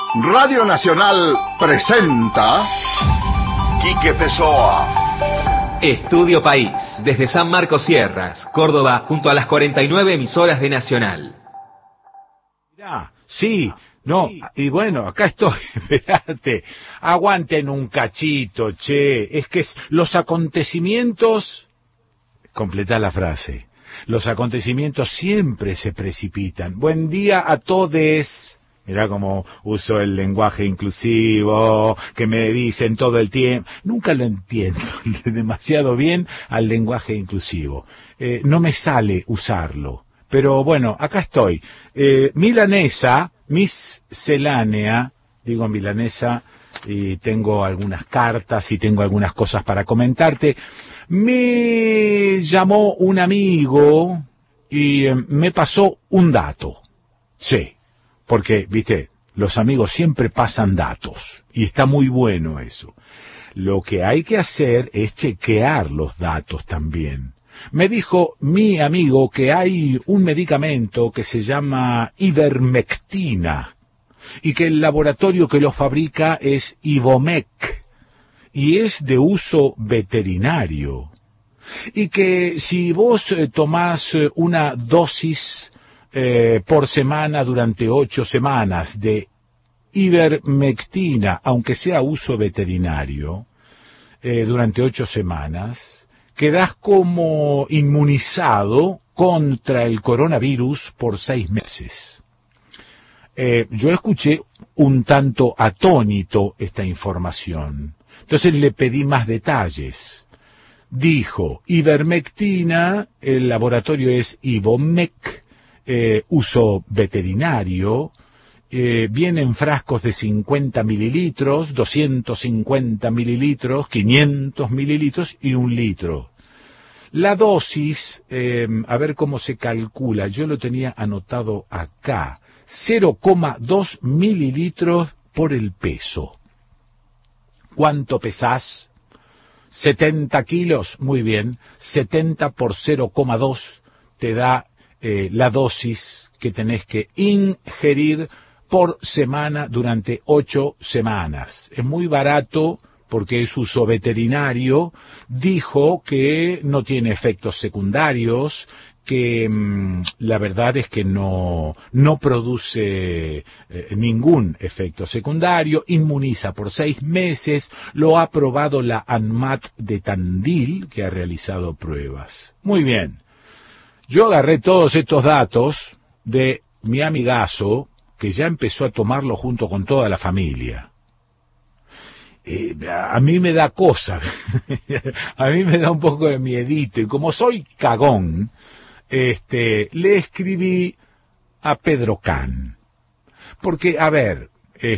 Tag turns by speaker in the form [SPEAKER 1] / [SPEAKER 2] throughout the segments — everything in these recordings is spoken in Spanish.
[SPEAKER 1] Radio Nacional presenta Quique Pessoa.
[SPEAKER 2] Estudio País, desde San Marcos Sierras, Córdoba, junto a las 49 emisoras de Nacional.
[SPEAKER 3] Mirá, sí, no, y bueno, acá estoy, esperate, aguanten un cachito, che, es que los acontecimientos, completá la frase, los acontecimientos siempre se precipitan. Buen día a todes. Mirá cómo uso el lenguaje inclusivo, que me dicen todo el tiempo. Nunca lo entiendo demasiado bien al lenguaje inclusivo. No me sale usarlo. Pero bueno, acá estoy. Milanesa, miscelánea, digo milanesa, y tengo algunas cartas y tengo algunas cosas para comentarte. Me llamó un amigo y me pasó un dato. Sí. Porque, viste, los amigos siempre pasan datos, y está muy bueno eso. Lo que hay que hacer es chequear los datos también. Me dijo mi amigo que hay un medicamento que se llama ivermectina, y que el laboratorio que lo fabrica es Ivomec, y es de uso veterinario. Y que si vos tomás una dosis por semana durante 8 semanas de ivermectina, aunque sea uso veterinario, durante 8 semanas, quedás como inmunizado contra el coronavirus por 6 meses. Yo escuché un tanto atónito esta información, entonces le pedí más detalles. Dijo, ivermectina, el laboratorio es Ivomec, uso veterinario, viene en frascos de 50 mililitros, 250 mililitros, 500 mililitros y 1 litro. La dosis, a ver cómo se calcula, yo lo tenía anotado acá, 0,2 mililitros por el peso. ¿Cuánto pesás? 70 kilos, muy bien, 70 por 0,2 te da la dosis que tenés que ingerir por semana durante 8 semanas. Es muy barato porque es uso veterinario. Dijo que no tiene efectos secundarios, que la verdad es que no produce ningún efecto secundario, inmuniza por 6 meses, lo ha aprobado la ANMAT de Tandil, que ha realizado pruebas. Muy bien. Yo agarré todos estos datos de mi amigazo, que ya empezó a tomarlo junto con toda la familia. A mí me da cosa, a mí me da un poco de miedito, y como soy cagón, le escribí a Pedro Can. Porque, a ver,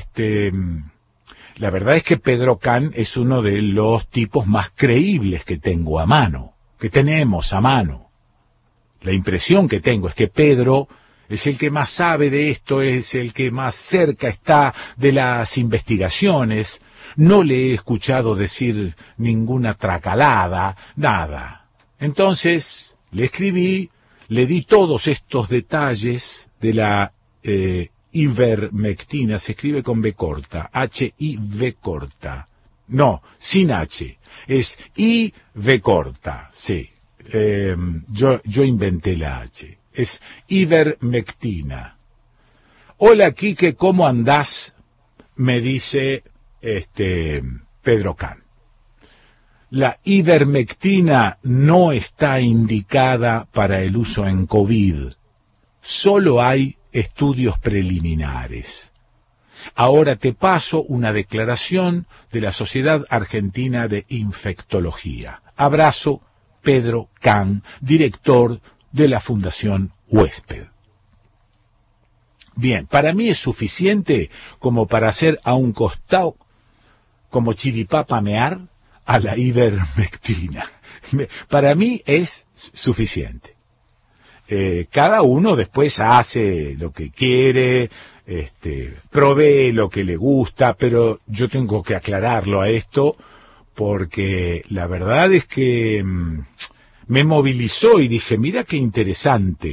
[SPEAKER 3] la verdad es que Pedro Can es uno de los tipos más creíbles que tengo a mano, que tenemos a mano. La impresión que tengo es que Pedro es el que más sabe de esto, es el que más cerca está de las investigaciones. No le he escuchado decir ninguna tracalada, nada. Entonces le escribí, le di todos estos detalles de la ivermectina, se escribe con B corta, H-I-V corta. No, sin H, es I-V corta, sí. Yo inventé la H. Es ivermectina. Hola, Quique, ¿cómo andás? Me dice Pedro Can. La ivermectina no está indicada para el uso en COVID. Solo hay estudios preliminares. Ahora te paso una declaración de la Sociedad Argentina de Infectología. Abrazo, Pedro Can, director de la Fundación Huésped. Bien, para mí es suficiente como para hacer a un costado, como chiripapa mear, a la ivermectina. Para mí es suficiente. Cada uno después hace lo que quiere, provee lo que le gusta, pero yo tengo que aclararlo a esto, porque la verdad es que me movilizó y dije, mira qué interesante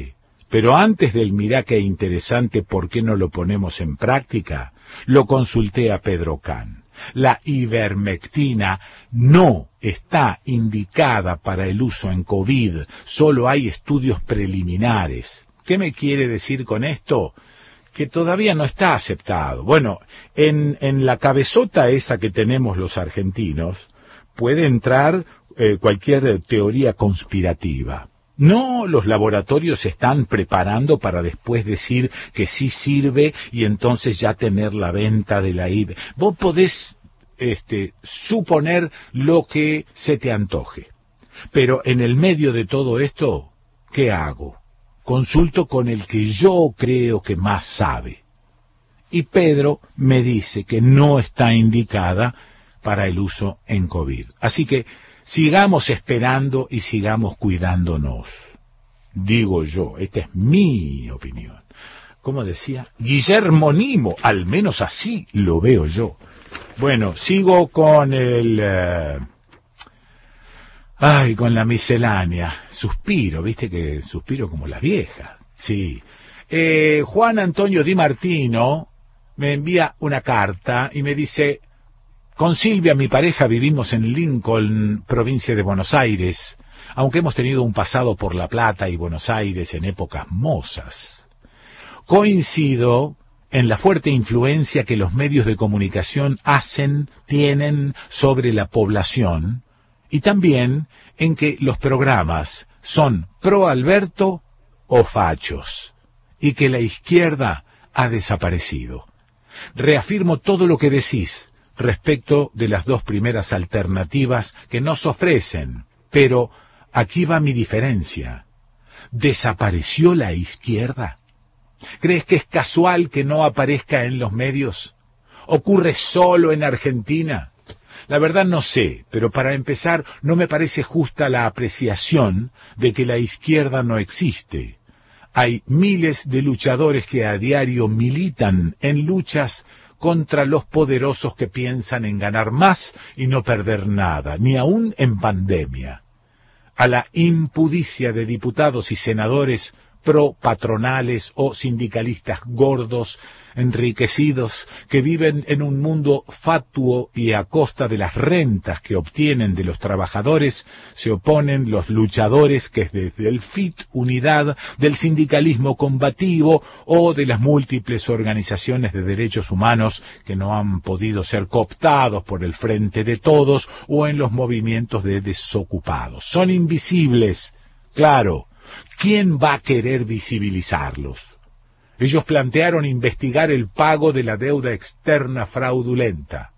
[SPEAKER 3] Pero antes del mirá qué interesante, ¿por qué no lo ponemos en práctica?, lo consulté a Pedro Can. La ivermectina no está indicada para el uso en COVID, solo hay estudios preliminares. ¿Qué me quiere decir con esto? Que todavía no está aceptado. Bueno, en la cabezota esa que tenemos los argentinos puede entrar cualquier teoría conspirativa. No, los laboratorios se están preparando para después decir que sí sirve y entonces ya tener la venta de la IV. Vos podés suponer lo que se te antoje. Pero en el medio de todo esto, ¿qué hago? Consulto con el que yo creo que más sabe. Y Pedro me dice que no está indicada para el uso en COVID. Así que sigamos esperando y sigamos cuidándonos. Digo yo, esta es mi opinión. Como decía Guillermo Nimo, al menos así lo veo yo. Bueno, sigo con con la miscelánea. Suspiro, viste que suspiro como las viejas. Sí. Juan Antonio Di Martino me envía una carta y me dice: con Silvia, mi pareja, vivimos en Lincoln, provincia de Buenos Aires, aunque hemos tenido un pasado por La Plata y Buenos Aires en épocas mozas. Coincido en la fuerte influencia que los medios de comunicación tienen sobre la población, y también en que los programas son pro Alberto o fachos, y que la izquierda ha desaparecido. Reafirmo todo lo que decís respecto de las dos primeras alternativas que nos ofrecen, pero aquí va mi diferencia. ¿Desapareció la izquierda? ¿Crees que es casual que no aparezca en los medios? ¿Ocurre solo en Argentina? La verdad no sé, pero para empezar no me parece justa la apreciación de que la izquierda no existe. Hay miles de luchadores que a diario militan en luchas contra los poderosos que piensan en ganar más y no perder nada, ni aun en pandemia. A la impudicia de diputados y senadores pro-patronales o sindicalistas gordos, enriquecidos, que viven en un mundo fatuo y a costa de las rentas que obtienen de los trabajadores, se oponen los luchadores que desde el FIT Unidad, del sindicalismo combativo o de las múltiples organizaciones de derechos humanos que no han podido ser cooptados por el Frente de Todos o en los movimientos de desocupados. Son invisibles, claro. ¿Quién va a querer visibilizarlos? Ellos plantearon investigar el pago de la deuda externa fraudulenta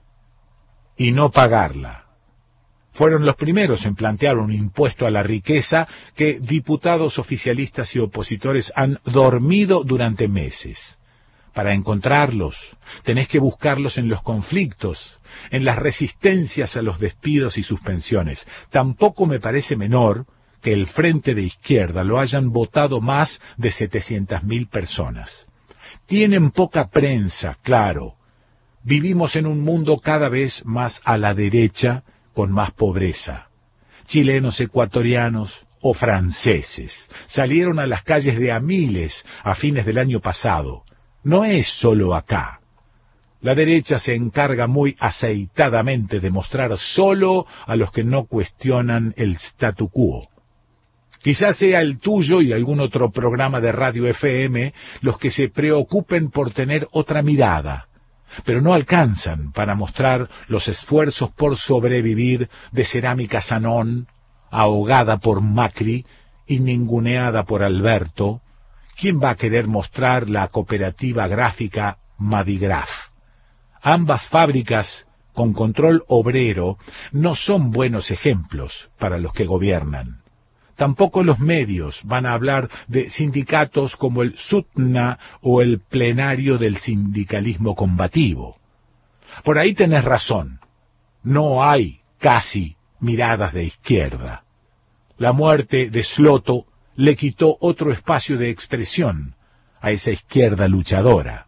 [SPEAKER 3] y no pagarla. Fueron los primeros en plantear un impuesto a la riqueza que diputados oficialistas y opositores han dormido durante meses. Para encontrarlos, tenés que buscarlos en los conflictos, en las resistencias a los despidos y suspensiones. Tampoco me parece menor que el Frente de Izquierda lo hayan votado más de 700.000 personas. Tienen poca prensa, claro. Vivimos en un mundo cada vez más a la derecha, con más pobreza. Chilenos, ecuatorianos o franceses salieron a las calles de a miles a fines del año pasado. No es solo acá. La derecha se encarga muy aceitadamente de mostrar solo a los que no cuestionan el statu quo. Quizás sea el tuyo y algún otro programa de radio FM los que se preocupen por tener otra mirada, pero no alcanzan para mostrar los esfuerzos por sobrevivir de Cerámica Sanón, ahogada por Macri y ninguneada por Alberto. ¿Quién va a querer mostrar la cooperativa gráfica Madigraf? Ambas fábricas con control obrero no son buenos ejemplos para los que gobiernan. Tampoco los medios van a hablar de sindicatos como el SUTNA o el plenario del sindicalismo combativo. Por ahí tenés razón. No hay casi miradas de izquierda. La muerte de Sloto le quitó otro espacio de expresión a esa izquierda luchadora.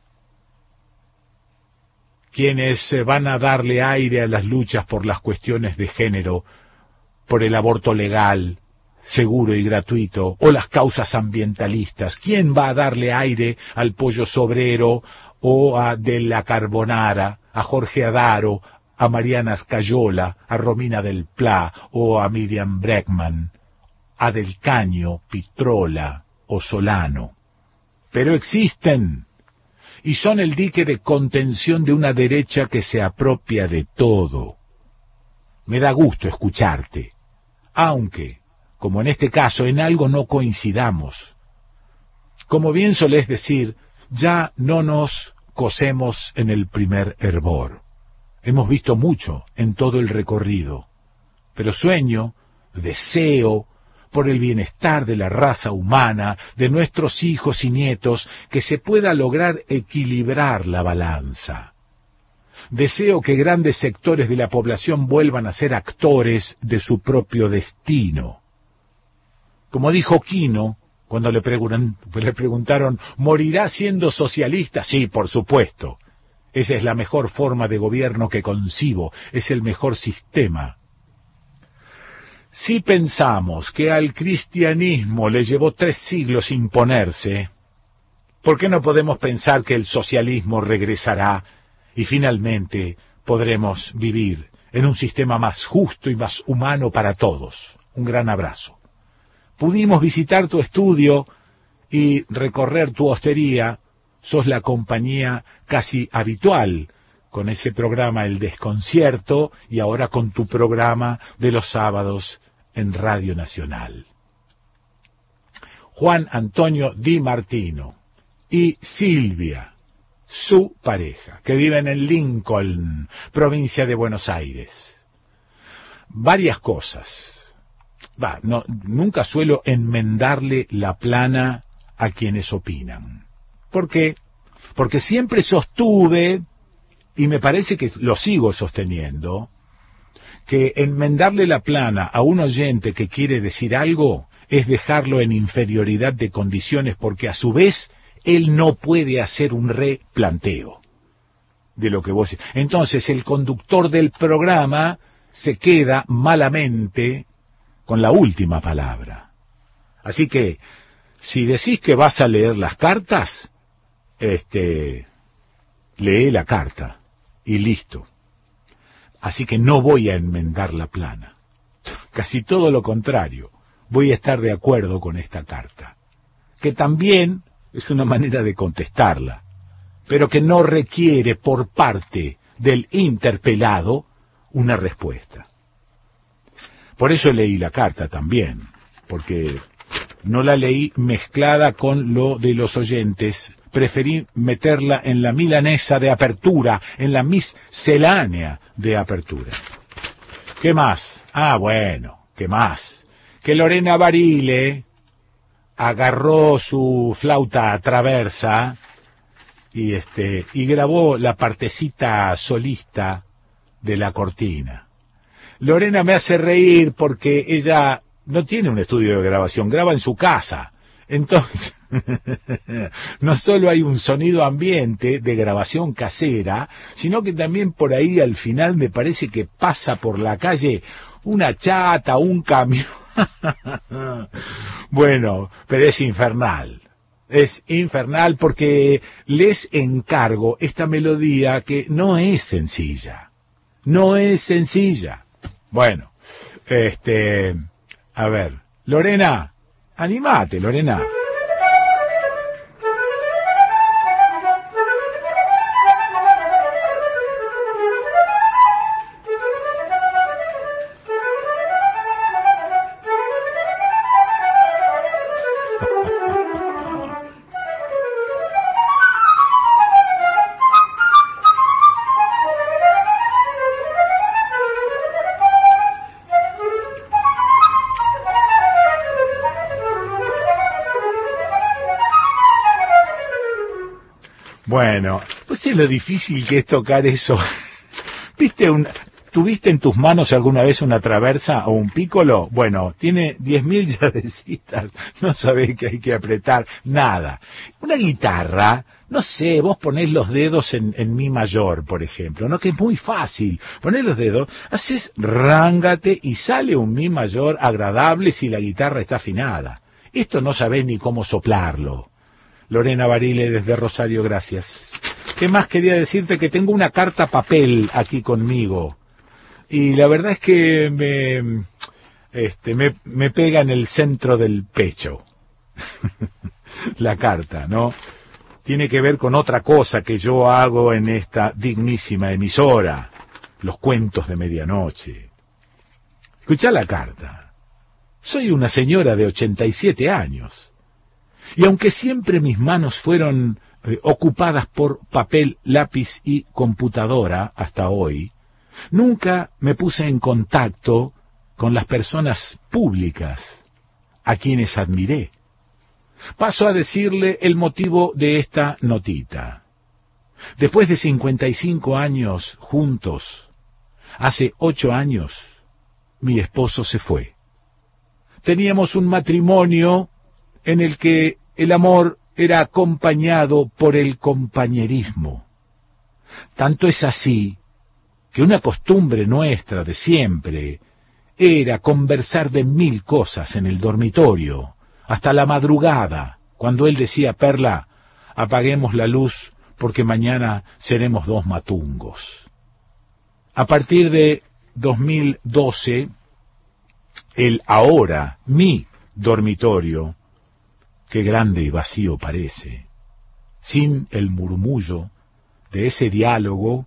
[SPEAKER 3] Quienes van a darle aire a las luchas por las cuestiones de género, por el aborto legal, seguro y gratuito, o las causas ambientalistas. ¿Quién va a darle aire al Pollo Sobrero o a De la Carbonara, a Jorge Adaro, a Mariana Scayola, a Romina del Pla o a Miriam Bregman, a Del Caño, Pitrola o Solano? Pero existen, y son el dique de contención de una derecha que se apropia de todo. Me da gusto escucharte, aunque, como en este caso, en algo no coincidamos. Como bien solés decir, ya no nos cosemos en el primer hervor. Hemos visto mucho en todo el recorrido, pero sueño, deseo, por el bienestar de la raza humana, de nuestros hijos y nietos, que se pueda lograr equilibrar la balanza. Deseo que grandes sectores de la población vuelvan a ser actores de su propio destino. Como dijo Quino, cuando le preguntaron, ¿morirá siendo socialista? Sí, por supuesto. Esa es la mejor forma de gobierno que concibo, es el mejor sistema. Si pensamos que al cristianismo le llevó 3 siglos imponerse, ¿por qué no podemos pensar que el socialismo regresará y finalmente podremos vivir en un sistema más justo y más humano para todos? Un gran abrazo. Pudimos visitar tu estudio y recorrer tu hostería. Sos la compañía casi habitual con ese programa El Desconcierto y ahora con tu programa de los sábados en Radio Nacional. Juan Antonio Di Martino y Silvia, su pareja, que viven en Lincoln, provincia de Buenos Aires. Varias cosas. Nunca suelo enmendarle la plana a quienes opinan. ¿Por qué? Porque siempre sostuve, y me parece que lo sigo sosteniendo, que enmendarle la plana a un oyente que quiere decir algo es dejarlo en inferioridad de condiciones, porque a su vez él no puede hacer un replanteo de lo que vos... Entonces el conductor del programa se queda malamente con la última palabra. Así que, si decís que vas a leer las cartas, lee la carta y listo. Así que no voy a enmendar la plana. Casi todo lo contrario. Voy a estar de acuerdo con esta carta, que también es una manera de contestarla, pero que no requiere por parte del interpelado una respuesta. Por eso leí la carta también, porque no la leí mezclada con lo de los oyentes. Preferí meterla en la milanesa de apertura, en la miscelánea de apertura. ¿Qué más? ¿Qué más? Que Lorena Barile agarró su flauta traversa y grabó la partecita solista de la cortina. Lorena me hace reír porque ella no tiene un estudio de grabación, graba en su casa. Entonces, no solo hay un sonido ambiente de grabación casera, sino que también por ahí al final me parece que pasa por la calle una chata, un camión. Bueno, pero es infernal. Es infernal porque les encargo esta melodía que no es sencilla. No es sencilla. Bueno, a ver, Lorena, animate, Lorena. Bueno, pues es lo difícil que es tocar eso. ¿Viste? ¿Tuviste en tus manos alguna vez una traversa o un pícolo? Bueno, tiene 10.000 llavecitas, no sabés que hay que apretar, nada. Una guitarra, no sé, vos ponés los dedos en mi mayor, por ejemplo, ¿no? Que es muy fácil. Ponés los dedos, haces rángate y sale un mi mayor agradable si la guitarra está afinada. Esto no sabés ni cómo soplarlo. Lorena Barile desde Rosario, gracias. ¿Qué más quería decirte? Que tengo una carta papel aquí conmigo. Y la verdad es que me pega en el centro del pecho. La carta, ¿no? Tiene que ver con otra cosa que yo hago en esta dignísima emisora. Los cuentos de medianoche. Escuchá la carta. Soy una señora de 87 años. Y aunque siempre mis manos fueron ocupadas por papel, lápiz y computadora hasta hoy, nunca me puse en contacto con las personas públicas a quienes admiré. Paso a decirle el motivo de esta notita. Después de 55 años juntos, hace 8 años, mi esposo se fue. Teníamos un matrimonio en el que el amor era acompañado por el compañerismo. Tanto es así que una costumbre nuestra de siempre era conversar de 1000 cosas en el dormitorio, hasta la madrugada, cuando él decía: Perla, apaguemos la luz porque mañana seremos 2 matungos. A partir de 2012, mi dormitorio, qué grande y vacío parece, sin el murmullo de ese diálogo,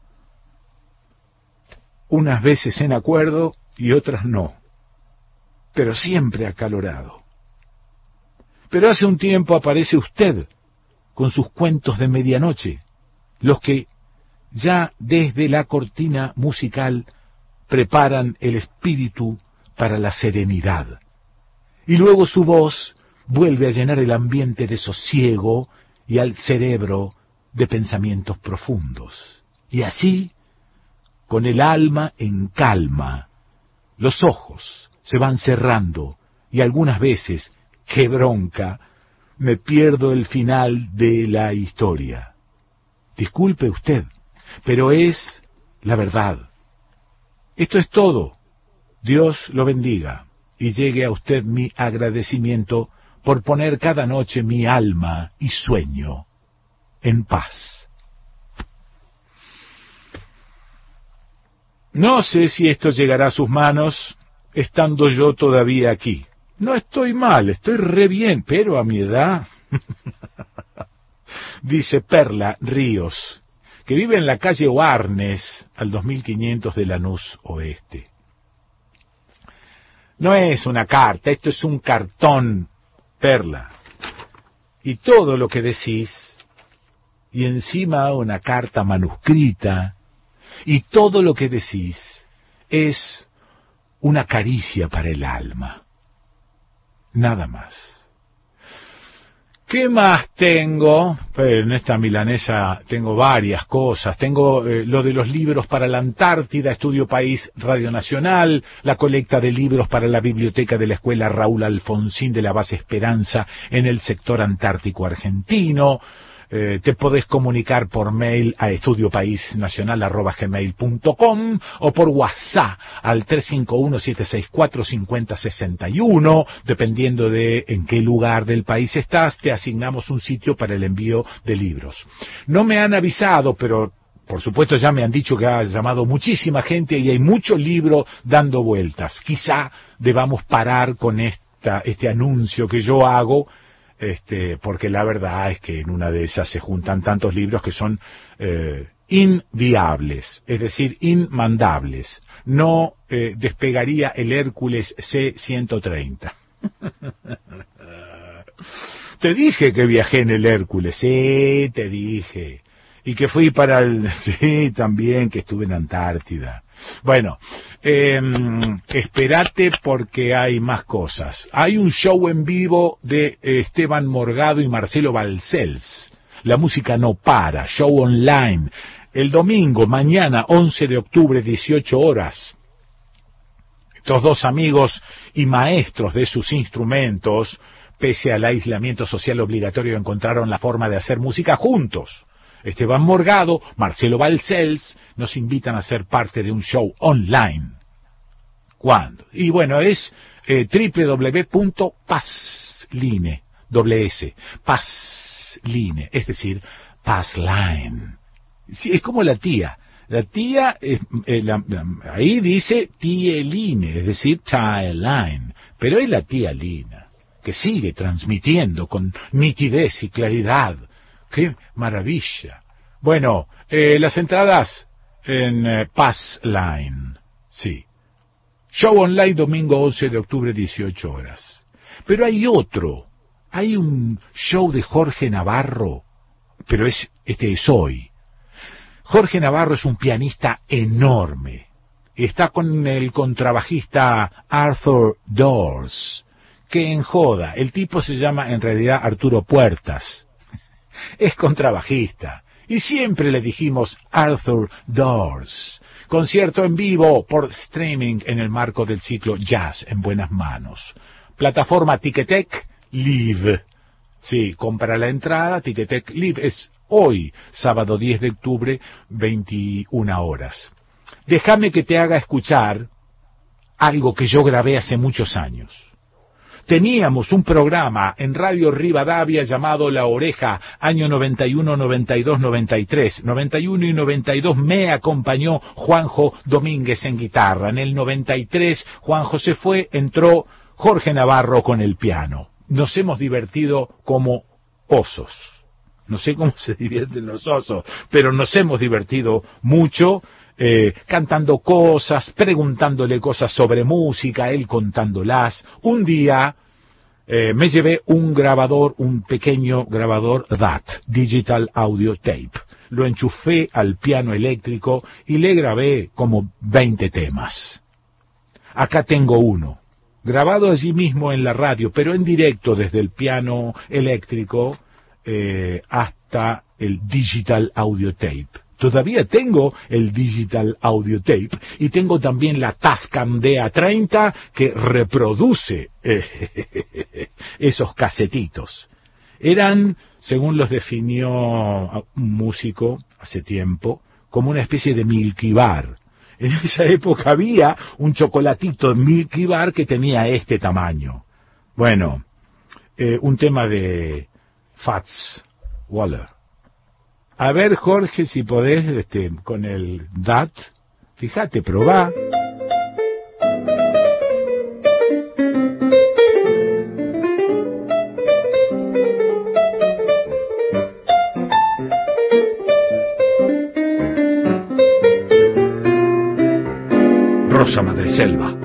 [SPEAKER 3] unas veces en acuerdo y otras no, pero siempre acalorado. Pero hace un tiempo aparece usted con sus cuentos de medianoche, los que ya desde la cortina musical preparan el espíritu para la serenidad. Y luego su voz vuelve a llenar el ambiente de sosiego y al cerebro de pensamientos profundos. Y así, con el alma en calma, los ojos se van cerrando y algunas veces, ¡qué bronca!, me pierdo el final de la historia. Disculpe usted, pero es la verdad. Esto es todo. Dios lo bendiga y llegue a usted mi agradecimiento por poner cada noche mi alma y sueño en paz. No sé si esto llegará a sus manos estando yo todavía aquí. No estoy mal, estoy re bien, pero a mi edad... Dice Perla Ríos, que vive en la calle Warnes, al 2500 de Lanús Oeste. No es una carta, esto es un cartón, Perla. Y todo lo que decís, y encima una carta manuscrita, y todo lo que decís es una caricia para el alma. Nada más. ¿Qué más tengo? En esta milanesa tengo varias cosas. Tengo lo de los libros para la Antártida, Estudio País Radio Nacional, la colecta de libros para la biblioteca de la Escuela Raúl Alfonsín de la Base Esperanza en el sector antártico argentino. Te podés comunicar por mail a estudiopaisnacional@gmail.com o por WhatsApp al 351-764-5061. Dependiendo de en qué lugar del país estás, te asignamos un sitio para el envío de libros. No me han avisado, pero por supuesto ya me han dicho que ha llamado muchísima gente y hay mucho libro dando vueltas. Quizá debamos parar con este anuncio que yo hago, porque la verdad es que en una de esas se juntan tantos libros que son inviables, es decir, inmandables. No despegaría el Hércules C-130. Te dije que viajé en el Hércules, sí, te dije. Y que fui para el... Sí, también, que estuve en Antártida. Bueno, espérate porque hay más cosas. Hay un show en vivo de Esteban Morgado y Marcelo Balcells. La música no para, show online. El domingo, mañana, 11 de octubre, 18 horas. Estos dos amigos y maestros de sus instrumentos, pese al aislamiento social obligatorio, encontraron la forma de hacer música juntos. Esteban Morgado, Marcelo Balcells, nos invitan a ser parte de un show online. ¿Cuándo? Y bueno, es www.passline, Passline, es decir, Passline. Sí, es como la tía. La tía, ahí dice Tieline, es decir, Childline, pero es la tía Lina, que sigue transmitiendo con nitidez y claridad. ¡Qué maravilla! Bueno, las entradas en Passline, sí. Show online domingo 11 de octubre, 18 horas. Pero hay otro, hay un show de Jorge Navarro, pero este es hoy. Jorge Navarro es un pianista enorme. Está con el contrabajista Arthur Dawes, que en joda, el tipo se llama en realidad Arturo Puertas. Es contrabajista. Y siempre le dijimos Arthur Dawes. Concierto en vivo por streaming en el marco del ciclo Jazz en Buenas Manos. Plataforma Ticketek Live. Sí, compra la entrada, Ticketek Live. Es hoy, sábado 10 de octubre, 21 horas. Déjame que te haga escuchar algo que yo grabé hace muchos años. Teníamos un programa en Radio Rivadavia llamado La Oreja, año 91, 92, 93. 91 y 92 me acompañó Juanjo Domínguez en guitarra. En el 93 Juanjo se fue, entró Jorge Navarro con el piano. Nos hemos divertido como osos. No sé cómo se divierten los osos, pero nos hemos divertido mucho. Cantando cosas, preguntándole cosas sobre música, él contándolas. Un día me llevé un grabador, un pequeño grabador DAT, Digital Audio Tape. Lo enchufé al piano eléctrico y le grabé como 20 temas. Acá tengo uno, grabado allí mismo en la radio, pero en directo desde el piano eléctrico hasta el Digital Audio Tape. Todavía tengo el Digital Audio Tape y tengo también la Tascam DA30 que reproduce esos casetitos. Eran, según los definió un músico hace tiempo, como una especie de Milky Bar. En esa época había un chocolatito Milky Bar que tenía este tamaño. Bueno, un tema de Fats Waller. A ver, Jorge, si podés, con el DAT, fíjate, probá. Rosa Madreselva.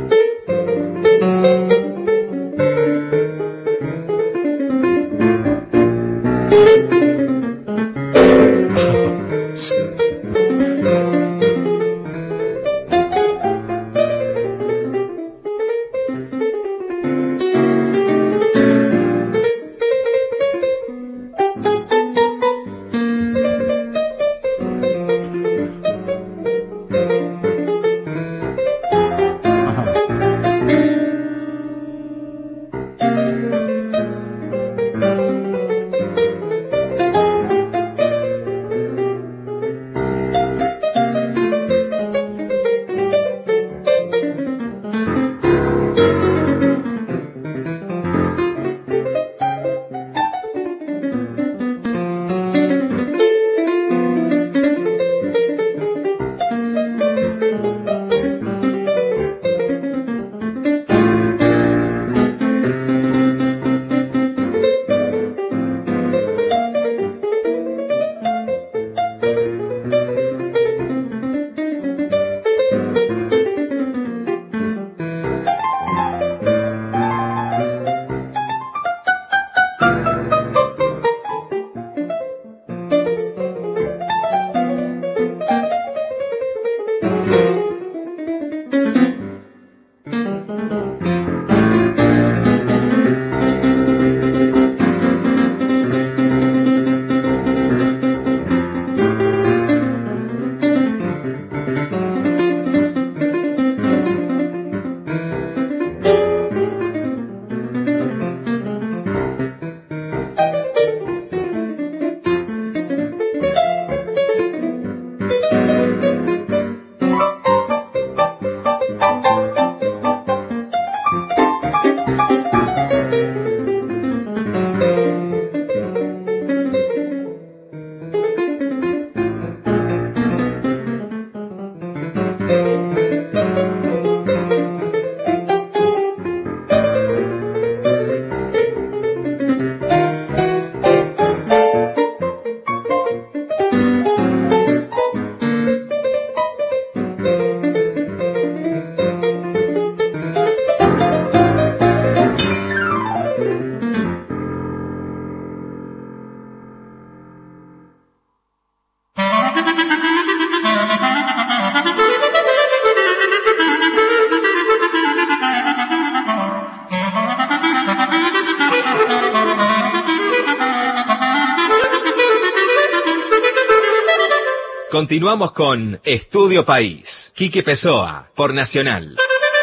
[SPEAKER 2] Continuamos con Estudio País. Quique Pessoa, por Nacional.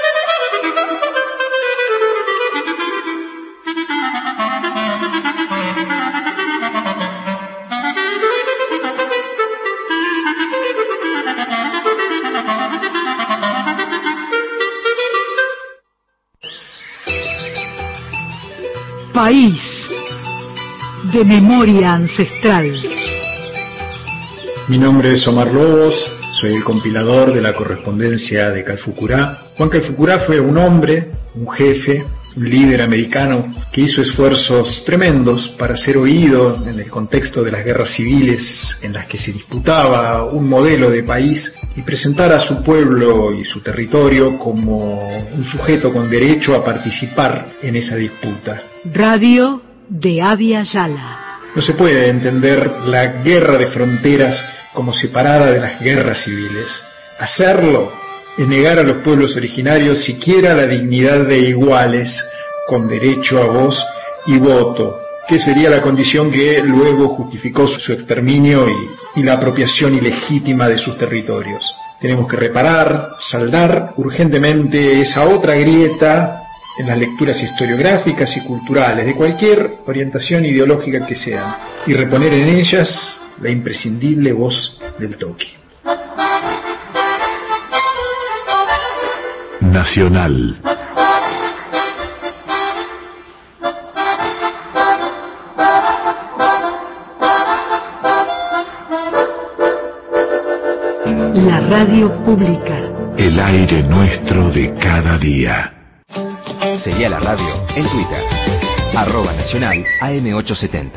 [SPEAKER 4] País de memoria ancestral.
[SPEAKER 5] Mi nombre es Omar Lobos, soy el compilador de la correspondencia de Calfucurá. Juan Calfucurá fue un hombre, un jefe, un líder americano que hizo esfuerzos tremendos para ser oído en el contexto de las guerras civiles en las que se disputaba un modelo de país y presentar a su pueblo y su territorio como un sujeto con derecho a participar en esa disputa.
[SPEAKER 4] Radio de Abya Yala.
[SPEAKER 5] No se puede entender la guerra de fronteras como separada de las guerras civiles. Hacerlo es negar a los pueblos originarios siquiera la dignidad de iguales, con derecho a voz y voto, que sería la condición que luego justificó su exterminio y la apropiación ilegítima de sus territorios. Tenemos que reparar, saldar urgentemente esa otra grieta en las lecturas historiográficas y culturales de cualquier orientación ideológica que sean, y reponer en ellas la imprescindible voz del toque.
[SPEAKER 3] Nacional.
[SPEAKER 4] La radio pública.
[SPEAKER 3] El aire nuestro de cada día.
[SPEAKER 2] Seguí a la radio en Twitter. @Nacional AM870.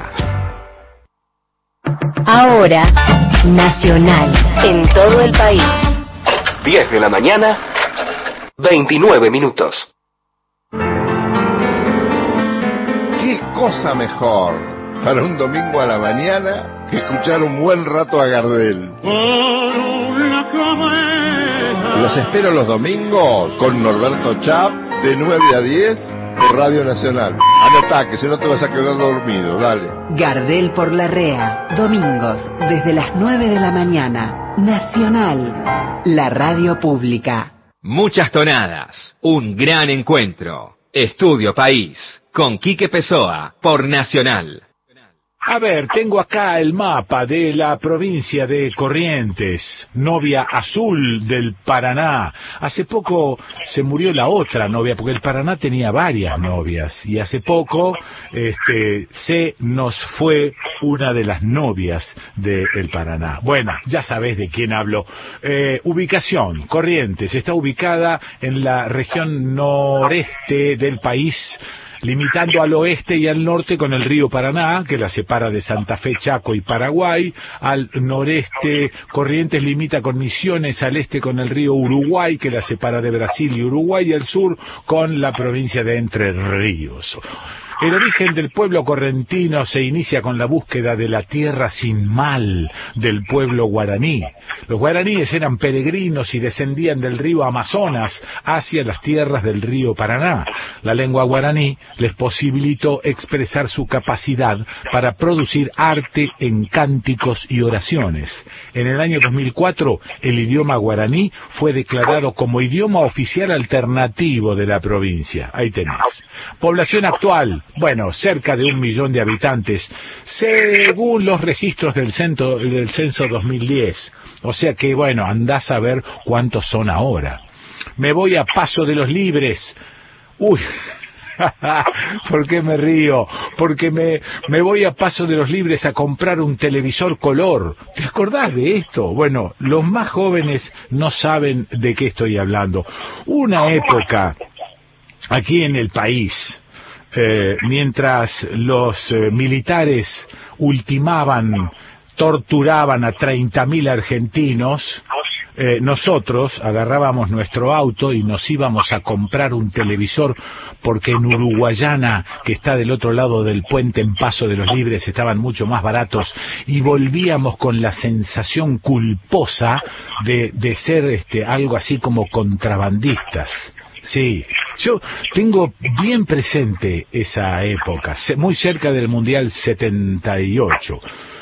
[SPEAKER 6] Ahora, Nacional, en todo el país.
[SPEAKER 7] 10 de la mañana, 29 minutos.
[SPEAKER 1] ¿Qué cosa mejor para un domingo a la mañana que escuchar un buen rato a Gardel? Los espero los domingos con Norberto Chap de 9 a 10 de Radio Nacional. Anotá que si no te vas a quedar dormido, dale.
[SPEAKER 8] Gardel por Larrea, domingos desde las 9 de la mañana. Nacional, la radio pública.
[SPEAKER 2] Muchas tonadas, un gran encuentro. Estudio País, con Quique Pessoa, por Nacional.
[SPEAKER 3] A ver, tengo acá el mapa de la provincia de Corrientes, novia azul del Paraná. Hace poco se murió la otra novia, porque el Paraná tenía varias novias, y hace poco se nos fue una de las novias del Paraná. Bueno, ya sabés de quién hablo. Ubicación, Corrientes, está ubicada en la región noreste del país, limitando al oeste y al norte con el río Paraná, que la separa de Santa Fe, Chaco y Paraguay. Al noreste, Corrientes limita con Misiones, al este con el río Uruguay, que la separa de Brasil y Uruguay, y al sur con la provincia de Entre Ríos. El origen del pueblo correntino se inicia con la búsqueda de la tierra sin mal del pueblo guaraní. Los guaraníes eran peregrinos y descendían del río Amazonas hacia las tierras del río Paraná. La lengua guaraní les posibilitó expresar su capacidad para producir arte en cánticos y oraciones. En el año 2004, el idioma guaraní fue declarado como idioma oficial alternativo de la provincia. Ahí tenés. Población actual, bueno, cerca de 1 millón de habitantes, según los registros del censo 2010. O sea que, bueno, andás a ver cuántos son ahora. Me voy a Paso de los Libres. Uy, ¿por qué me río? Porque me voy a Paso de los Libres a comprar un televisor color. ¿Te acordás de esto? Bueno, los más jóvenes no saben de qué estoy hablando. Una época aquí en el país, mientras los militares ultimaban, torturaban a 30.000 argentinos, nosotros agarrábamos nuestro auto y nos íbamos a comprar un televisor, porque en Uruguayana, que está del otro lado del puente en Paso de los Libres, estaban mucho más baratos, y volvíamos con la sensación culposa de ser algo así como contrabandistas. Sí, yo tengo bien presente esa época, muy cerca del Mundial 78.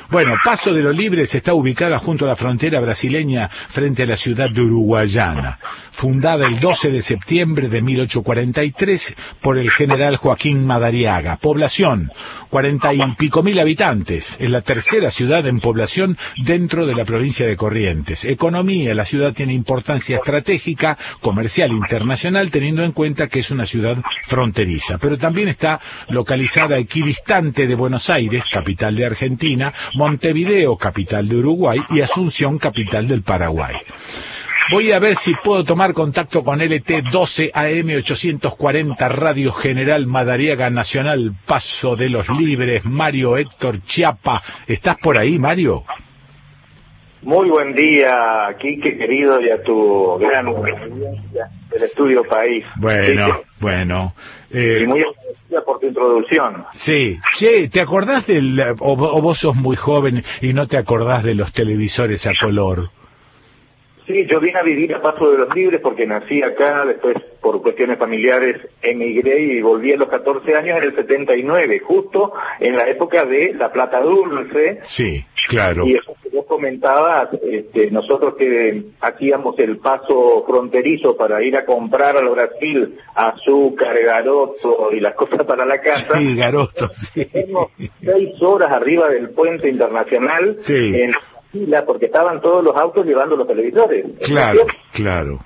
[SPEAKER 3] Bueno, Paso de los Libres está ubicada junto a la frontera brasileña frente a la ciudad de Uruguayana, fundada el 12 de septiembre de 1843 por el general Joaquín Madariaga. Población, 40 y pico mil habitantes. Es la tercera ciudad en población dentro de la provincia de Corrientes. Economía, la ciudad tiene importancia estratégica, comercial internacional, teniendo en cuenta que es una ciudad fronteriza, pero también está localizada equidistante de Buenos Aires, capital de Argentina, Montevideo, capital de Uruguay, y Asunción, capital del Paraguay. Voy a ver si puedo tomar contacto con LT12 AM 840 Radio General Madariaga Nacional Paso de los Libres. Mario Héctor Chiapa, ¿estás por ahí, Mario?
[SPEAKER 9] Muy buen día, Quique, querido, y a tu gran audiencia del Estudio País.
[SPEAKER 3] Bueno.
[SPEAKER 9] Y muy agradecida por tu introducción.
[SPEAKER 3] Sí. Che, ¿te acordás o vos sos muy joven y no te acordás de los televisores a color?
[SPEAKER 9] Sí, yo vine a vivir a Paso de los Libres porque nací acá, después por cuestiones familiares emigré y volví a los 14 años en el 79, justo en la época de la plata dulce.
[SPEAKER 3] Sí, claro.
[SPEAKER 9] Y eso que vos comentabas, nosotros que hacíamos el paso fronterizo para ir a comprar al Brasil azúcar, garoto y las cosas para la casa.
[SPEAKER 3] Sí, garoto, sí.
[SPEAKER 9] Tenemos 6 horas arriba del puente internacional.
[SPEAKER 3] Sí.
[SPEAKER 9] En fila porque estaban todos los autos llevando los televisores.
[SPEAKER 3] Claro.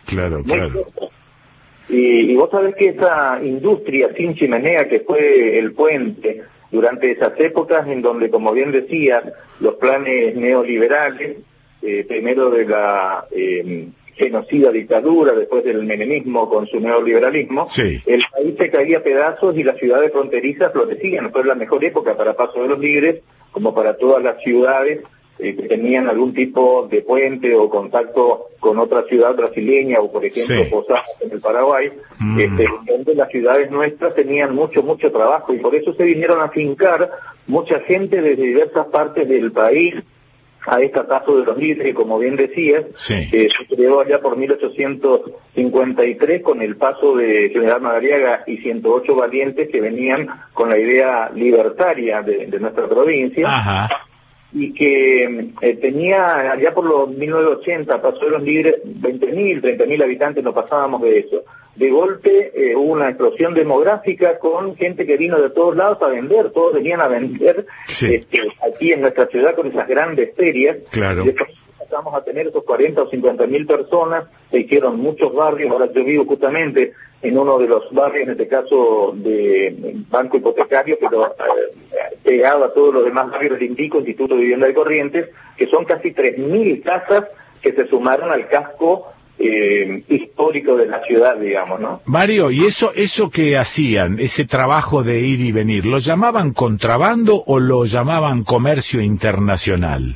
[SPEAKER 9] Y vos sabés que esa industria sin chimenea que fue el puente durante esas épocas en donde, como bien decías, los planes neoliberales, primero de la genocida dictadura, después del menemismo con su neoliberalismo,
[SPEAKER 3] sí,
[SPEAKER 9] el país se caía a pedazos y las ciudades fronterizas florecían. Fue la mejor época para Paso de los Libres, como para todas las ciudades que tenían algún tipo de puente o contacto con otra ciudad brasileña o, por ejemplo,
[SPEAKER 3] sí,
[SPEAKER 9] Posadas en el Paraguay, donde las ciudades nuestras tenían mucho trabajo y por eso se vinieron a fincar mucha gente desde diversas partes del país a esta Paso de los Libres, que como bien decías,
[SPEAKER 3] sí,
[SPEAKER 9] se creó allá por 1853 con el paso de General Madariaga y 108 valientes que venían con la idea libertaria de nuestra provincia.
[SPEAKER 3] Ajá.
[SPEAKER 9] Y que tenía allá por los 1980, Paso de los Libres, 30.000 habitantes, no pasábamos de eso. De golpe hubo una explosión demográfica con gente que vino de todos lados a vender, todos venían a vender,
[SPEAKER 3] sí,
[SPEAKER 9] aquí en nuestra ciudad con esas grandes ferias.
[SPEAKER 3] Claro.
[SPEAKER 9] Después pasamos a tener esos 40 o 50.000 personas, se hicieron muchos barrios. Ahora yo vivo justamente en uno de los barrios, en este caso de Banco Hipotecario, pero pegado a todos los demás barrios del Instituto de Vivienda de Corrientes, que son casi 3.000 casas que se sumaron al casco histórico de la ciudad, digamos, ¿no?
[SPEAKER 3] Mario, ¿y eso que hacían, ese trabajo de ir y venir, lo llamaban contrabando o lo llamaban comercio internacional?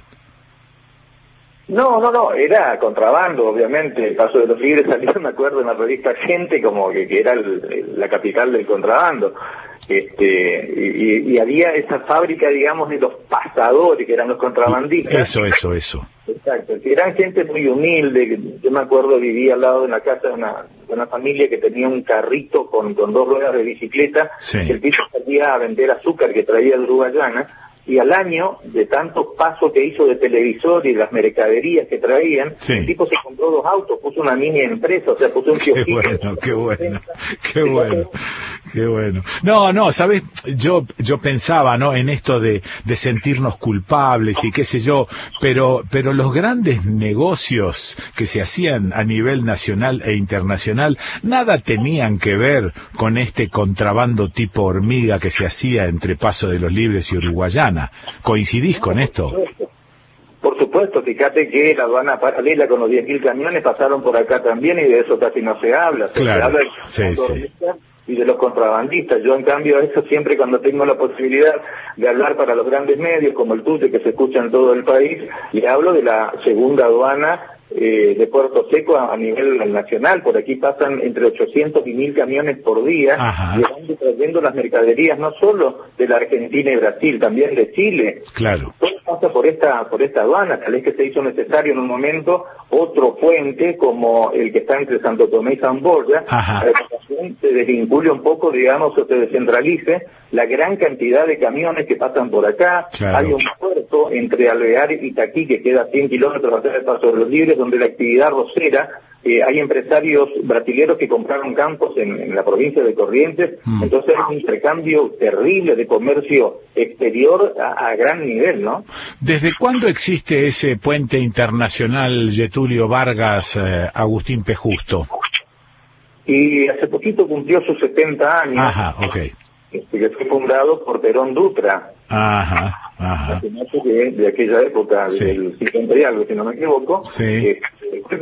[SPEAKER 9] No, era contrabando, obviamente. El Paso de los Libres salió, me acuerdo, en la revista Gente, como que era la capital del contrabando. Y había esa fábrica, digamos, de los pasadores, que eran los contrabandistas.
[SPEAKER 3] Eso.
[SPEAKER 9] Exacto, que eran gente muy humilde. Yo me acuerdo, vivía al lado de una casa de una familia que tenía un carrito con 2 ruedas de bicicleta,
[SPEAKER 3] sí,
[SPEAKER 9] que el tipo salía a vender azúcar que traía de Uruguayana, y al año, de tantos pasos que hizo de televisor y las mercaderías que traían,
[SPEAKER 3] sí,
[SPEAKER 9] el tipo se compró 2 autos, puso una mini empresa, o sea, puso un kiosquito.
[SPEAKER 3] Qué bueno. No, ¿sabes? Yo pensaba, ¿no?, en esto de sentirnos culpables y qué sé yo, pero los grandes negocios que se hacían a nivel nacional e internacional nada tenían que ver con este contrabando tipo hormiga que se hacía entre Paso de los Libres y Uruguayana. ¿Coincidís con esto?
[SPEAKER 9] Por supuesto, fíjate que la aduana paralela con los 10.000 camiones pasaron por acá también y de eso casi no se habla.
[SPEAKER 3] Claro,
[SPEAKER 9] se habla
[SPEAKER 3] sí.
[SPEAKER 9] Y de los contrabandistas. Yo, en cambio, eso siempre cuando tengo la posibilidad de hablar para los grandes medios como el tuyo, que se escucha en todo el país, le hablo de la segunda aduana de Puerto Seco a nivel nacional. Por aquí pasan entre 800 y 1.000 camiones por día, llevando y trayendo las mercaderías no solo de la Argentina y Brasil, también de Chile.
[SPEAKER 3] Claro.
[SPEAKER 9] Todo pasa por esta aduana. Tal vez que se hizo necesario en un momento otro puente como el que está entre Santo Tomé y Zamboya, para se desvincule un poco, digamos, o se descentralice la gran cantidad de camiones que pasan por acá.
[SPEAKER 3] Claro.
[SPEAKER 9] Hay un puerto entre Alvear y Taquí que queda a 100 kilómetros atrás del Paso de los Libres, donde la actividad rosera, hay empresarios brasileños que compraron campos en la provincia de Corrientes, entonces es un intercambio terrible de comercio exterior a gran nivel, ¿no?
[SPEAKER 3] ¿Desde cuándo existe ese puente internacional Getúlio Vargas, Agustín P. Justo?
[SPEAKER 9] Y hace poquito cumplió sus 70 años.
[SPEAKER 3] Ajá, ok.
[SPEAKER 9] Que fue fundado por Perón Dutra.
[SPEAKER 3] Ajá.
[SPEAKER 9] De aquella época,
[SPEAKER 3] sí,
[SPEAKER 9] del 50 y algo, si no me equivoco.
[SPEAKER 3] Sí.
[SPEAKER 9] Fue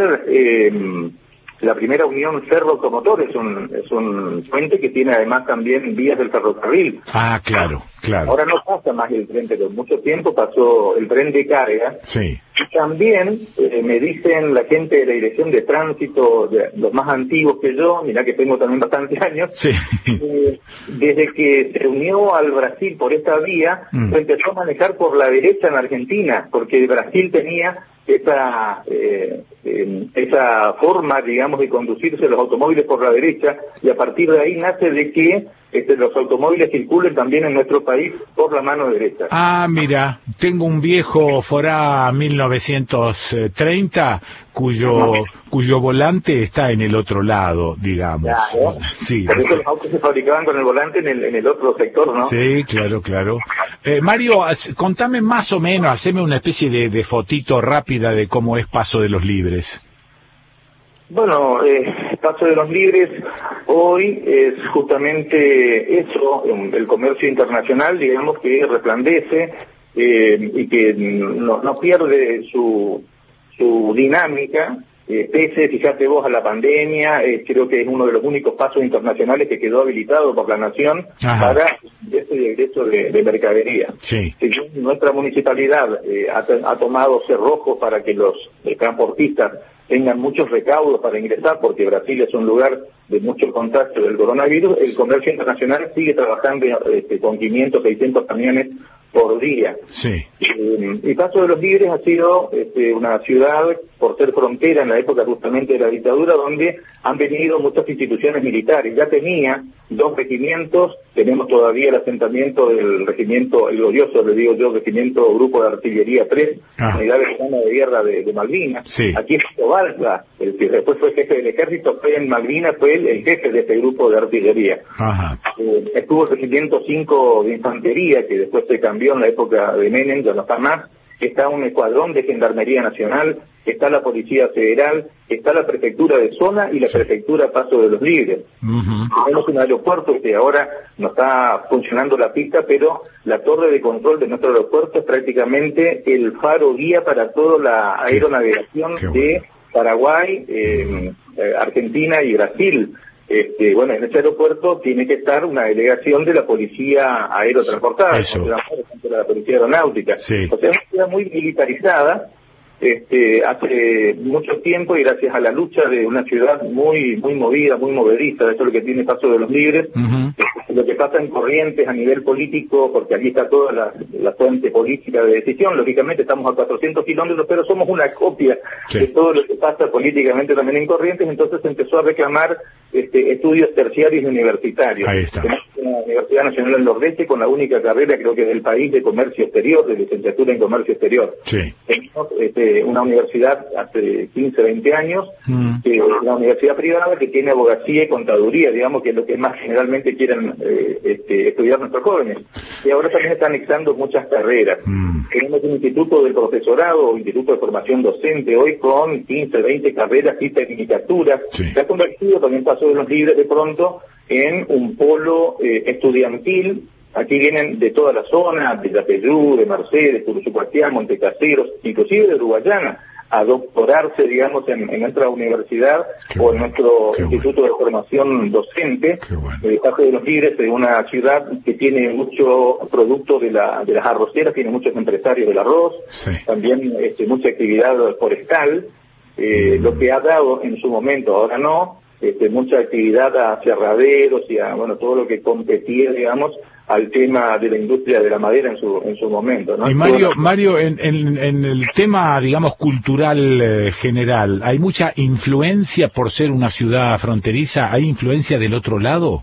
[SPEAKER 9] la primera unión ferro-automotor, es un puente que tiene además también vías del ferrocarril.
[SPEAKER 3] Ah, claro.
[SPEAKER 9] Ahora no pasa más el tren, pero mucho tiempo pasó el tren de carga.
[SPEAKER 3] Sí.
[SPEAKER 9] Y también me dicen la gente de la Dirección de Tránsito, los más antiguos que yo, mirá que tengo también bastantes años,
[SPEAKER 3] sí,
[SPEAKER 9] desde que se unió al Brasil por esta vía, se empezó a manejar por la derecha en Argentina, porque Brasil tenía esa forma, digamos, de conducirse los automóviles por la derecha, y a partir de ahí nace de que los automóviles circulen también en nuestro país por la mano derecha.
[SPEAKER 3] Ah, mira, tengo un viejo Forá 1930 cuyo volante está en el otro lado, digamos.
[SPEAKER 9] Claro.
[SPEAKER 3] Sí.
[SPEAKER 9] Por eso los autos se fabricaban con el volante en el otro sector, ¿no?
[SPEAKER 3] Sí, claro. Mario, contame más o menos, haceme una especie de fotito rápida de cómo es Paso de los Libres.
[SPEAKER 9] Bueno, Paso de los Libres hoy es justamente eso, el comercio internacional, digamos, que resplandece y que no pierde su dinámica, pese, fíjate vos, a la pandemia. Creo que es uno de los únicos pasos internacionales que quedó habilitado por la Nación. Ajá. Para el egreso de mercadería.
[SPEAKER 3] Sí.
[SPEAKER 9] Nuestra municipalidad ha tomado cerrojos para que los transportistas tengan muchos recaudos para ingresar, porque Brasil es un lugar de mucho contagio del coronavirus. El comercio internacional sigue trabajando con 500, 600 camiones por día.
[SPEAKER 3] Sí.
[SPEAKER 9] Y Paso de los Libres ha sido una ciudad, por ser frontera en la época justamente de la dictadura, donde han venido muchas instituciones militares. Ya tenía 2 regimientos, tenemos todavía el asentamiento del regimiento, el glorioso, le digo yo, regimiento Grupo de Artillería 3, Unidad Veterana de Guerra de Malvinas.
[SPEAKER 3] Sí.
[SPEAKER 9] Aquí en Balsa, el que después fue jefe del ejército, fue en Malvinas, fue el jefe de este grupo de artillería.
[SPEAKER 3] Ajá.
[SPEAKER 9] Estuvo el regimiento 5 de infantería, que después se cambió en la época de Menem, ya no está más. Está un escuadrón de Gendarmería Nacional, está la Policía Federal, está la Prefectura de Zona y la Prefectura Paso de los Libres. Tenemos un aeropuerto que ahora no está funcionando la pista, pero la torre de control de nuestro aeropuerto es prácticamente el faro guía para toda la aeronavegación de Paraguay, Argentina y Brasil. En este aeropuerto tiene que estar una delegación de la policía aerotransportada, de la policía aeronáutica.
[SPEAKER 3] Sí.
[SPEAKER 9] O sea, es una ciudad muy militarizada, hace mucho tiempo, y gracias a la lucha de una ciudad muy movida, muy movediza. Eso es lo que tiene Paso de los Libres. Lo que pasa en Corrientes a nivel político, porque aquí está toda la fuente política de decisión. Lógicamente estamos a 400 kilómetros, pero somos una copia de todo lo que pasa políticamente también en Corrientes. Entonces se empezó a reclamar estudios terciarios y universitarios.
[SPEAKER 3] Ahí está.
[SPEAKER 9] Tenemos una Universidad Nacional en Nordeste con la única carrera, creo que del país, de comercio exterior, de licenciatura en comercio exterior.
[SPEAKER 3] Sí.
[SPEAKER 9] Tenemos una universidad hace 15, 20 años, una universidad privada que tiene abogacía y contaduría, digamos, que es lo que más generalmente quieren estudiar nuestros jóvenes. Y ahora también están anexando muchas carreras. Tenemos un instituto del profesorado, instituto de formación docente, hoy con 15, 20 carreras y tecnicaturas. Se ha convertido, también Paso de los Libres, de pronto en un polo estudiantil. Aquí vienen de toda la zona, de Yapeyú, de Mercedes, Curuzucuatiá, Montecaseros, inclusive de Uruguayana, a doctorarse, digamos, en nuestra universidad o en nuestro instituto de formación docente. Paso de los Libres es una ciudad que tiene mucho producto de las arroceras, tiene muchos empresarios del arroz, también mucha actividad forestal, lo que ha dado en su momento, ahora no, mucha actividad a cerraderos y a todo lo que competía, digamos, al tema de la industria de la madera en su momento, ¿no?
[SPEAKER 3] Y Mario, en el tema, digamos, cultural general, ¿hay mucha influencia por ser una ciudad fronteriza? ¿Hay influencia del otro lado?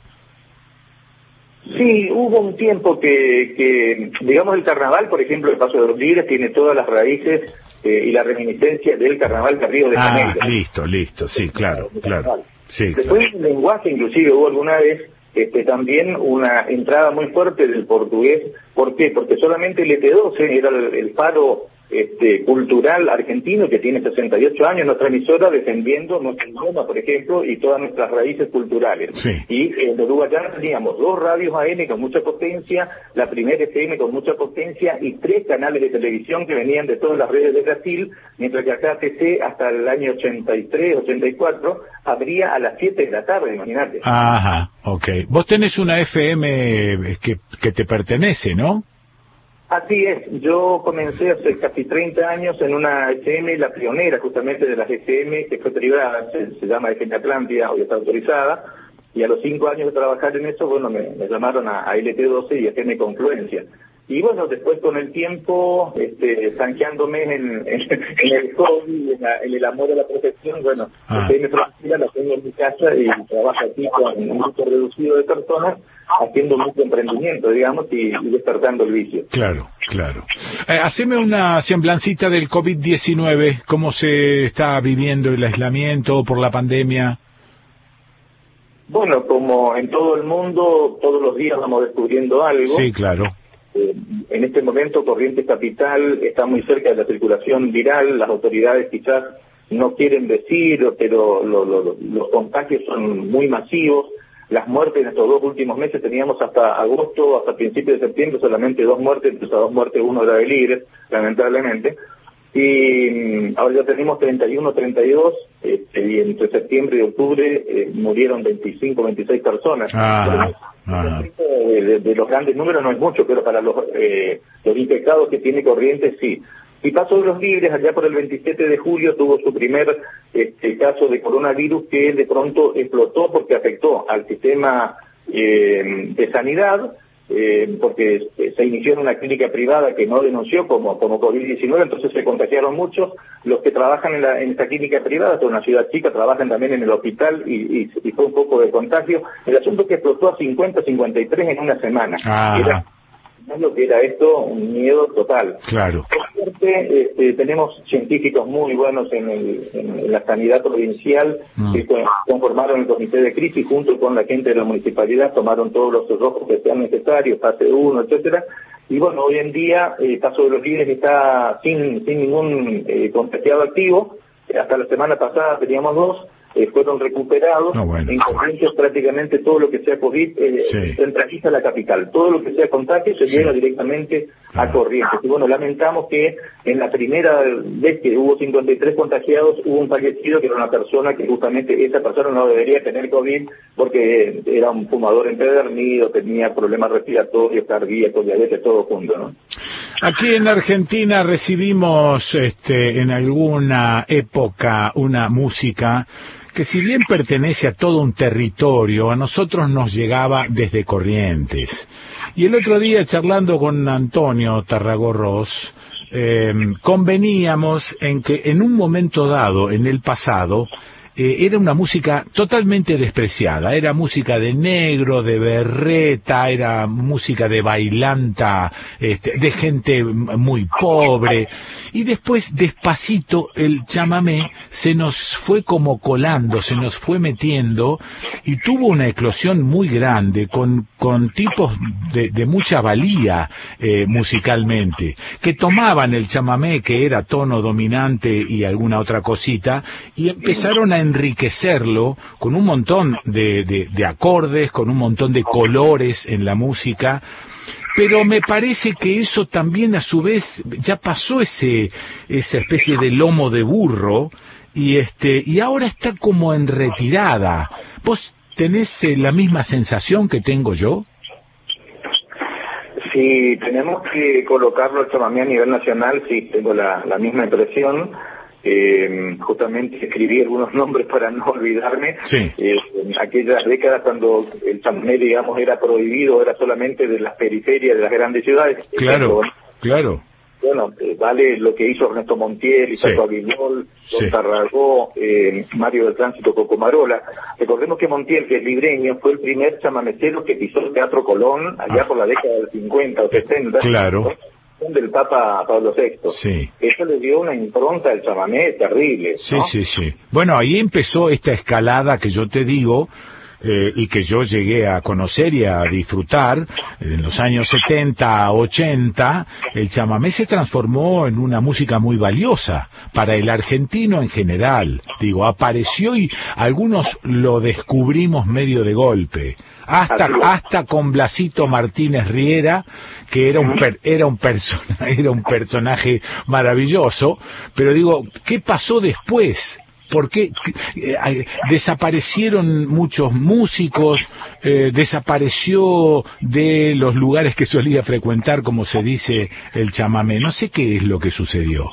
[SPEAKER 9] Sí, hubo un tiempo que digamos, el carnaval, por ejemplo, el Paso de los Libres tiene todas las raíces y la reminiscencia del carnaval de Río de Janeiro.
[SPEAKER 3] Listo, sí, claro. Sí,
[SPEAKER 9] después el lenguaje, inclusive hubo alguna vez también una entrada muy fuerte del portugués. ¿Por qué? Porque solamente el ET12 era el faro cultural argentino, que tiene 68 años, nuestra emisora, defendiendo nuestro idioma, por ejemplo, y todas nuestras raíces culturales.
[SPEAKER 3] Sí.
[SPEAKER 9] Y en Uruguayana teníamos 2 radios AM con mucha potencia, la primera FM con mucha potencia y 3 canales de televisión que venían de todas las redes de Brasil, mientras que acá TC hasta el año 83, 84 abría a las 7 de la tarde, imagínate.
[SPEAKER 3] Ajá, ok. Vos tenés una FM que te pertenece, ¿no?
[SPEAKER 9] Así es, yo comencé hace casi 30 años en una FM, la pionera justamente de las FM, que fue privada, se llama FM Atlántida, hoy está autorizada, y a los 5 años de trabajar en eso, bueno, me llamaron a LT12 y FM Confluencia. Y bueno, después con el tiempo, zanjeándome en el hobby, en el amor a la profesión, bueno, FM Frontera la tengo en mi casa y trabajo aquí con un grupo reducido de personas, haciendo mucho emprendimiento, digamos, y despertando el vicio.
[SPEAKER 3] Claro. Haceme una semblancita del COVID-19, ¿cómo se está viviendo el aislamiento por la pandemia?
[SPEAKER 9] Bueno, como en todo el mundo, todos los días vamos descubriendo algo.
[SPEAKER 3] Sí, claro.
[SPEAKER 9] En este momento Corrientes Capital está muy cerca de la circulación viral, las autoridades quizás no quieren decir, pero los contagios son muy masivos. Las muertes en estos 2 últimos meses teníamos hasta agosto, hasta principios de septiembre, solamente 2 muertes, entre esas 2 muertes 1 era de Libres, lamentablemente. Y ahora ya tenemos 31, 32, y entre septiembre y octubre murieron 25, 26 personas. De los grandes números no es mucho, pero para los infectados que tiene Corrientes sí. Y Paso de los Libres, allá por el 27 de julio, tuvo su primer caso de coronavirus que de pronto explotó porque afectó al sistema de sanidad, porque se inició en una clínica privada que no denunció como COVID-19, entonces se contagiaron muchos. Los que trabajan en esta clínica privada, que es una ciudad chica, trabajan también en el hospital y fue un poco de contagio. El asunto es que explotó a 50, 53 en una semana. Era lo que era esto, un miedo total.
[SPEAKER 3] Claro.
[SPEAKER 9] Por suerte, tenemos científicos muy buenos en la sanidad provincial que conformaron el comité de crisis junto con la gente de la municipalidad, tomaron todos los cerrojos que sean necesarios, fase 1, etcétera. Y bueno, hoy en día Paso de los Libres está sin ningún contagiado activo. Hasta la semana pasada teníamos 2. Fueron recuperados. En Corrientes prácticamente todo lo que sea COVID centraliza la capital. Todo lo que sea contagio se lleva directamente a Corrientes. Y bueno, lamentamos que en la primera vez que hubo 53 contagiados, hubo un fallecido que era una persona que justamente esa persona no debería tener COVID porque era un fumador empedernido, tenía problemas respiratorios, cardíacos, diabetes, todo junto, ¿no?
[SPEAKER 3] Aquí en Argentina recibimos en alguna época una música que, si bien pertenece a todo un territorio, a nosotros nos llegaba desde Corrientes. Y el otro día, charlando con Antonio Tarragorros, conveníamos en que en un momento dado, en el pasado, era una música totalmente despreciada, era música de negro, de berreta, era música de bailanta, de gente muy pobre, y después despacito el chamamé se nos fue como colando, se nos fue metiendo, y tuvo una eclosión muy grande, con tipos de mucha valía musicalmente, que tomaban el chamamé, que era tono dominante y alguna otra cosita, y empezaron a enriquecerlo con un montón de acordes, con un montón de colores en la música. Pero me parece que eso también, a su vez, ya pasó esa especie de lomo de burro, y ahora está como en retirada. ¿Vos tenés la misma sensación que tengo yo?
[SPEAKER 9] Si tenemos que colocarlo el chamamé a nivel nacional, sí, tengo la misma impresión. justamente escribí algunos nombres para no olvidarme. En aquellas décadas cuando el chamamé, digamos, era prohibido, era solamente de las periferias de las grandes ciudades.
[SPEAKER 3] Claro.
[SPEAKER 9] Bueno, vale lo que hizo Ernesto Montiel, Isato Aguilol, Don Tarragó, Mario del Tránsito Cocomarola. Recordemos que Montiel, que es libreño, fue el primer chamamecero que pisó el Teatro Colón allá por la década del 50 o 60.
[SPEAKER 3] Claro.
[SPEAKER 9] Del Papa Pablo VI. Eso le dio una impronta al chamamé terrible, ¿no?
[SPEAKER 3] Sí. Bueno, ahí empezó esta escalada que yo te digo, y que yo llegué a conocer y a disfrutar. En los años 70, 80, el chamamé se transformó en una música muy valiosa para el argentino en general. Digo, apareció y algunos lo descubrimos medio de golpe. Hasta con Blasito Martínez Riera, que era un personaje maravilloso, pero digo, ¿qué pasó después? ¿Por qué desaparecieron muchos músicos? Desapareció de los lugares que solía frecuentar, como se dice, el chamamé. No sé qué es lo que sucedió.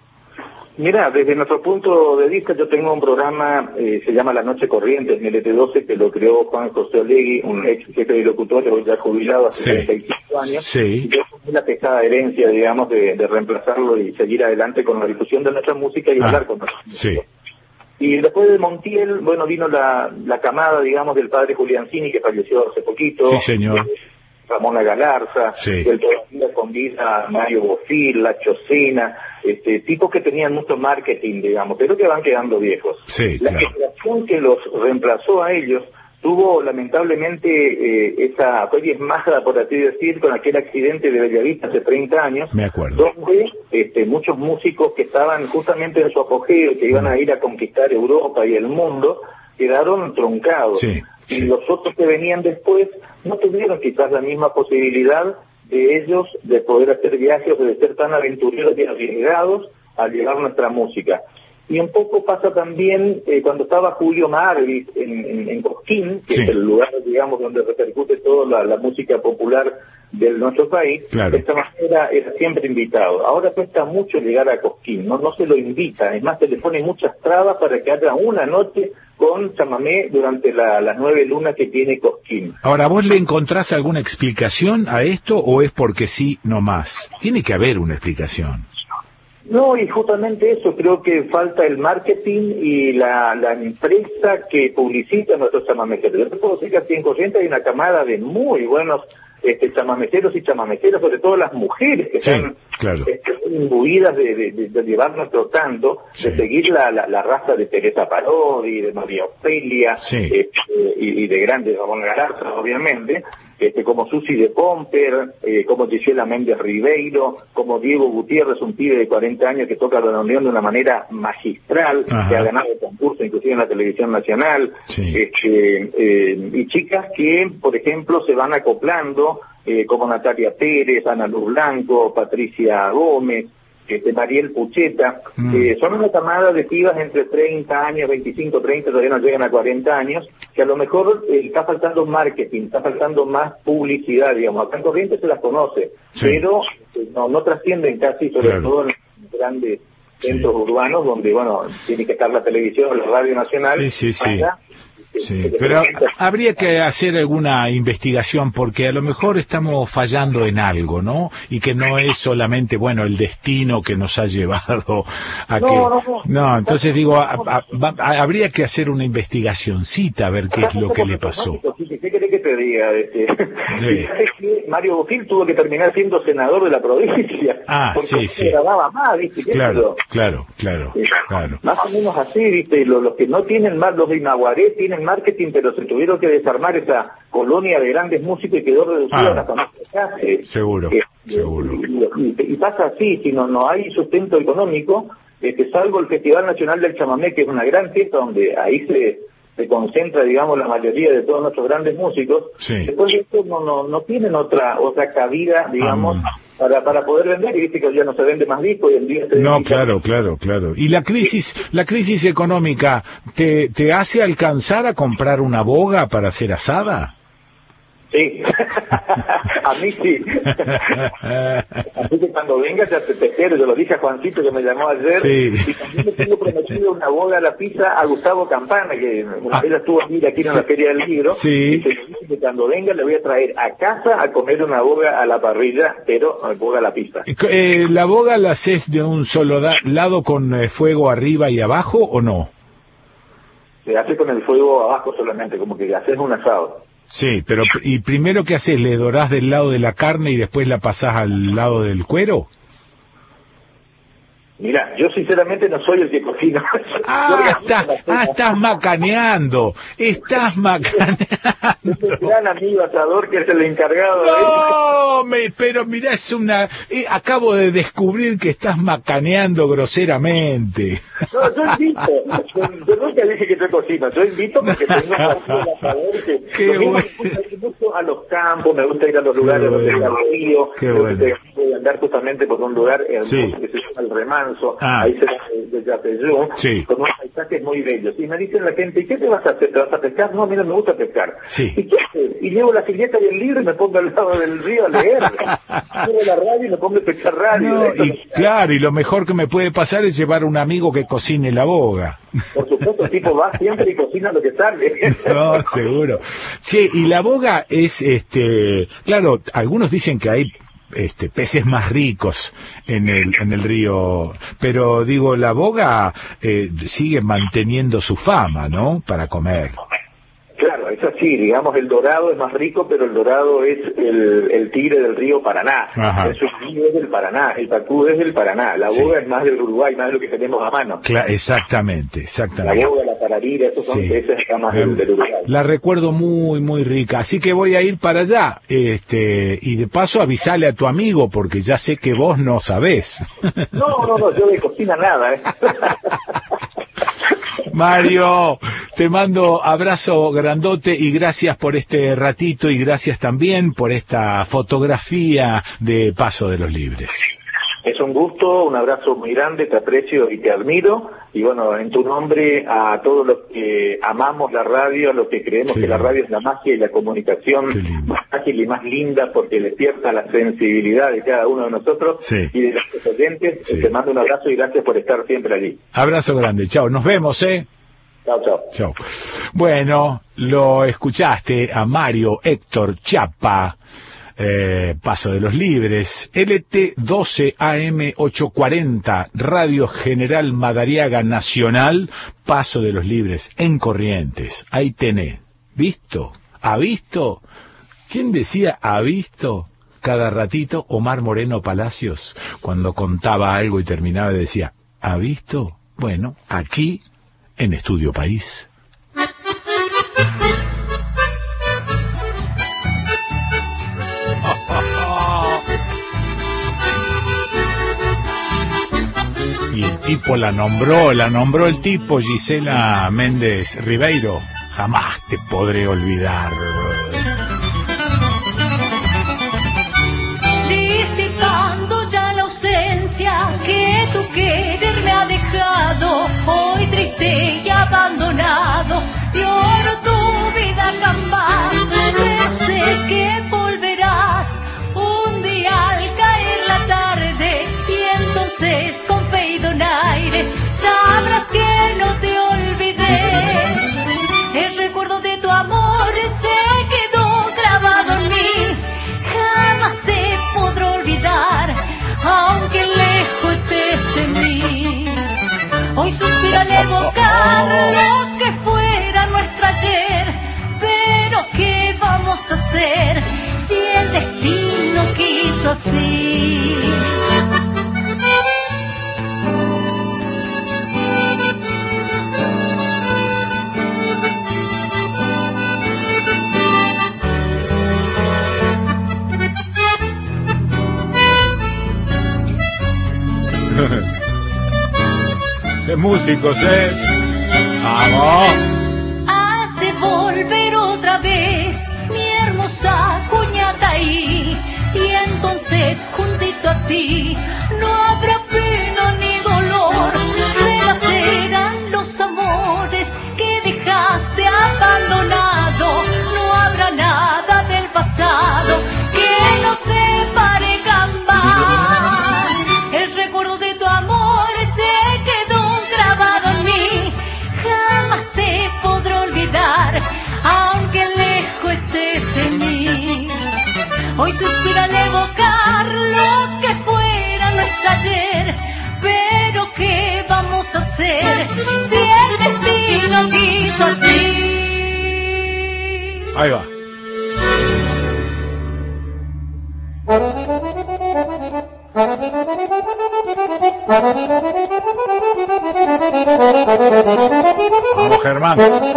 [SPEAKER 9] Mira, desde nuestro punto de vista, yo tengo un programa, se llama La Noche Corriente, en LT12, que lo creó Juan José Olegui, un ex jefe de locutor, ya jubilado hace 35 años. Y yo tuve la pesada herencia, digamos, de reemplazarlo y seguir adelante con la difusión de nuestra música y hablar con nuestra música. Y después de Montiel, bueno, vino la camada, digamos, del padre Juliancini, que falleció hace poquito.
[SPEAKER 3] Sí, señor.
[SPEAKER 9] Ramona Galarza, el todavía con vida Mario Bofil, La Chocena, tipos que tenían mucho marketing, digamos, pero que van quedando viejos. La generación que los reemplazó a ellos tuvo lamentablemente esa fue diezmada, por así decir, con aquel accidente de Bellavista hace 30 años.
[SPEAKER 3] Me acuerdo.
[SPEAKER 9] Donde muchos músicos que estaban justamente en su apogeo, que iban a ir a conquistar Europa y el mundo, quedaron truncados. Y los otros que venían después no tuvieron quizás la misma posibilidad de ellos de poder hacer viajes o de ser tan aventureros y arriesgados al llevar nuestra música. Y un poco pasa también cuando estaba Julio Marvis en Cosquín, que es el lugar, digamos, donde repercute toda la música popular de nuestro país. De esta manera era siempre invitado. Ahora cuesta mucho llegar a Cosquín, no se lo invita, es más, se le pone muchas trabas para que haya una noche con chamamé durante las 9 lunas que tiene Cosquín.
[SPEAKER 3] Ahora, ¿vos le encontrás alguna explicación a esto o es porque sí nomás? Tiene que haber una explicación.
[SPEAKER 9] No, y justamente eso, creo que falta el marketing y la empresa que publicita nuestros chamameceros. Yo te puedo decir que aquí en Corrientes hay una camada de muy buenos chamameceros y chamameceras, sobre todo las mujeres que están imbuidas de llevar nuestro canto, de seguir la raza de Teresa Parodi, de María Ofelia, y de grandes Ramón Galarza, obviamente, como Susi de Pomper, como Gisela Méndez Ribeiro, como Diego Gutiérrez, un pibe de 40 años que toca la unión de una manera magistral, que ha ganado el concurso inclusive en la televisión nacional, y chicas que, por ejemplo, se van acoplando, como Natalia Pérez, Ana Luz Blanco, Patricia Gómez, Mariel Pucheta, son una camada de pibas entre 30 años, 25, 30, todavía no llegan a 40 años, que a lo mejor está faltando marketing, está faltando más publicidad, digamos. Acá en Corrientes se las conoce, pero no trascienden casi, sobre todo en los grandes centros urbanos, donde, bueno, tiene que estar la televisión o la radio nacional.
[SPEAKER 3] Pero habría que hacer alguna investigación porque a lo mejor estamos fallando en algo, ¿no? Y que no es solamente, bueno, el destino que nos ha llevado a No, entonces digo, habría que hacer una investigacioncita a ver qué es lo que le pasó.
[SPEAKER 9] ¿Qué querés que te diga? Mario Bofil tuvo que terminar siendo senador de la provincia. Porque se grababa más, ¿viste?
[SPEAKER 3] Claro.
[SPEAKER 9] Más o menos así, ¿viste? Los que no tienen más, los de Inaguaré tienen marketing, pero se tuvieron que desarmar esa colonia de grandes músicos y quedó reducida a una famosa clase.
[SPEAKER 3] Seguro.
[SPEAKER 9] Y pasa así, si no hay sustento económico, salvo el Festival Nacional del Chamamé, que es una gran fiesta donde ahí se concentra, digamos, la mayoría de todos nuestros grandes músicos. Después de esto no tienen otra cabida, digamos, para poder vender, y viste que ya no se vende más disco y el día
[SPEAKER 3] claro. Y la crisis económica te hace alcanzar a comprar una boga para hacer asada.
[SPEAKER 9] Sí, a mí sí. Así que cuando vengas ya te espero, yo lo dije a Juancito que me llamó ayer,
[SPEAKER 3] sí.
[SPEAKER 9] Y también le tengo prometido una boda a la pizza a Gustavo Campana, que una vez estuvo aquí en la Feria del Libro,
[SPEAKER 3] sí.
[SPEAKER 9] Y se dice que cuando venga le voy a traer a casa a comer una boga a la parrilla, pero boga a la pizza.
[SPEAKER 3] ¿La boga la haces de un solo lado con fuego arriba y abajo o no?
[SPEAKER 9] Se hace con el fuego abajo solamente, como que haces un asado.
[SPEAKER 3] Sí, pero ¿y primero qué haces? ¿Le dorás del lado de la carne y después la pasás al lado del cuero?
[SPEAKER 9] Mira, yo sinceramente no soy el que cocina.
[SPEAKER 3] Estás macaneando. Estás macaneando.
[SPEAKER 9] Es un gran amigo asador que es el encargado
[SPEAKER 3] de eso. Pero mira, acabo de descubrir que estás macaneando groseramente.
[SPEAKER 9] No, yo invito. Yo nunca dije que yo cocino. Yo invito porque tengo un amigo asador que
[SPEAKER 3] Qué bueno.
[SPEAKER 9] Me gusta ir mucho a los campos, me gusta ir a los lugares donde está el río.
[SPEAKER 3] Qué bueno.
[SPEAKER 9] Voy a andar justamente por un lugar hermoso que se llama El Remanso. Ahí cerca de Yapeyú, con unos paisajes muy bellos. Y me dicen la gente, ¿y qué te vas a hacer? ¿Te vas a pescar? No, mira, me gusta pescar.
[SPEAKER 3] Sí.
[SPEAKER 9] ¿Y qué haces? Y llevo la silleta y el libro y me pongo al lado del río a leer. Llevo la radio y me pongo a pescar radio.
[SPEAKER 3] No, claro, y lo mejor que me puede pasar es llevar un amigo que cocine la boga.
[SPEAKER 9] Por supuesto, el tipo va siempre y cocina lo que sale.
[SPEAKER 3] No, seguro. Sí, y la boga es, claro, algunos dicen que hay peces más ricos en el río, pero digo, la boga sigue manteniendo su fama, ¿no? Para comer.
[SPEAKER 9] Claro, es así, digamos, el dorado es más rico, pero el dorado es el tigre del río Paraná. El surquillo es del Paraná, el pacú es del Paraná, la boga es más del Uruguay, más de lo que tenemos a mano.
[SPEAKER 3] Exactamente.
[SPEAKER 9] La boga, la pararira, esos son peces más del Uruguay.
[SPEAKER 3] La recuerdo muy, muy rica, así que voy a ir para allá, y de paso avisale a tu amigo, porque ya sé que vos no sabés.
[SPEAKER 9] No, yo de cocina nada,
[SPEAKER 3] Mario, te mando abrazo grandote y gracias por este ratito y gracias también por esta fotografía de Paso de los Libres.
[SPEAKER 9] Es un gusto, un abrazo muy grande, te aprecio y te admiro. Y bueno, en tu nombre a todos los que amamos la radio, a los que creemos que la radio es la magia y la comunicación más ágil y más linda porque despierta la sensibilidad de cada uno de nosotros y de los oyentes. Te mando un abrazo y gracias por estar siempre allí.
[SPEAKER 3] Abrazo grande, chao, nos vemos, Chao. Bueno, lo escuchaste a Mario Héctor Chapa. Paso de los Libres, LT12 AM 840, Radio General Madariaga Nacional, Paso de los Libres, en Corrientes. Ahí tenés. ¿Visto? ¿Ha visto? ¿Quién decía ha visto? Cada ratito Omar Moreno Palacios, cuando contaba algo y terminaba, decía, ¿ha visto? Bueno, aquí, en Estudio País. Y el tipo la nombró el tipo, Gisela Méndez Ribeiro. Jamás te podré olvidar.
[SPEAKER 10] Disipando ya la ausencia que tu querer me ha dejado, hoy triste y abandonado, lloro tu vida jamás, pero sé que volverás un día al caer la tarde, y entonces con fe y donaire sabrás que no te olvidé. El recuerdo de tu amor se quedó grabado en mí, jamás te podré olvidar, aunque lejos estés de mí. Hoy suspiro al evocar lo que fuera nuestro ayer, pero ¿qué vamos a hacer si el destino quiso así?
[SPEAKER 3] De músicos, ¡vamos!
[SPEAKER 10] Hace volver otra vez mi hermosa cuñada ahí, y entonces juntito a ti no habrá pena ni dolor, renacerán los amores que dejaste abandonado, no habrá nada del pasado hacer si el destino quiso así?
[SPEAKER 3] Ahí va. Vamos, Germán.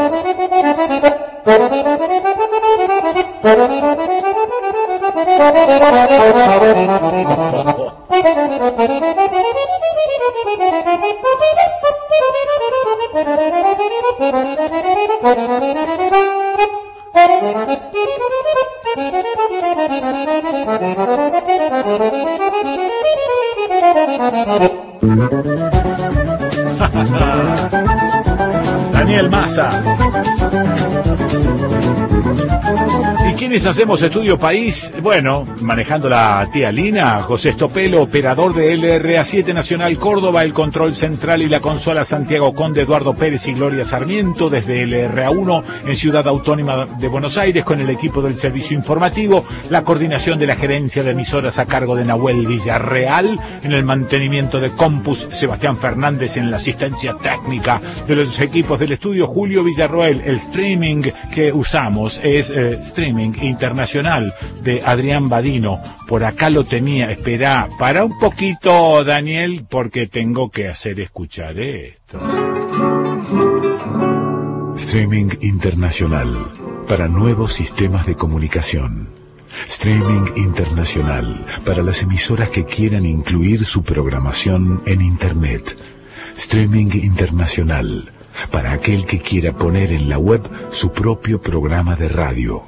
[SPEAKER 3] Daniel Massa. ¿Y quiénes hacemos Estudio País? Bueno, manejando la tía Lina, José Estopelo, operador de LRA7 Nacional Córdoba, el control central y la consola Santiago Conde, Eduardo Pérez y Gloria Sarmiento, desde LRA1 en Ciudad Autónoma de Buenos Aires, con el equipo del servicio informativo, la coordinación de la gerencia de emisoras a cargo de Nahuel Villarreal, en el mantenimiento de Compus, Sebastián Fernández, en la asistencia técnica de los equipos del estudio, Julio Villarroel. El streaming que usamos es streaming internacional de Adrián Badino. Por acá lo tenía. Espera, para un poquito, Daniel, porque tengo que hacer escuchar esto.
[SPEAKER 11] Streaming internacional para nuevos sistemas de comunicación. Streaming internacional para las emisoras que quieran incluir su programación en Internet. Streaming internacional para aquel que quiera poner en la web su propio programa de radio.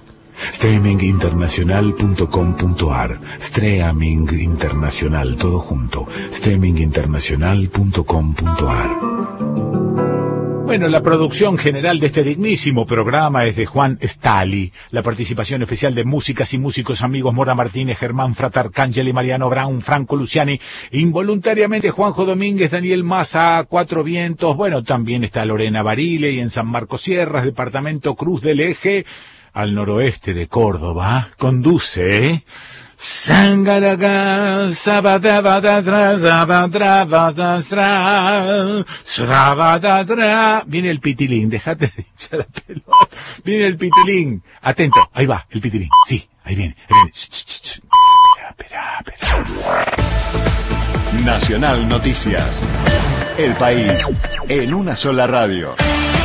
[SPEAKER 11] Streaminginternacional.com.ar. Streaming internacional, todo junto. Streaminginternacional.com.ar.
[SPEAKER 3] Bueno, la producción general de este dignísimo programa es de Juan Stali. La participación especial de músicas y músicos amigos Mora Martínez, Germán Fratarcangeli, Mariano Brown, Franco Luciani, involuntariamente Juanjo Domínguez, Daniel Massa, Cuatro Vientos. Bueno, también está Lorena Barile y en San Marcos Sierras, departamento Cruz del Eje, al noroeste de Córdoba. Conduce Sangaraga, sabadabadadra, sabadabadadra, sabadadra. Viene el pitilín, déjate de hinchar la pelota. Viene el pitilín. Atento, ahí va, el pitilín. Sí, ahí viene, ahí viene. Espera.
[SPEAKER 1] Nacional Noticias. El país en una sola radio.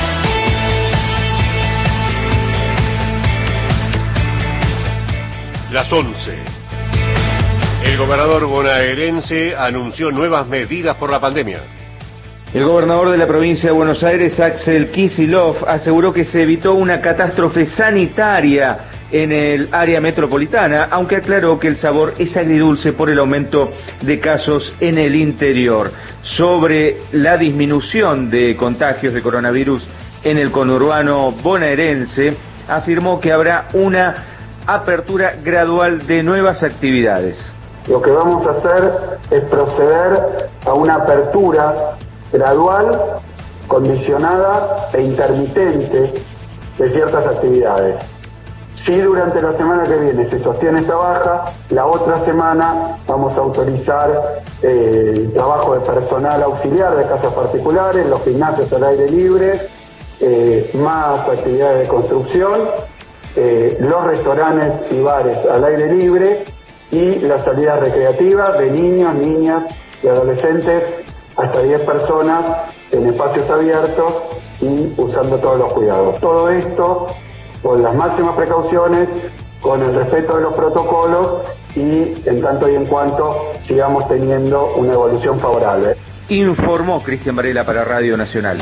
[SPEAKER 12] Las 11. El gobernador bonaerense anunció nuevas medidas por la pandemia.
[SPEAKER 13] El gobernador de la provincia de Buenos Aires, Axel Kicillof, aseguró que se evitó una catástrofe sanitaria en el área metropolitana, aunque aclaró que el sabor es agridulce por el aumento de casos en el interior. Sobre la disminución de contagios de coronavirus en el conurbano bonaerense, afirmó que habrá una apertura gradual de nuevas actividades.
[SPEAKER 14] Lo que vamos a hacer es proceder a una apertura gradual, condicionada e intermitente de ciertas actividades. Si durante la semana que viene se sostiene esta baja, la otra semana vamos a autorizar el trabajo de personal auxiliar de casas particulares, los gimnasios al aire libre, más actividades de construcción, los restaurantes y bares al aire libre y las salidas recreativas de niños, niñas y adolescentes, hasta 10 personas en espacios abiertos y usando todos los cuidados. Todo esto con las máximas precauciones, con el respeto de los protocolos y en tanto y en cuanto sigamos teniendo una evolución favorable.
[SPEAKER 13] Informó Cristian Varela para Radio Nacional.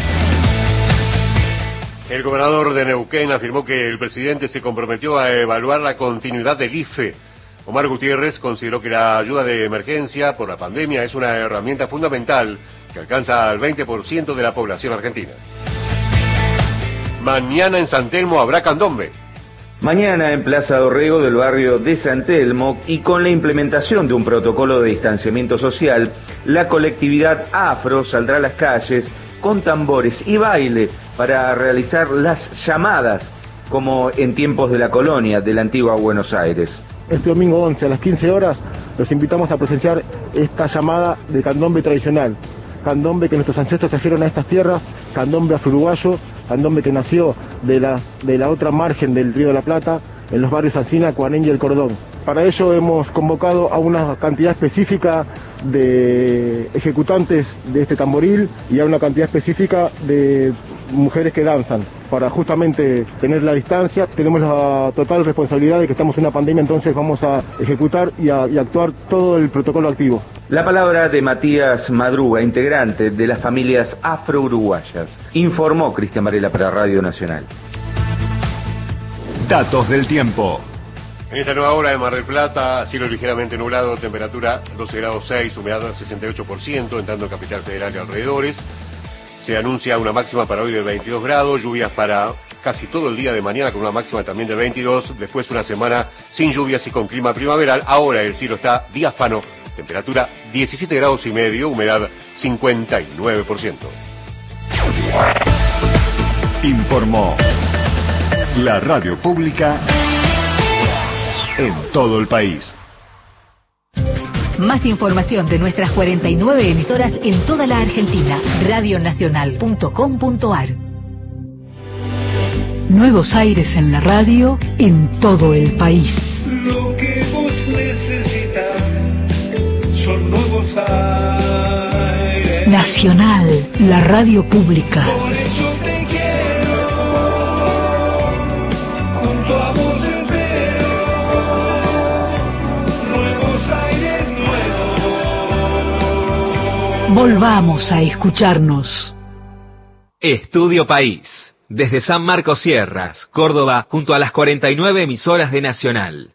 [SPEAKER 12] El gobernador de Neuquén afirmó que el presidente se comprometió a evaluar la continuidad del IFE. Omar Gutiérrez consideró que la ayuda de emergencia por la pandemia es una herramienta fundamental que alcanza al 20% de la población argentina. Mañana en San Telmo habrá candombe.
[SPEAKER 13] Mañana en Plaza Dorrego del barrio de San Telmo, y con la implementación de un protocolo de distanciamiento social, la colectividad afro saldrá a las calles con tambores y baile para realizar las llamadas, como en tiempos de la colonia de la antigua Buenos Aires.
[SPEAKER 15] Este domingo 11 a las 15 horas los invitamos a presenciar esta llamada de candombe tradicional. candombe que nuestros ancestros trajeron a estas tierras, candombe afro-uruguayo, candombe que nació de la otra margen del Río de la Plata, en los barrios Alsina, Cuanén y El Cordón. Para ello hemos convocado a una cantidad específica de ejecutantes de este tamboril y a una cantidad específica de mujeres que danzan. Para justamente tener la distancia, tenemos la total responsabilidad de que estamos en una pandemia, entonces vamos a ejecutar y actuar todo el protocolo activo.
[SPEAKER 13] La palabra de Matías Madruga, integrante de las familias afro-uruguayas. Informó Cristian Varela para Radio Nacional.
[SPEAKER 11] Datos del tiempo.
[SPEAKER 12] En esta nueva hora de Mar del Plata, cielo ligeramente nublado, temperatura 12 grados 6, humedad 68%, entrando en Capital Federal y alrededores. Se anuncia una máxima para hoy de 22 grados, lluvias para casi todo el día de mañana con una máxima también de 22, después una semana sin lluvias y con clima primaveral. Ahora el cielo está diáfano, temperatura 17 grados y medio, humedad 59%.
[SPEAKER 11] Informó la radio pública en todo el país.
[SPEAKER 4] Más información de nuestras 49 emisoras en toda la Argentina. Radionacional.com.ar. Nuevos aires en la radio en todo el país.
[SPEAKER 16] Lo que vos necesitas son nuevos aires.
[SPEAKER 4] Nacional, la radio pública.
[SPEAKER 16] Por eso te quiero, junto a vos.
[SPEAKER 4] Volvamos a escucharnos.
[SPEAKER 2] Estudio País. Desde San Marcos Sierras, Córdoba, junto a las 49 emisoras de Nacional.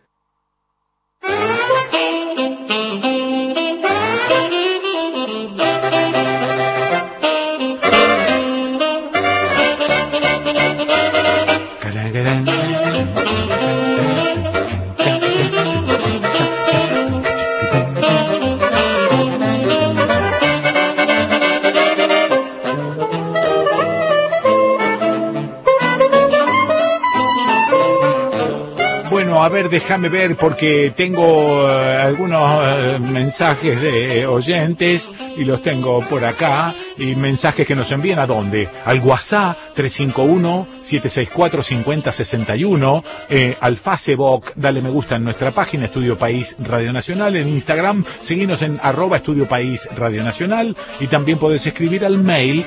[SPEAKER 3] A ver, déjame ver porque tengo algunos mensajes de oyentes y los tengo por acá, y mensajes que nos envían ¿a dónde? Al WhatsApp 351-764-5061, al Facebook, dale me gusta en nuestra página Estudio País Radio Nacional, en Instagram, seguinos en @Estudio País Radio Nacional, y también podés escribir al mail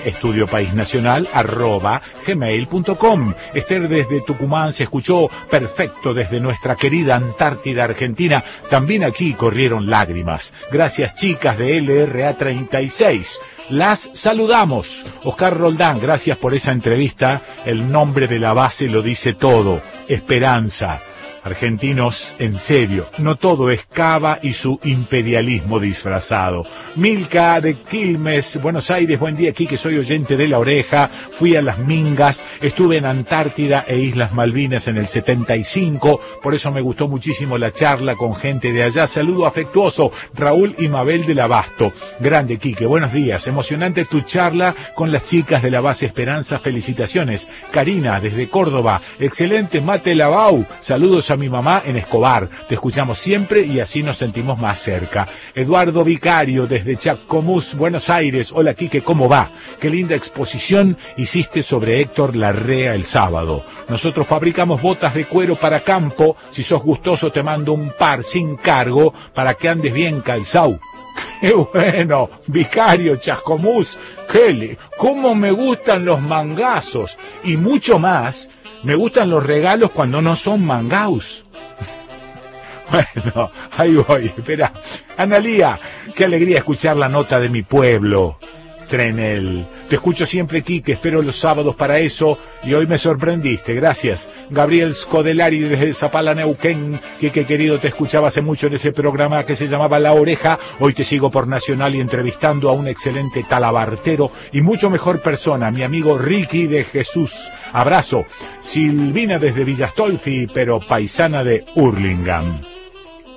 [SPEAKER 3] estudiopaisnacional@gmail.com. Esther desde Tucumán se escuchó perfecto desde nuestra querida Antártida Argentina. También aquí corrieron lágrimas. Gracias, chicas de LRA 36. Las saludamos. Oscar Roldán, gracias por esa entrevista. El nombre de la base lo dice todo. Esperanza. Argentinos, en serio, no todo es Cava y su imperialismo disfrazado. Milka de Quilmes, Buenos Aires, buen día, aquí que soy oyente de La Oreja, fui a las Mingas, estuve en Antártida e Islas Malvinas en el 75, por eso me gustó muchísimo la charla con gente de allá. Saludo afectuoso, Raúl y Mabel del Abasto. Grande, Quique, buenos días, emocionante tu charla con las chicas de la base Esperanza, felicitaciones. Karina, desde Córdoba, excelente mate lavau, saludos a mi mamá en Escobar, te escuchamos siempre y así nos sentimos más cerca. Eduardo Vicario desde Chascomús, Buenos Aires, hola Quique, ¿cómo va? Qué linda exposición hiciste sobre Héctor Larrea el sábado. Nosotros fabricamos botas de cuero para campo, si sos gustoso te mando un par sin cargo para que andes bien calzado. ¡Qué bueno! Vicario, Chascomús, Kelly, cómo me gustan los mangazos y mucho más. Me gustan los regalos cuando no son mangaus. Bueno, ahí voy, espera. Analía, qué alegría escuchar la nota de mi pueblo. Trenel, te escucho siempre, Quique, espero los sábados para eso, y hoy me sorprendiste, gracias. Gabriel Scodelari desde Zapala, Neuquén, Quique querido, te escuchaba hace mucho en ese programa que se llamaba La Oreja, hoy te sigo por Nacional y entrevistando a un excelente talabartero y mucho mejor persona, mi amigo Ricky de Jesús. Abrazo. Silvina desde Villastolfi, pero paisana de Hurlingham.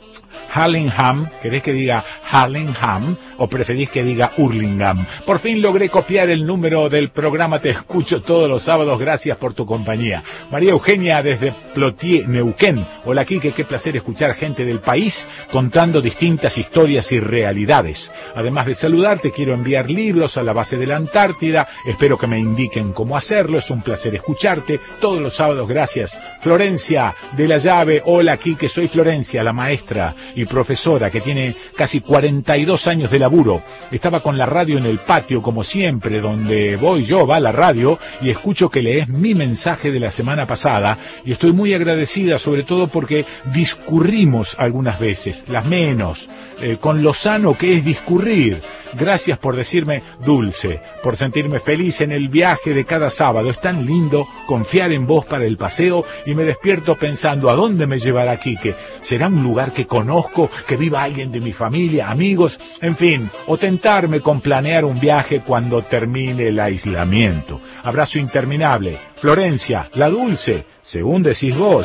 [SPEAKER 3] Hallingham. ¿Querés que diga Hallingham o preferís que diga Hurlingham? Por fin logré copiar el número del programa Te Escucho todos los sábados. Gracias por tu compañía. María Eugenia desde Plotier, Neuquén. Hola Quique, qué placer escuchar gente del país contando distintas historias y realidades. Además de saludarte, quiero enviar libros a la base de la Antártida. Espero que me indiquen cómo hacerlo. Es un placer escucharte todos los sábados. Gracias. Florencia de la Llave. Hola Quique, soy Florencia, la maestra y profesora que tiene casi 42 años de laburo. Estaba con la radio en el patio, como siempre, donde voy yo, va la radio, y escucho que lees mi mensaje de la semana pasada, y estoy muy agradecida, sobre todo porque discurrimos algunas veces, las menos, con lo sano que es discurrir. Gracias por decirme dulce, por sentirme feliz en el viaje de cada sábado. Es tan lindo confiar en vos para el paseo y me despierto pensando, ¿a dónde me llevará Quique? ¿Será un lugar que conozco, que viva alguien de mi familia, amigos? En fin, o tentarme con planear un viaje cuando termine el aislamiento. Abrazo interminable. Florencia, la dulce, según decís vos.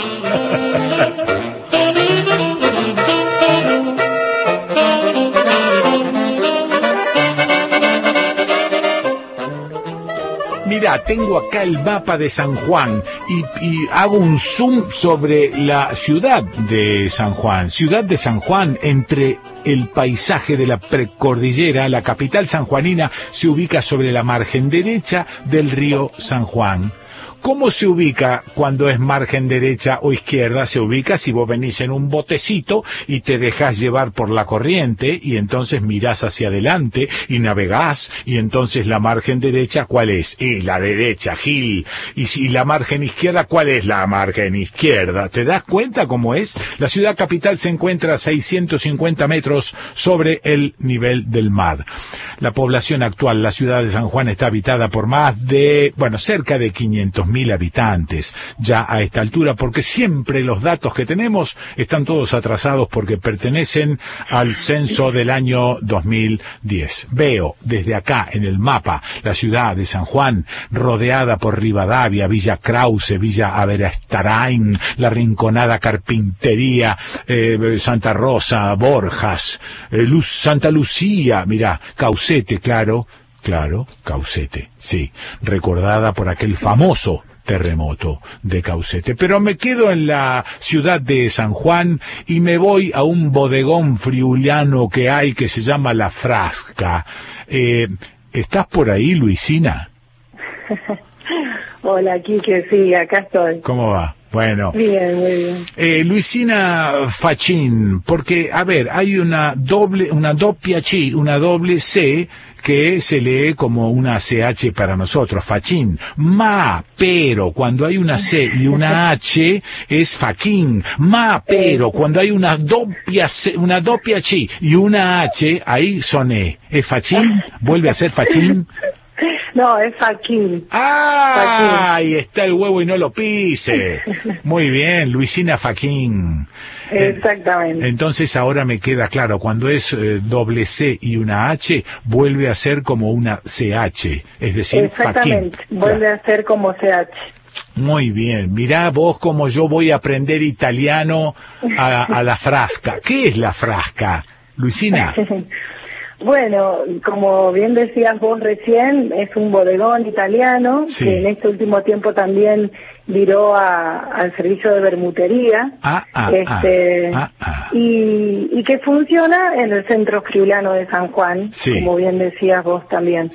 [SPEAKER 3] Mira, tengo acá el mapa de San Juan y hago un zoom sobre la ciudad de San Juan. Ciudad de San Juan, entre el paisaje de la precordillera, la capital sanjuanina se ubica sobre la margen derecha del río San Juan. ¿Cómo se ubica cuando es margen derecha o izquierda? Se ubica si vos venís en un botecito y te dejás llevar por la corriente y entonces mirás hacia adelante y navegás, y entonces la margen derecha, ¿cuál es? Y la derecha, Gil. Y si la margen izquierda, ¿cuál es la margen izquierda? ¿Te das cuenta cómo es? La ciudad capital se encuentra a 650 metros sobre el nivel del mar. La población actual, la ciudad de San Juan, está habitada por cerca de 500.000 habitantes ya a esta altura, porque siempre los datos que tenemos están todos atrasados porque pertenecen al censo del año 2010. Veo desde acá en el mapa la ciudad de San Juan rodeada por Rivadavia, Villa Krause, Villa Averastarain, La Rinconada, Carpintería, Santa Rosa, Borjas, Santa Lucía, mirá, Caucete, claro, Caucete, sí, recordada por aquel famoso terremoto de Caucete. Pero me quedo en la ciudad de San Juan y me voy a un bodegón friulano que hay que se llama La Frasca. ¿Estás por ahí, Luisina?
[SPEAKER 17] Hola, Quique, sí, acá estoy.
[SPEAKER 3] ¿Cómo va? Bueno.
[SPEAKER 17] Bien, muy bien.
[SPEAKER 3] Luisina Fachin, porque, a ver, hay una doble C que se lee como una CH para nosotros, Fachin. Pero, cuando hay una C y una H, es Faquín. Pero, cuando hay una doppia chi y una H, ahí son E. ¿Es Fachin? ¿Vuelve a ser Fachin?
[SPEAKER 17] No, es Faquín.
[SPEAKER 3] Ahí está el huevo y no lo pise. Muy bien, Luisina Faquín.
[SPEAKER 17] Exactamente.
[SPEAKER 3] Entonces ahora me queda claro, cuando es doble C y una H, vuelve a ser como una CH, es decir,
[SPEAKER 17] exactamente,
[SPEAKER 3] Faquín.
[SPEAKER 17] vuelve a ser como CH.
[SPEAKER 3] Muy bien, mirá vos como yo voy a aprender italiano a la Frasca. ¿Qué es la Frasca, Luisina?
[SPEAKER 17] Bueno, como bien decías vos recién, es un bodegón italiano que en este último tiempo también viró al servicio de bermutería y que funciona en el centro friulano de San Juan, como bien decías vos también.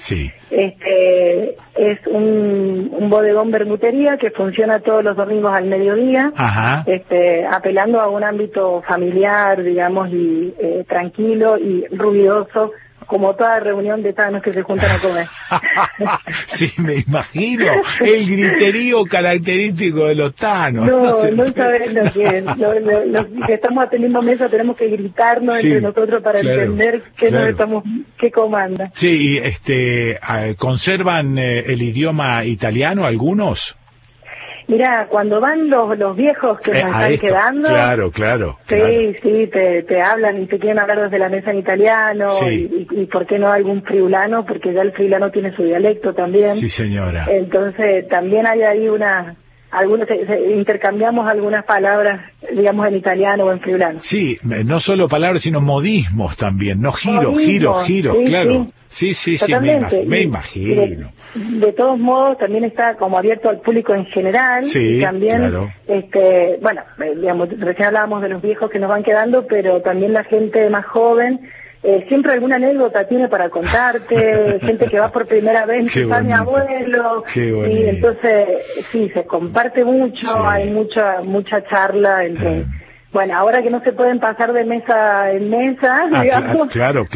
[SPEAKER 17] Es un bodegón bermutería que funciona todos los domingos al mediodía, apelando a un ámbito familiar, digamos, y tranquilo y ruidoso, como toda reunión de tanos que se juntan a comer.
[SPEAKER 3] Sí, me imagino, el griterío característico de los tanos.
[SPEAKER 17] No sabes lo que es. Los que estamos atendiendo mesa tenemos que gritarnos entre nosotros para entender qué comanda.
[SPEAKER 3] Sí, ¿conservan el idioma italiano algunos?
[SPEAKER 17] Mirá, cuando van los viejos que nos están quedando...
[SPEAKER 3] Claro.
[SPEAKER 17] Sí, te hablan y te quieren hablar desde la mesa en italiano, y ¿por qué no algún friulano? Porque ya el friulano tiene su dialecto también.
[SPEAKER 3] Sí, señora.
[SPEAKER 17] Entonces, también hay ahí algunos intercambiamos algunas palabras, digamos, en italiano o en friulano.
[SPEAKER 3] Sí, no solo palabras, sino modismos también, no giros, sí, claro. Sí, me imagino.
[SPEAKER 17] De todos modos, también está como abierto al público en general.
[SPEAKER 3] Sí,
[SPEAKER 17] y también,
[SPEAKER 3] claro.
[SPEAKER 17] Bueno, digamos, recién hablábamos de los viejos que nos van quedando, pero también la gente más joven, siempre alguna anécdota tiene para contarte, gente que va por primera vez, está mi abuelo, y entonces, sí, se comparte mucho, hay mucha charla entre... Bueno, ahora que no se pueden pasar de mesa en mesa, digamos,
[SPEAKER 3] claro,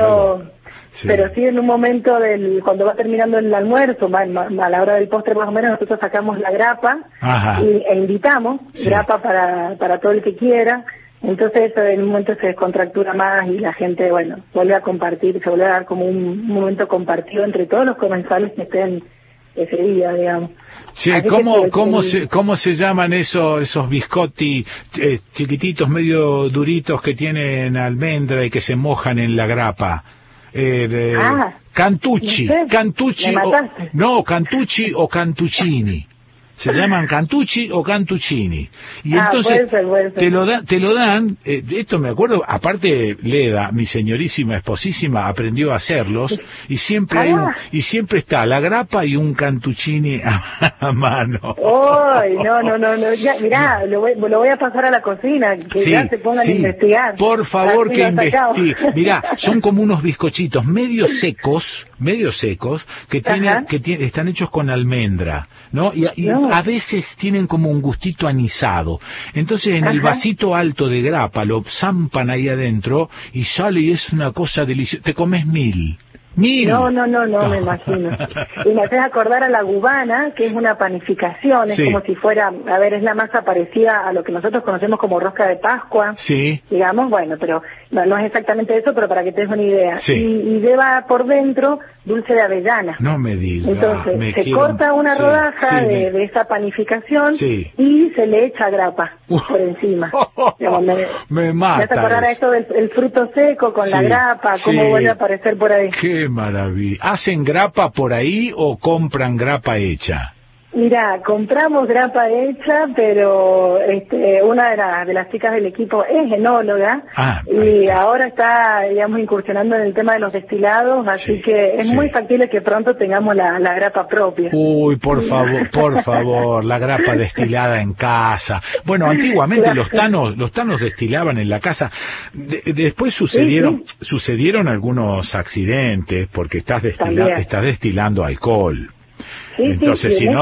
[SPEAKER 17] pero sí en un momento cuando va terminando el almuerzo, a la hora del postre más o menos, nosotros sacamos la grapa e invitamos grapa para todo el que quiera. Entonces eso en un momento se descontractura más y la gente, bueno, vuelve a compartir, se vuelve a dar como un momento compartido entre todos los comensales que estén ese día, digamos.
[SPEAKER 3] Sí, ¿cómo se llaman esos biscotti chiquititos, medio duritos que tienen almendra y que se mojan en la grapa? Cantucci,
[SPEAKER 17] no sé,
[SPEAKER 3] Cantucci o Cantuccini. Se llaman Cantucci o Cantuccini. Y entonces
[SPEAKER 17] puede ser.
[SPEAKER 3] te lo dan, esto me acuerdo, aparte Leda, mi señorísima esposísima, aprendió a hacerlos, y siempre siempre está la grapa y un Cantuccini a mano.
[SPEAKER 17] ¡Ay, no! Ya, mirá, lo voy a pasar a la cocina, que ya se pongan a investigar.
[SPEAKER 3] Por favor, que investiguen. Mirá, son como unos bizcochitos medio secos, que están hechos con almendra, ¿no? Y a veces tienen como un gustito anisado. Entonces en el vasito alto de grapa lo zampan ahí adentro y sale y es una cosa deliciosa. Te comes mil.
[SPEAKER 17] No, me imagino. Y me haces acordar a la gubana, que es una panificación, es como si fuera, es la masa parecida a lo que nosotros conocemos como rosca de Pascua, digamos, bueno, pero no es exactamente eso, pero para que te des una idea. Y lleva por dentro dulce de avellana.
[SPEAKER 3] No me digas.
[SPEAKER 17] Entonces, se corta una rodaja de esa panificación y se le echa grapa por encima.
[SPEAKER 3] Me mata.
[SPEAKER 17] Me hace acordar a esto del fruto seco con la grapa, cómo vuelve a aparecer por ahí.
[SPEAKER 3] ¡Qué maravilla! ¿Hacen grapa por ahí o compran grapa hecha?
[SPEAKER 17] Mira, compramos grapa hecha, pero una de las chicas del equipo es enóloga y ahora está, digamos, incursionando en el tema de los destilados, así que es muy factible que pronto tengamos la grapa propia.
[SPEAKER 3] Uy, por favor, la grapa destilada en casa. Bueno, antiguamente los tanos destilaban en la casa. Después sucedieron algunos accidentes porque estás destilando alcohol. Entonces, si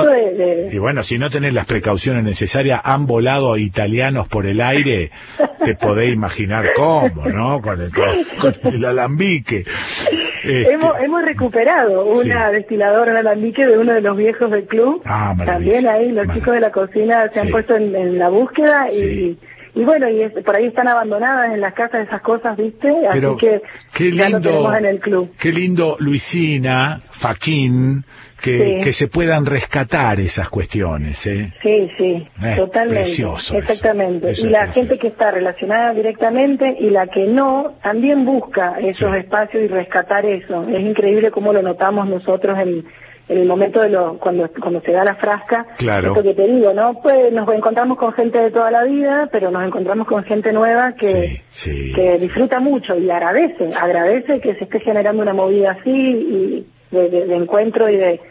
[SPEAKER 3] no tenés las precauciones necesarias, han volado italianos por el aire, te podés imaginar cómo, ¿no? Con el alambique.
[SPEAKER 17] Hemos recuperado una destiladora en alambique de uno de los viejos del club. También ahí los chicos de la cocina se han puesto en la búsqueda y bueno, por ahí están abandonadas en las casas esas cosas, ¿viste? Así que ya lo tenemos en el club.
[SPEAKER 3] Qué lindo, Luisina, Faquín, que se puedan rescatar esas cuestiones,
[SPEAKER 17] Sí, totalmente.
[SPEAKER 3] Precioso.
[SPEAKER 17] Exactamente.
[SPEAKER 3] Eso
[SPEAKER 17] y la gente que está relacionada directamente y la que no, también busca esos espacios y rescatar eso. Es increíble cómo lo notamos nosotros en el momento cuando se da la frasca.
[SPEAKER 3] Claro.
[SPEAKER 17] Esto que te digo, ¿no? Pues nos encontramos con gente de toda la vida, pero nos encontramos con gente nueva que disfruta mucho y agradece que se esté generando una movida así y de encuentro y de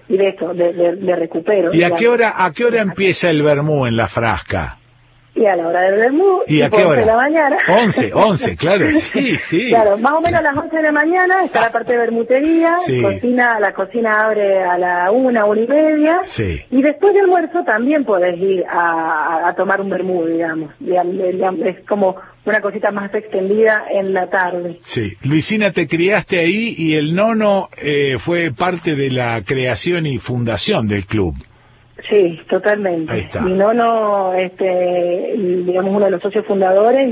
[SPEAKER 17] recupero.
[SPEAKER 3] ¿Y a qué hora empieza el vermú en la frasca?
[SPEAKER 17] Y a la hora del vermú,
[SPEAKER 3] ¿y a qué hora?
[SPEAKER 17] 11 de la mañana.
[SPEAKER 3] 11, claro, sí.
[SPEAKER 17] Claro, más o menos a las 11 de la mañana está la parte de vermutería, la cocina abre a la 1:30, y después del almuerzo también podés ir a tomar un vermú, digamos, es como una cosita más extendida en la tarde.
[SPEAKER 3] Sí, Luisina, te criaste ahí y el nono fue parte de la creación y fundación del club.
[SPEAKER 17] Sí, totalmente.
[SPEAKER 3] Ahí está.
[SPEAKER 17] Mi nono, digamos, uno de los socios fundadores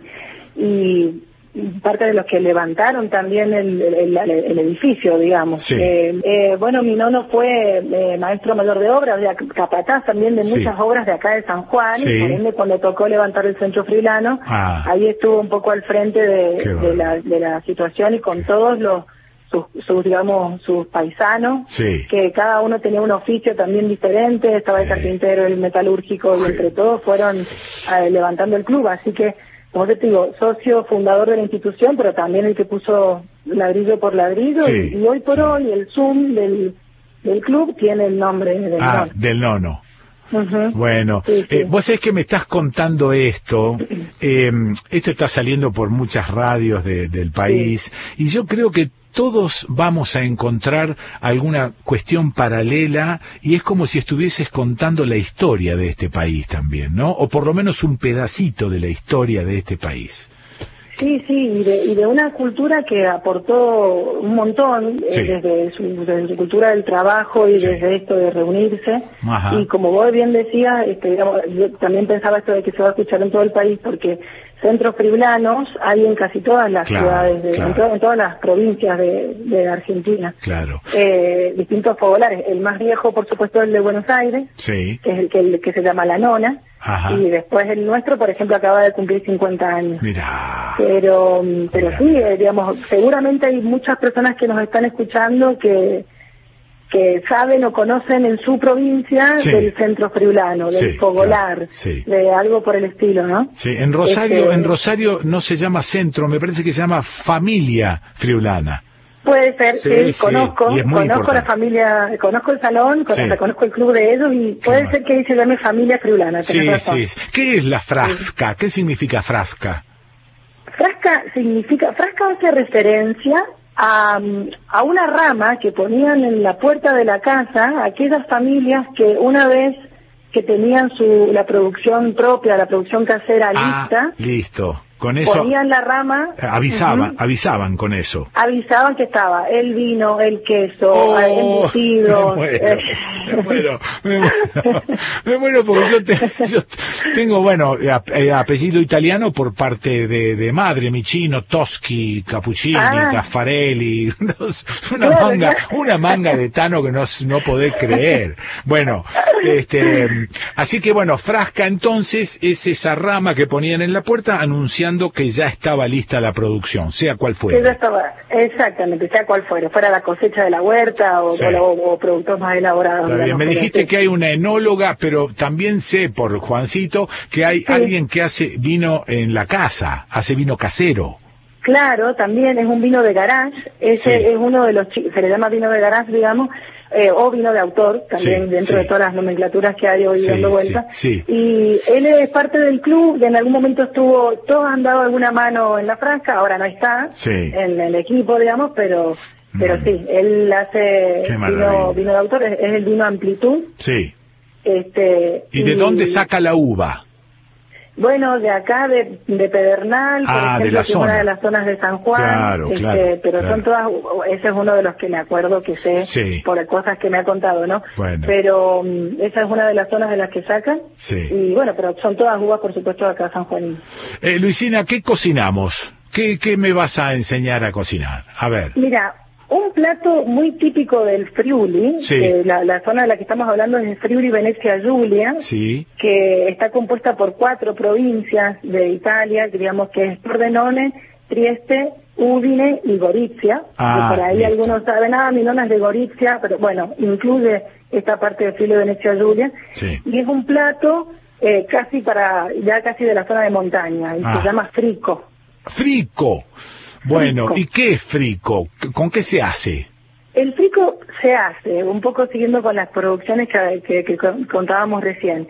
[SPEAKER 17] y parte de los que levantaron también el edificio, digamos.
[SPEAKER 3] Sí.
[SPEAKER 17] Bueno, mi nono fue maestro mayor de obras, capataz también de muchas obras de acá de San Juan, y por ende cuando tocó levantar el centro friulano, ahí estuvo un poco al frente de la situación y con todos sus paisanos,
[SPEAKER 3] sí,
[SPEAKER 17] que cada uno tenía un oficio también diferente, estaba el carpintero, el metalúrgico, y entre todos fueron levantando el club, así que, como te digo, socio fundador de la institución, pero también el que puso ladrillo por ladrillo,
[SPEAKER 3] sí,
[SPEAKER 17] y hoy por hoy el Zoom del club tiene el nombre del nono.
[SPEAKER 3] Del nono.
[SPEAKER 17] Uh-huh.
[SPEAKER 3] Bueno,
[SPEAKER 17] sí, sí.
[SPEAKER 3] vos sabés que me estás contando esto, esto está saliendo por muchas radios del país, y yo creo que todos vamos a encontrar alguna cuestión paralela, y es como si estuvieses contando la historia de este país también, ¿no? O por lo menos un pedacito de la historia de este país.
[SPEAKER 17] Sí, y de una cultura que aportó un montón, desde su cultura del trabajo y desde esto de reunirse.
[SPEAKER 3] Ajá.
[SPEAKER 17] Y como vos bien decías, yo también pensaba esto de que se va a escuchar en todo el país, porque centros friulanos hay en casi todas las ciudades, en todas las provincias de Argentina.
[SPEAKER 3] Claro.
[SPEAKER 17] Distintos fogolares. El más viejo, por supuesto, es el de Buenos Aires,
[SPEAKER 3] sí,
[SPEAKER 17] que es el que se llama La Nona.
[SPEAKER 3] Ajá.
[SPEAKER 17] Y después el nuestro, por ejemplo, acaba de cumplir 50 años.
[SPEAKER 3] Mirá.
[SPEAKER 17] Pero sí, digamos, seguramente hay muchas personas que nos están escuchando que saben o conocen en su provincia del centro friulano, del fogolar, de algo por el estilo, ¿no?
[SPEAKER 3] Sí, en Rosario no se llama centro, me parece que se llama familia friulana.
[SPEAKER 17] Puede ser, sí, conozco la familia, conozco el salón, conozco el club de ellos, y puede ser que ahí se llame familia friulana.
[SPEAKER 3] Sí. ¿Qué es la frasca? ¿Qué significa frasca?
[SPEAKER 17] Frasca hace referencia a una rama que ponían en la puerta de la casa aquellas familias que una vez que tenían la producción propia, la producción casera lista.
[SPEAKER 3] Listo. Con eso
[SPEAKER 17] ponían la rama,
[SPEAKER 3] avisaban con eso.
[SPEAKER 17] Avisaban que estaba el vino, el queso, el embutido.
[SPEAKER 3] Me muero porque yo tengo, apellido italiano por parte de madre, Micino, Toschi, Cappuccini, Caffarelli, una manga de Tano que no podés creer. Bueno, así que frasca entonces es esa rama que ponían en la puerta anunciando que ya estaba lista la producción, sea cual fuera.
[SPEAKER 17] Que ya estaba, exactamente, sea cual fuera la cosecha de la huerta o productos más elaborados.
[SPEAKER 3] Está bien. Me dijiste que hay una enóloga, pero también sé por Juancito que hay alguien que hace vino en la casa, hace vino casero. Claro, también es un vino de garage, ese es uno de los, se le llama vino de garage, digamos, o vino de autor, también dentro de todas las nomenclaturas que hay hoy dando vuelta. Y él es parte del club, y en algún momento todos han dado alguna mano en la frasca, ahora no está en el equipo, digamos, pero sí, él hace vino de autor, es el vino Amplitud. Sí. ¿Y de dónde saca la uva?
[SPEAKER 17] Bueno, de acá, de Pedernal, por ejemplo, que es una de las zonas de San Juan, pero son todas, ese es uno de los que me acuerdo que sé por cosas que me ha contado, ¿no? Bueno. Pero esa es una de las zonas de las que sacan, y pero son todas uvas, por supuesto, de acá San Juanín.
[SPEAKER 3] Luisina, ¿qué cocinamos? ¿Qué me vas a enseñar a cocinar? A ver.
[SPEAKER 17] Mira, un plato muy típico del Friuli, la zona de la que estamos hablando es el Friuli Venezia Giulia, que está compuesta por 4 provincias de Italia, digamos que es Pordenone, Trieste, Udine y Gorizia, que por ahí algunos saben, mi nona es de Gorizia, pero incluye esta parte de Friuli Venezia Giulia, y es un plato casi de la zona de montaña, y se llama frico.
[SPEAKER 3] ¡Frico! Bueno, ¿y qué es frico? ¿Con qué se hace?
[SPEAKER 17] El frico se hace, un poco siguiendo con las producciones que contábamos recién.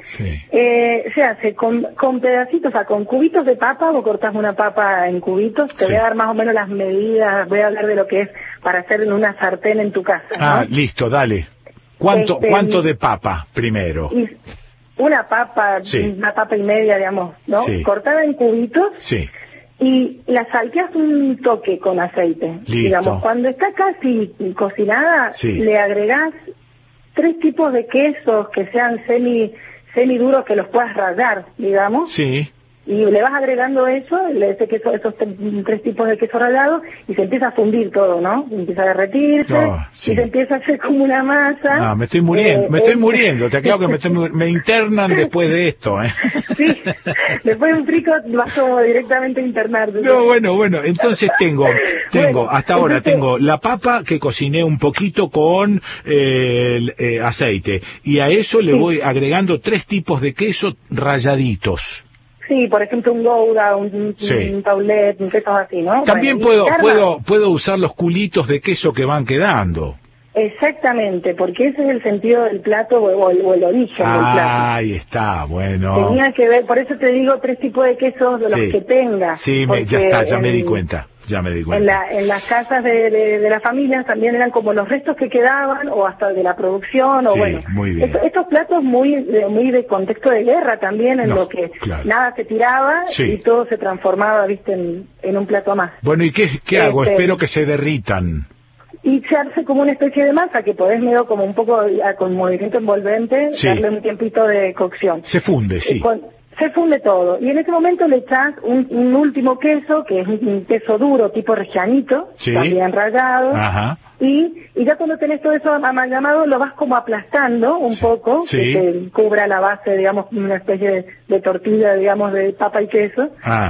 [SPEAKER 17] Se hace con pedacitos, con cubitos de papa. Vos cortás una papa en cubitos, te voy a dar más o menos las medidas, voy a hablar de lo que es para hacer en una sartén en tu casa, ¿no?
[SPEAKER 3] Listo, dale. ¿Cuánto de papa primero?
[SPEAKER 17] Una papa y media, digamos, ¿no? Cortada en cubitos. Y la salteas un toque con aceite. Digamos, cuando está casi cocinada, le agregás 3 tipos de quesos que sean semi duros, que los puedas rallar, digamos. y le vas agregando eso, ese queso, esos 3 tipos de queso rallado, y se empieza a fundir todo, ¿no? Empieza a derretirse,
[SPEAKER 3] sí.
[SPEAKER 17] y se empieza a hacer como una masa.
[SPEAKER 3] Me estoy muriendo, te aclaro que me internan después de esto, ¿eh?
[SPEAKER 17] Sí, después de un frico vas como directamente a internarte.
[SPEAKER 3] No, bueno, entonces tengo, hasta ahora tengo la papa que cociné un poquito con aceite, y a eso le voy agregando 3 tipos de queso ralladitos.
[SPEAKER 17] Sí, por ejemplo un Gouda, un Paulet, un queso así, ¿no?
[SPEAKER 3] También puedo usar los culitos de queso que van quedando.
[SPEAKER 17] Exactamente, porque ese es el sentido del plato o el origen del plato.
[SPEAKER 3] Ahí está, bueno.
[SPEAKER 17] Tenía que ver, por eso te digo 3 tipos de quesos, de los que tenga.
[SPEAKER 3] Sí, ya me di cuenta.
[SPEAKER 17] En las casas de las familias también eran como los restos que quedaban, o hasta de la producción, o
[SPEAKER 3] muy bien.
[SPEAKER 17] Estos platos muy de contexto de guerra también, en lo que nada se tiraba y todo se transformaba, viste, en un plato más.
[SPEAKER 3] Bueno, ¿y qué hago? Espero que se derritan.
[SPEAKER 17] Y se hace como una especie de masa que podés medio como un poco con movimiento envolvente, darle un tiempito de cocción.
[SPEAKER 3] Se funde,
[SPEAKER 17] Se funde todo, y en ese momento le echás un último queso, que es un queso duro tipo reggianito, también rallado, y ya cuando tenés todo eso amalgamado lo vas como aplastando un poco, que te cubra la base, digamos, una especie de tortilla, digamos, de papa y queso,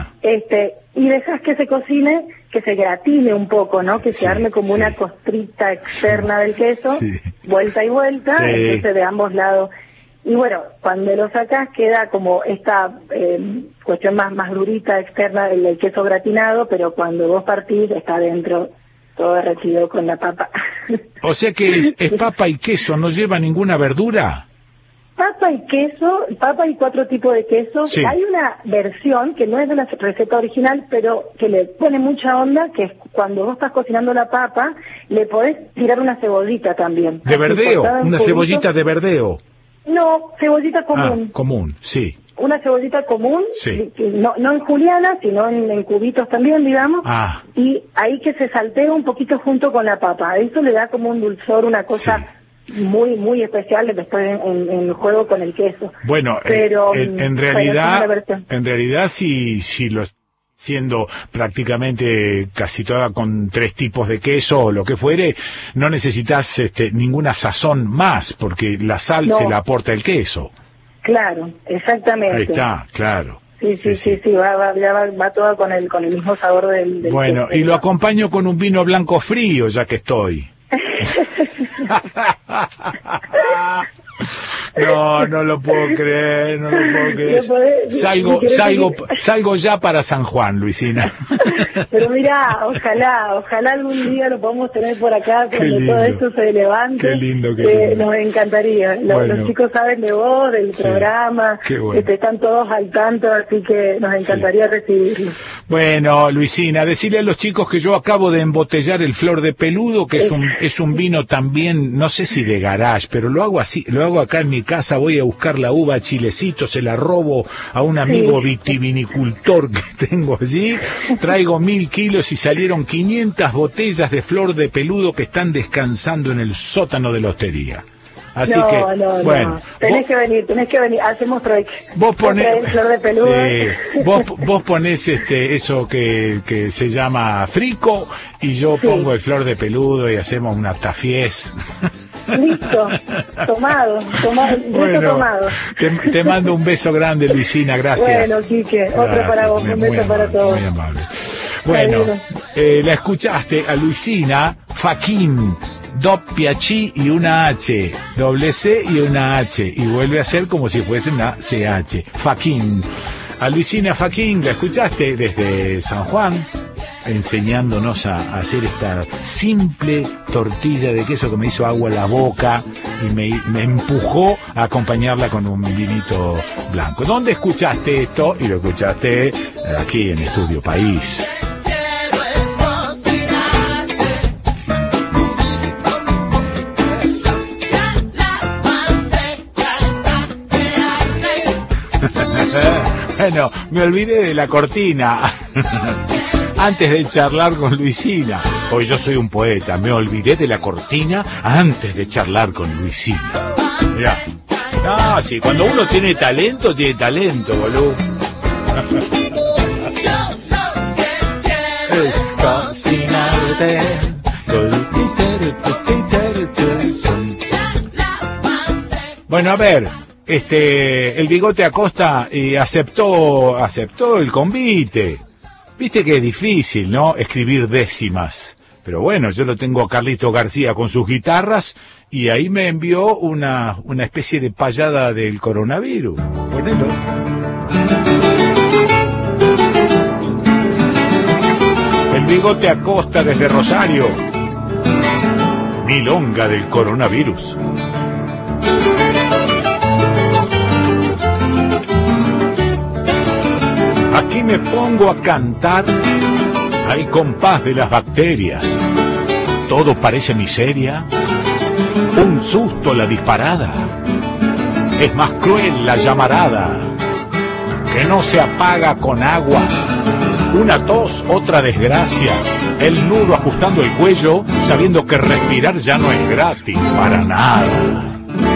[SPEAKER 17] y dejas que se cocine, que se gratine un poco, ¿no? Que se arme como una costrita externa del queso, vuelta y vuelta, entonces de ambos lados. Y bueno, cuando lo sacás queda como esta cuestión más durita externa del queso gratinado, pero cuando vos partís está dentro todo derretido con la papa.
[SPEAKER 3] O sea que es papa y queso, ¿no lleva ninguna verdura?
[SPEAKER 17] Papa y queso, papa y 4 tipos de queso. Hay una versión que no es de la receta original, pero que le pone mucha onda, que es cuando vos estás cocinando la papa, le podés tirar una cebollita también.
[SPEAKER 3] ¿De verdeo? ¿Una cebollita de verdeo?
[SPEAKER 17] No, cebollita común.
[SPEAKER 3] Común, sí.
[SPEAKER 17] Una cebollita común, no en juliana, sino en cubitos también, digamos, y ahí que se saltea un poquito junto con la papa. Eso le da como un dulzor, una cosa muy muy especial después en el juego con el queso.
[SPEAKER 3] Bueno, pero en realidad si lo siendo prácticamente casi toda con 3 tipos de queso o lo que fuere, no necesitas ninguna sazón más, porque la sal se la aporta el queso.
[SPEAKER 17] Claro, exactamente.
[SPEAKER 3] Ahí está, claro.
[SPEAKER 17] Sí, va todo con el mismo sabor del
[SPEAKER 3] bueno, queso. Y lo acompaño con un vino blanco frío, ya que estoy. No lo puedo creer, Salgo ya para San Juan, Luisina.
[SPEAKER 17] Pero mira, ojalá algún día lo podamos tener por acá cuando todo esto se levante.
[SPEAKER 3] Qué lindo.
[SPEAKER 17] Nos encantaría. Los chicos saben de vos, del programa, están todos al tanto, así que nos encantaría recibirlos.
[SPEAKER 3] Bueno, Luisina, decirle a los chicos que yo acabo de embotellar el Flor de Peludo, que es un vino también, no sé si de garage, pero lo hago así, lo hago acá en mi casa, voy a buscar la uva Chilecito, se la robo a un amigo vitivinicultor que tengo allí, traigo 1000 kilos y salieron 500 botellas de Flor de Peludo que están descansando en el sótano de la hostería. Así bueno.
[SPEAKER 17] Tenés que venir, hacemos trueque.
[SPEAKER 3] Vos ponés
[SPEAKER 17] Flor de Peludo.
[SPEAKER 3] Vos ponés eso que se llama frico y yo pongo el Flor de Peludo y hacemos una tafiés.
[SPEAKER 17] Listo, tomado.
[SPEAKER 3] Te mando un beso grande, Luisina, gracias.
[SPEAKER 17] Bueno, Quique, otro para vos, un beso para todos.
[SPEAKER 3] Muy amable. Bueno, la escuchaste a Luisina Fachin, Doppiachi y una H, doble C y una H, y vuelve a ser como si fuese una CH, Fachin. A Luisina Fachin la escuchaste desde San Juan, enseñándonos a hacer esta simple tortilla de queso que me hizo agua a la boca y me empujó a acompañarla con un vinito blanco. ¿Dónde escuchaste esto? Y lo escuchaste aquí en Estudio País. Bueno, me olvidé de la cortina. Antes de charlar con Luisina. Hoy yo soy un poeta, me olvidé de la cortina antes de charlar con Luisina. Mirá. No, sí, cuando uno tiene talento, boludo. Es cocinarte. Bueno, a ver, el Bigote Acosta aceptó el convite. Viste que es difícil, ¿no? Escribir décimas. Pero bueno, yo lo tengo a Carlito García con sus guitarras y ahí me envió una especie de payada del coronavirus. Ponelo. El Bigote Acosta desde Rosario. Milonga del coronavirus. Aquí me pongo a cantar al compás de las bacterias. Todo parece miseria. Un susto la disparada. Es más cruel la llamarada, que no se apaga con agua. Una tos, otra desgracia. El nudo ajustando el cuello, sabiendo que respirar ya no es gratis para nada.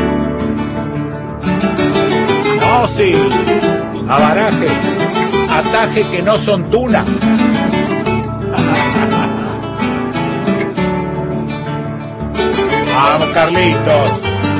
[SPEAKER 3] No, sí, abaraje, ataje que no son tuna. Vamos, Carlitos.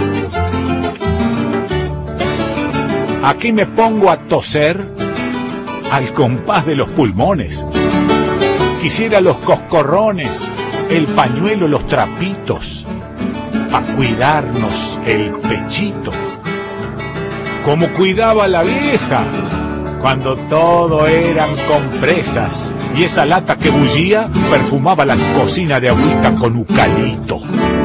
[SPEAKER 3] Aquí me pongo a toser al compás de los pulmones. Quisiera los coscorrones, el pañuelo, los trapitos, pa' cuidarnos el pechito. Como cuidaba la vieja, cuando todo eran compresas, y esa lata que bullía perfumaba la cocina de agüita con eucalipto.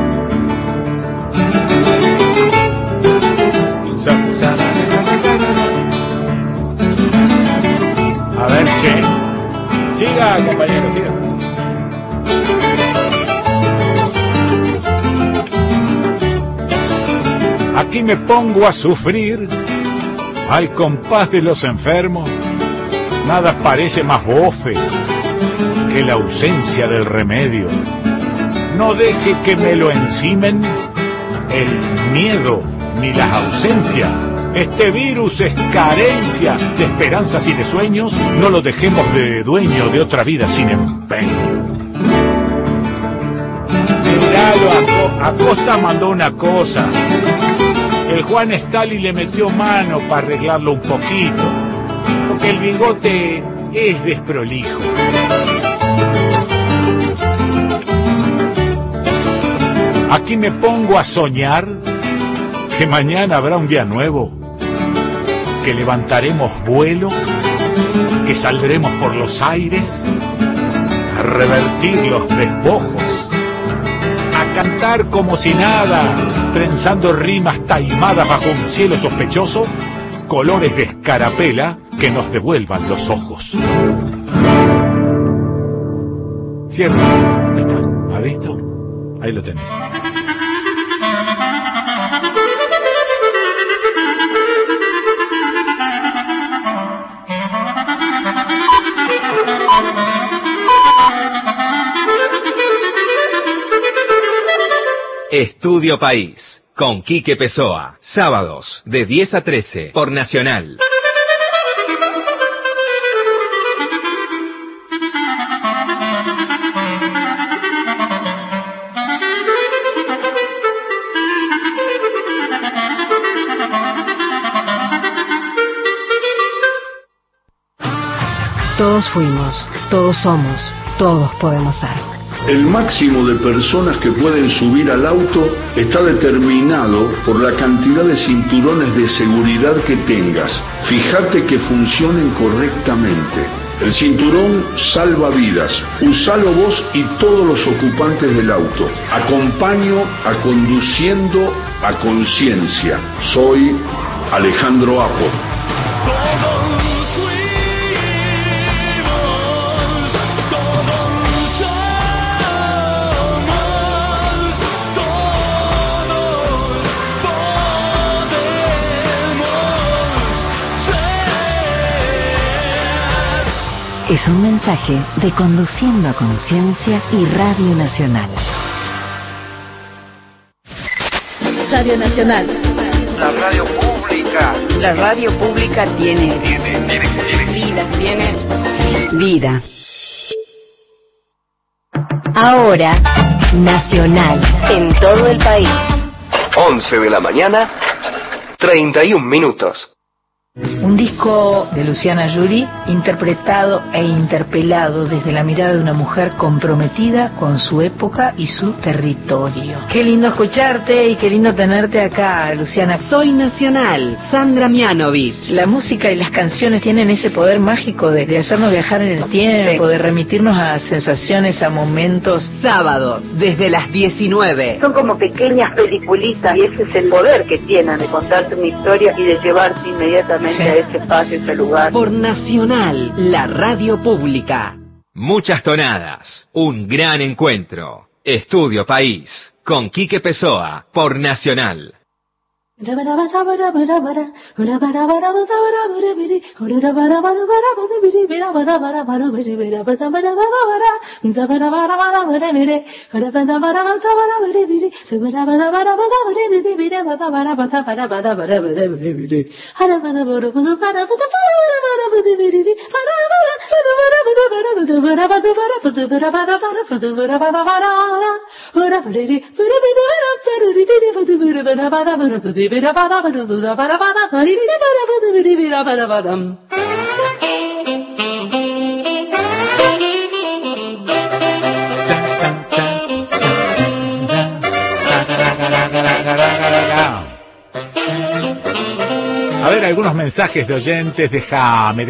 [SPEAKER 3] A ver, che. Siga, compañero, siga. Aquí me pongo a sufrir al compás de los enfermos. Nada parece más bofe que la ausencia del remedio. No deje que me lo encimen el miedo ni las ausencias. Este virus es carencia de esperanzas y de sueños. No lo dejemos de dueño de otra vida sin empeño. Miralo, Acosta mandó una cosa. El Juan Stalin le metió mano para arreglarlo un poquito, porque el Bigote es desprolijo. Aquí me pongo a soñar que mañana habrá un día nuevo, que levantaremos vuelo, que saldremos por los aires a revertir los despojos, a cantar como si nada, trenzando rimas taimadas bajo un cielo sospechoso, colores de escarapela que nos devuelvan los ojos. ¿Cierto? Ahí está. ¿Ha visto? Ahí lo tenés.
[SPEAKER 2] Estudio País, con Quique Pessoa, sábados de 10 a 13 por Nacional.
[SPEAKER 4] Todos fuimos, todos somos, todos podemos ser.
[SPEAKER 18] El máximo de personas que pueden subir al auto está determinado por la cantidad de cinturones de seguridad que tengas. Fíjate que funcionen correctamente. El cinturón salva vidas. Usalo vos y todos los ocupantes del auto. Acompaño a Conduciendo a Conciencia. Soy Alejandro Apo.
[SPEAKER 4] Es un mensaje de Conduciendo a Conciencia y Radio Nacional.
[SPEAKER 6] Radio Nacional.
[SPEAKER 7] La radio pública.
[SPEAKER 8] pública. La radio pública tiene vida.
[SPEAKER 6] Ahora, Nacional, en todo el país.
[SPEAKER 7] 11 de la mañana, 31 minutos.
[SPEAKER 19] Un disco de Luciana Yuri, interpretado e interpelado desde la mirada de una mujer comprometida con su época y su territorio. Qué lindo escucharte y qué lindo tenerte acá, Luciana.
[SPEAKER 8] Soy Nacional, Sandra Mianovich.
[SPEAKER 19] La música y las canciones tienen ese poder mágico de hacernos viajar en el tiempo, de remitirnos a sensaciones, a momentos.
[SPEAKER 8] Sábados, desde las 19.
[SPEAKER 17] Son como pequeñas peliculitas y ese es el poder que tienen de contarte una historia y de llevarte inmediatamente a ese espacio, ese lugar.
[SPEAKER 8] Por Nacional, la radio pública.
[SPEAKER 2] Muchas tonadas, un gran encuentro. Estudio País, con Quique Pessoa, por Nacional.
[SPEAKER 3] A ver, algunos mensajes de oyentes. Déjame.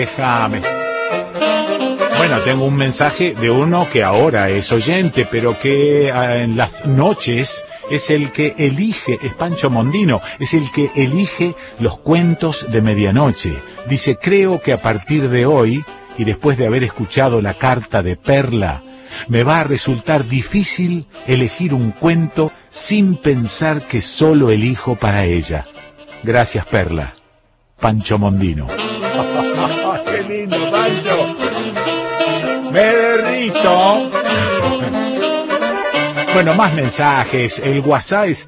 [SPEAKER 3] Bueno, tengo un mensaje de uno que ahora es oyente, pero que en las noches es el que elige, es Pancho Mondino, es el que elige los cuentos de medianoche. Dice, creo que a partir de hoy, y después de haber escuchado la carta de Perla, me va a resultar difícil elegir un cuento sin pensar que solo elijo para ella. Gracias, Perla. Pancho Mondino. ¡Qué lindo, Pancho! ¡Me derrito! Bueno, más mensajes. El WhatsApp es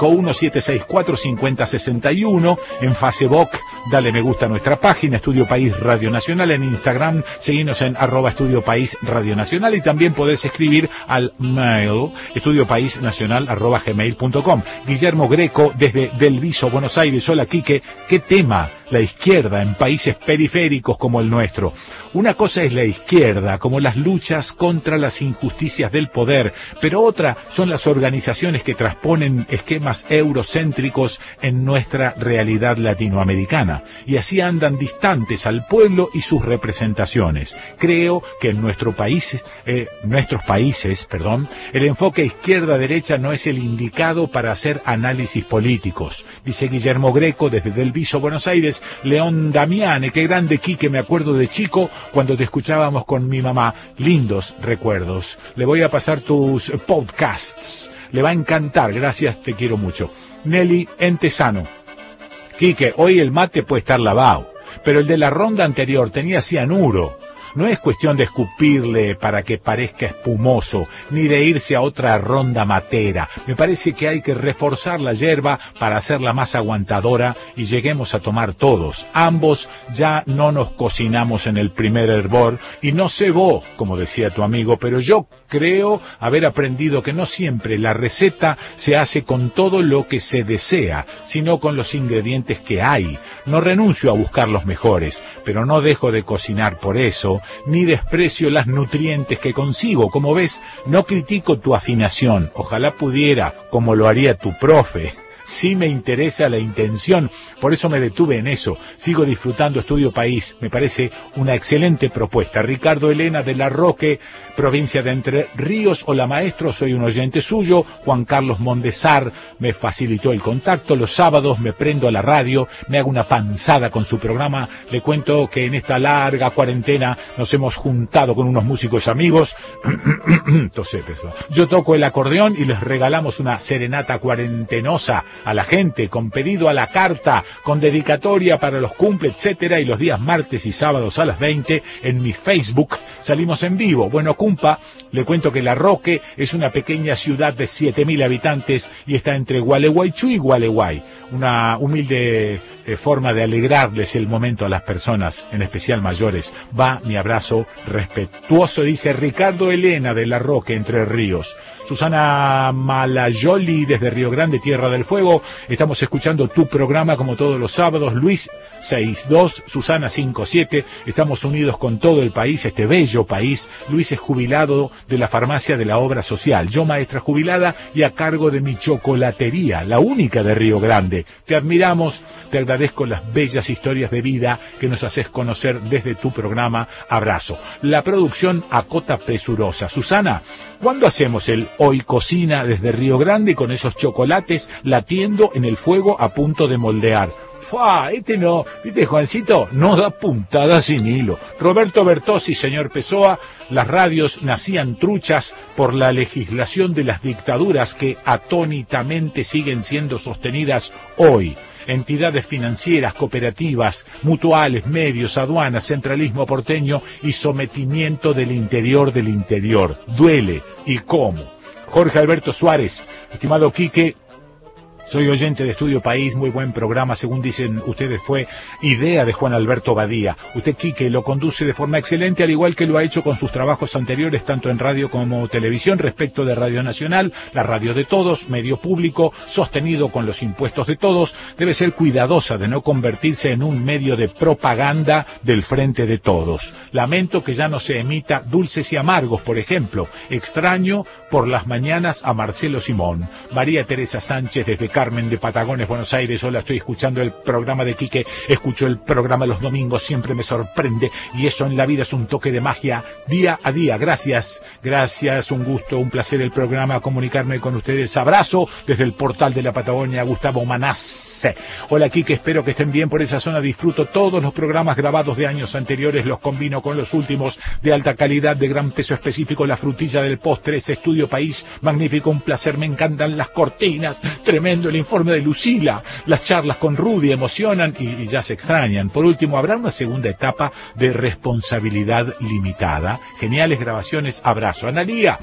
[SPEAKER 3] 351-764-5061. En Facebook, dale me gusta a nuestra página, Estudio País Radio Nacional. En Instagram, seguinos en @Estudio País Radio Nacional. Y también podés escribir al mail estudiopaisnacional@gmail.com. Guillermo Greco, desde Del Viso, Buenos Aires. Hola, Quique. ¿Qué tema? La izquierda en países periféricos como el nuestro. Una cosa es la izquierda, como las luchas contra las injusticias del poder, pero otra son las organizaciones que transponen esquemas eurocéntricos en nuestra realidad latinoamericana, y así andan distantes al pueblo y sus representaciones. Creo que en nuestros países, el enfoque izquierda-derecha no es el indicado para hacer análisis políticos. Dice Guillermo Greco, desde Del Viso, Buenos Aires. León Damiane, qué grande, Quique, me acuerdo de chico cuando te escuchábamos con mi mamá. Lindos recuerdos. Le voy a pasar tus podcasts. Le va a encantar. Gracias, te quiero mucho. Nelly Entesano. Quique, hoy el mate puede estar lavado, pero el de la ronda anterior tenía cianuro. No es cuestión de escupirle para que parezca espumoso, ni de irse a otra ronda matera. Me parece que hay que reforzar la yerba para hacerla más aguantadora y lleguemos a tomar todos. Ambos ya no nos cocinamos en el primer hervor, y no sé vos, como decía tu amigo, pero yo creo haber aprendido que no siempre la receta se hace con todo lo que se desea, sino con los ingredientes que hay. No renuncio a buscar los mejores, pero no dejo de cocinar por eso, ni desprecio las nutrientes que consigo. Como ves, no critico tu afinación, ojalá pudiera, como lo haría tu profe. Sí me interesa la intención, por eso me detuve en eso. Sigo disfrutando Estudio País, me parece una excelente propuesta. Ricardo Elena de La Roque, provincia de Entre Ríos. Hola maestro, soy un oyente suyo. Juan Carlos Mondesar me facilitó el contacto. Los sábados me prendo a la radio, me hago una panzada con su programa. Le cuento que en esta larga cuarentena nos hemos juntado con unos músicos amigos. Entonces, yo toco el acordeón y les regalamos una serenata cuarentenosa a la gente, con pedido a la carta, con dedicatoria para los cumple, etcétera, y los días martes y sábados a las 20 en mi Facebook salimos en vivo. Bueno, cumpa, le cuento que La Roque es una pequeña ciudad de 7.000 habitantes y está entre Gualeguaychú y Gualeguay, una humilde forma de alegrarles el momento a las personas, en especial mayores. Va mi abrazo respetuoso, dice Ricardo Elena de La Roque, Entre Ríos. Susana Malayoli desde Río Grande, Tierra del Fuego. Estamos escuchando tu programa como todos los sábados. Luis 62, Susana 57. Estamos unidos con todo el país, este bello país. Luis es jubilado de la farmacia de la obra social. Yo maestra jubilada y a cargo de mi chocolatería, la única de Río Grande. Te admiramos, te agradezco las bellas historias de vida que nos haces conocer desde tu programa. Abrazo. La producción acota presurosa. Susana, ¿cuándo hacemos el Hoy Cocina desde Río Grande con esos chocolates latiendo en el fuego a punto de moldear? ¡Fua! No, ¿viste, Juancito? No da puntada sin hilo. Roberto Bertossi, señor Pessoa, las radios nacían truchas por la legislación de las dictaduras que atónitamente siguen siendo sostenidas hoy. Entidades financieras, cooperativas, mutuales, medios, aduanas, centralismo porteño y sometimiento del interior del interior. Duele. ¿Y cómo? Jorge Alberto Suárez, estimado Quique, soy oyente de Estudio País, muy buen programa, según dicen ustedes fue idea de Juan Alberto Badía. Usted, Quique, lo conduce de forma excelente, al igual que lo ha hecho con sus trabajos anteriores, tanto en radio como televisión, respecto de Radio Nacional, la radio de todos, medio público, sostenido con los impuestos de todos, debe ser cuidadosa de no convertirse en un medio de propaganda del frente de todos. Lamento que ya no se emita Dulces y Amargos, por ejemplo. Extraño por las mañanas a Marcelo Simón. María Teresa Sánchez desde Carmen de Patagones, Buenos Aires. Hola, estoy escuchando el programa de Quique, escucho el programa los domingos, siempre me sorprende y eso en la vida es un toque de magia día a día. Gracias, un gusto, un placer el programa, comunicarme con ustedes. Abrazo desde el portal de la Patagonia, Gustavo Manasse. Hola, Quique, espero que estén bien por esa zona, disfruto todos los programas grabados de años anteriores, los combino con los últimos, de alta calidad, de gran peso específico, la frutilla del postre, ese Estudio País, magnífico, un placer, me encantan las cortinas, tremendo el informe de Lucila, las charlas con Rudy emocionan y ya se extrañan. Por último, habrá una segunda etapa de Responsabilidad Limitada. Geniales grabaciones, abrazo. Analía,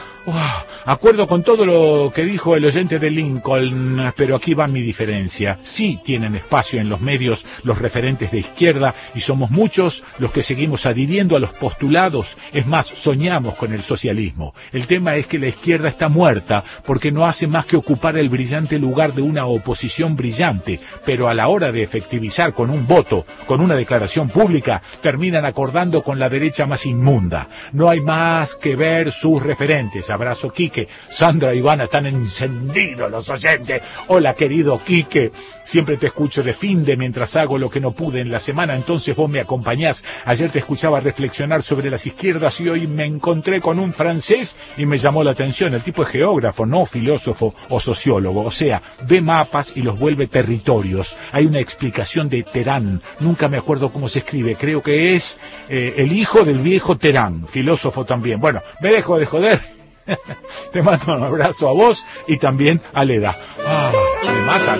[SPEAKER 3] acuerdo con todo lo que dijo el oyente de Lincoln, pero aquí va mi diferencia. Sí tienen espacio en los medios los referentes de izquierda y somos muchos los que seguimos adhiriendo a los postulados. Es más, soñamos con el socialismo. El tema es que la izquierda está muerta porque no hace más que ocupar el brillante lugar de una oposición brillante, pero a la hora de efectivizar con un voto, con una declaración pública, terminan acordando con la derecha más inmunda. No hay más que ver sus referentes. Abrazo, Quique. Sandra y Ivana están encendidos los oyentes. Hola, querido Quique. Siempre te escucho de finde mientras hago lo que no pude en la semana, entonces vos me acompañás. Ayer te escuchaba reflexionar sobre las izquierdas y hoy me encontré con un francés y me llamó la atención. El tipo es geógrafo, no filósofo o sociólogo. O sea, ve mapas y los vuelve territorios. Hay una explicación de Terán. Nunca me acuerdo cómo se escribe. Creo que es el hijo del viejo Terán, filósofo también. Bueno, me dejo de joder. Te mando un abrazo a vos y también a Leda. Me matan,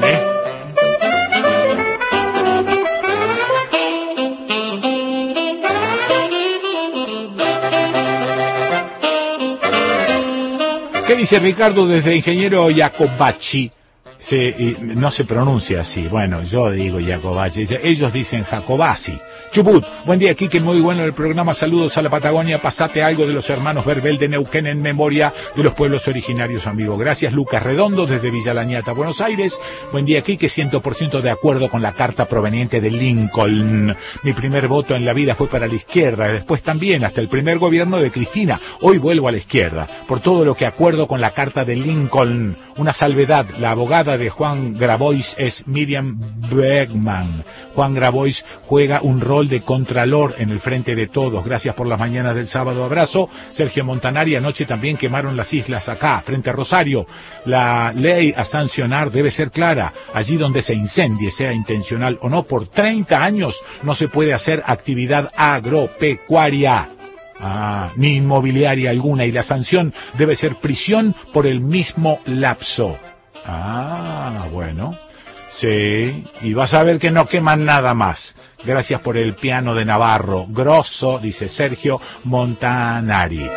[SPEAKER 3] ¿Qué dice Ricardo desde Ingeniero Jacobacci? No se pronuncia así. Bueno, yo digo Jacobacci. Ellos dicen Jacobacci. Chubut, buen día, Quique, muy bueno el programa, saludos a la Patagonia, pasate algo de los hermanos Verbel de Neuquén en memoria de los pueblos originarios, amigo. Gracias, Lucas Redondo, desde Villa Lañata, Buenos Aires. Buen día, Quique, 100% de acuerdo con la carta proveniente de Lincoln. Mi primer voto en la vida fue para la izquierda, después también, hasta el primer gobierno de Cristina. Hoy vuelvo a la izquierda, por todo lo que acuerdo con la carta de Lincoln. Una salvedad, la abogada de Juan Grabois es Miriam Bergman. Juan Grabois juega un rol de contralor en el frente de todos. Gracias por las mañanas del sábado. Abrazo. Sergio Montanari, anoche también quemaron las islas acá, frente a Rosario. La ley a sancionar debe ser clara. Allí donde se incendie, sea intencional o no, por 30 años no se puede hacer actividad agropecuaria. Ni inmobiliaria alguna, y la sanción debe ser prisión por el mismo lapso. Bueno. Sí, y vas a ver que no queman nada más. Gracias por el piano de Navarro. Grosso, dice Sergio Montanari.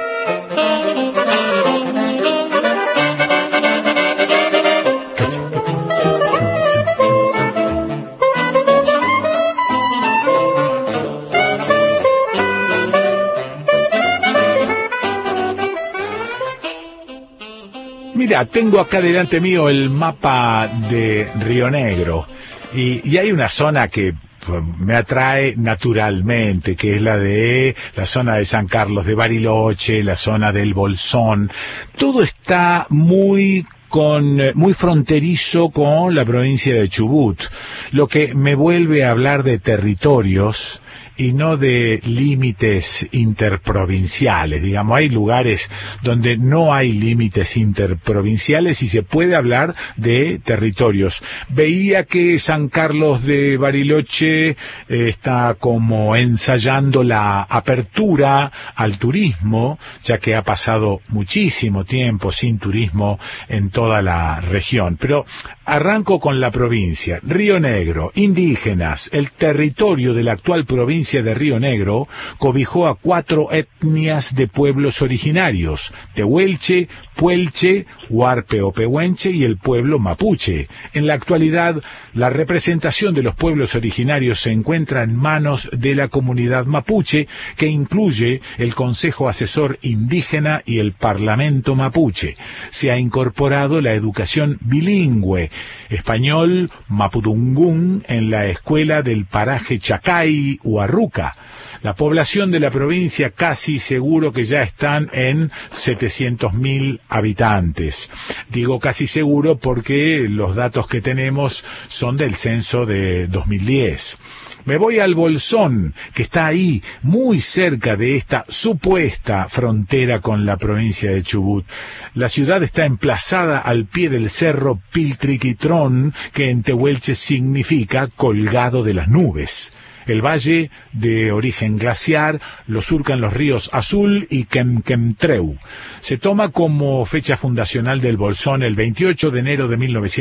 [SPEAKER 3] Mira, tengo acá delante mío el mapa de Río Negro y hay una zona que me atrae naturalmente, que es la zona de San Carlos de Bariloche, la zona del Bolsón. Todo está muy fronterizo con la provincia de Chubut, lo que me vuelve a hablar de territorios y no de límites interprovinciales. Digamos, hay lugares donde no hay límites interprovinciales y se puede hablar de territorios. Veía que San Carlos de Bariloche está como ensayando la apertura al turismo, ya que ha pasado muchísimo tiempo sin turismo en toda la región. Pero arranco con la provincia. Río Negro, indígenas. El territorio de la actual provincia de Río Negro cobijó a 4 etnias de pueblos originarios: Tehuelche, Puelche, Huarpe o Pehuenche y el pueblo mapuche. En la actualidad, la representación de los pueblos originarios se encuentra en manos de la comunidad mapuche, que incluye el Consejo Asesor Indígena y el Parlamento Mapuche. Se ha incorporado la educación bilingüe, español mapudungún, en la escuela del paraje Chacay o Arruca. La población de la provincia casi seguro que ya están en 700.000 habitantes. Digo casi seguro porque los datos que tenemos son del censo de 2010. Me voy al Bolsón, que está ahí, muy cerca de esta supuesta frontera con la provincia de Chubut. La ciudad está emplazada al pie del cerro Piltriquitrón, que en tehuelche significa colgado de las nubes. El valle, de origen glaciar, lo surcan los ríos Azul y Quemquemtreu. Se toma como fecha fundacional del Bolsón el 28 de enero de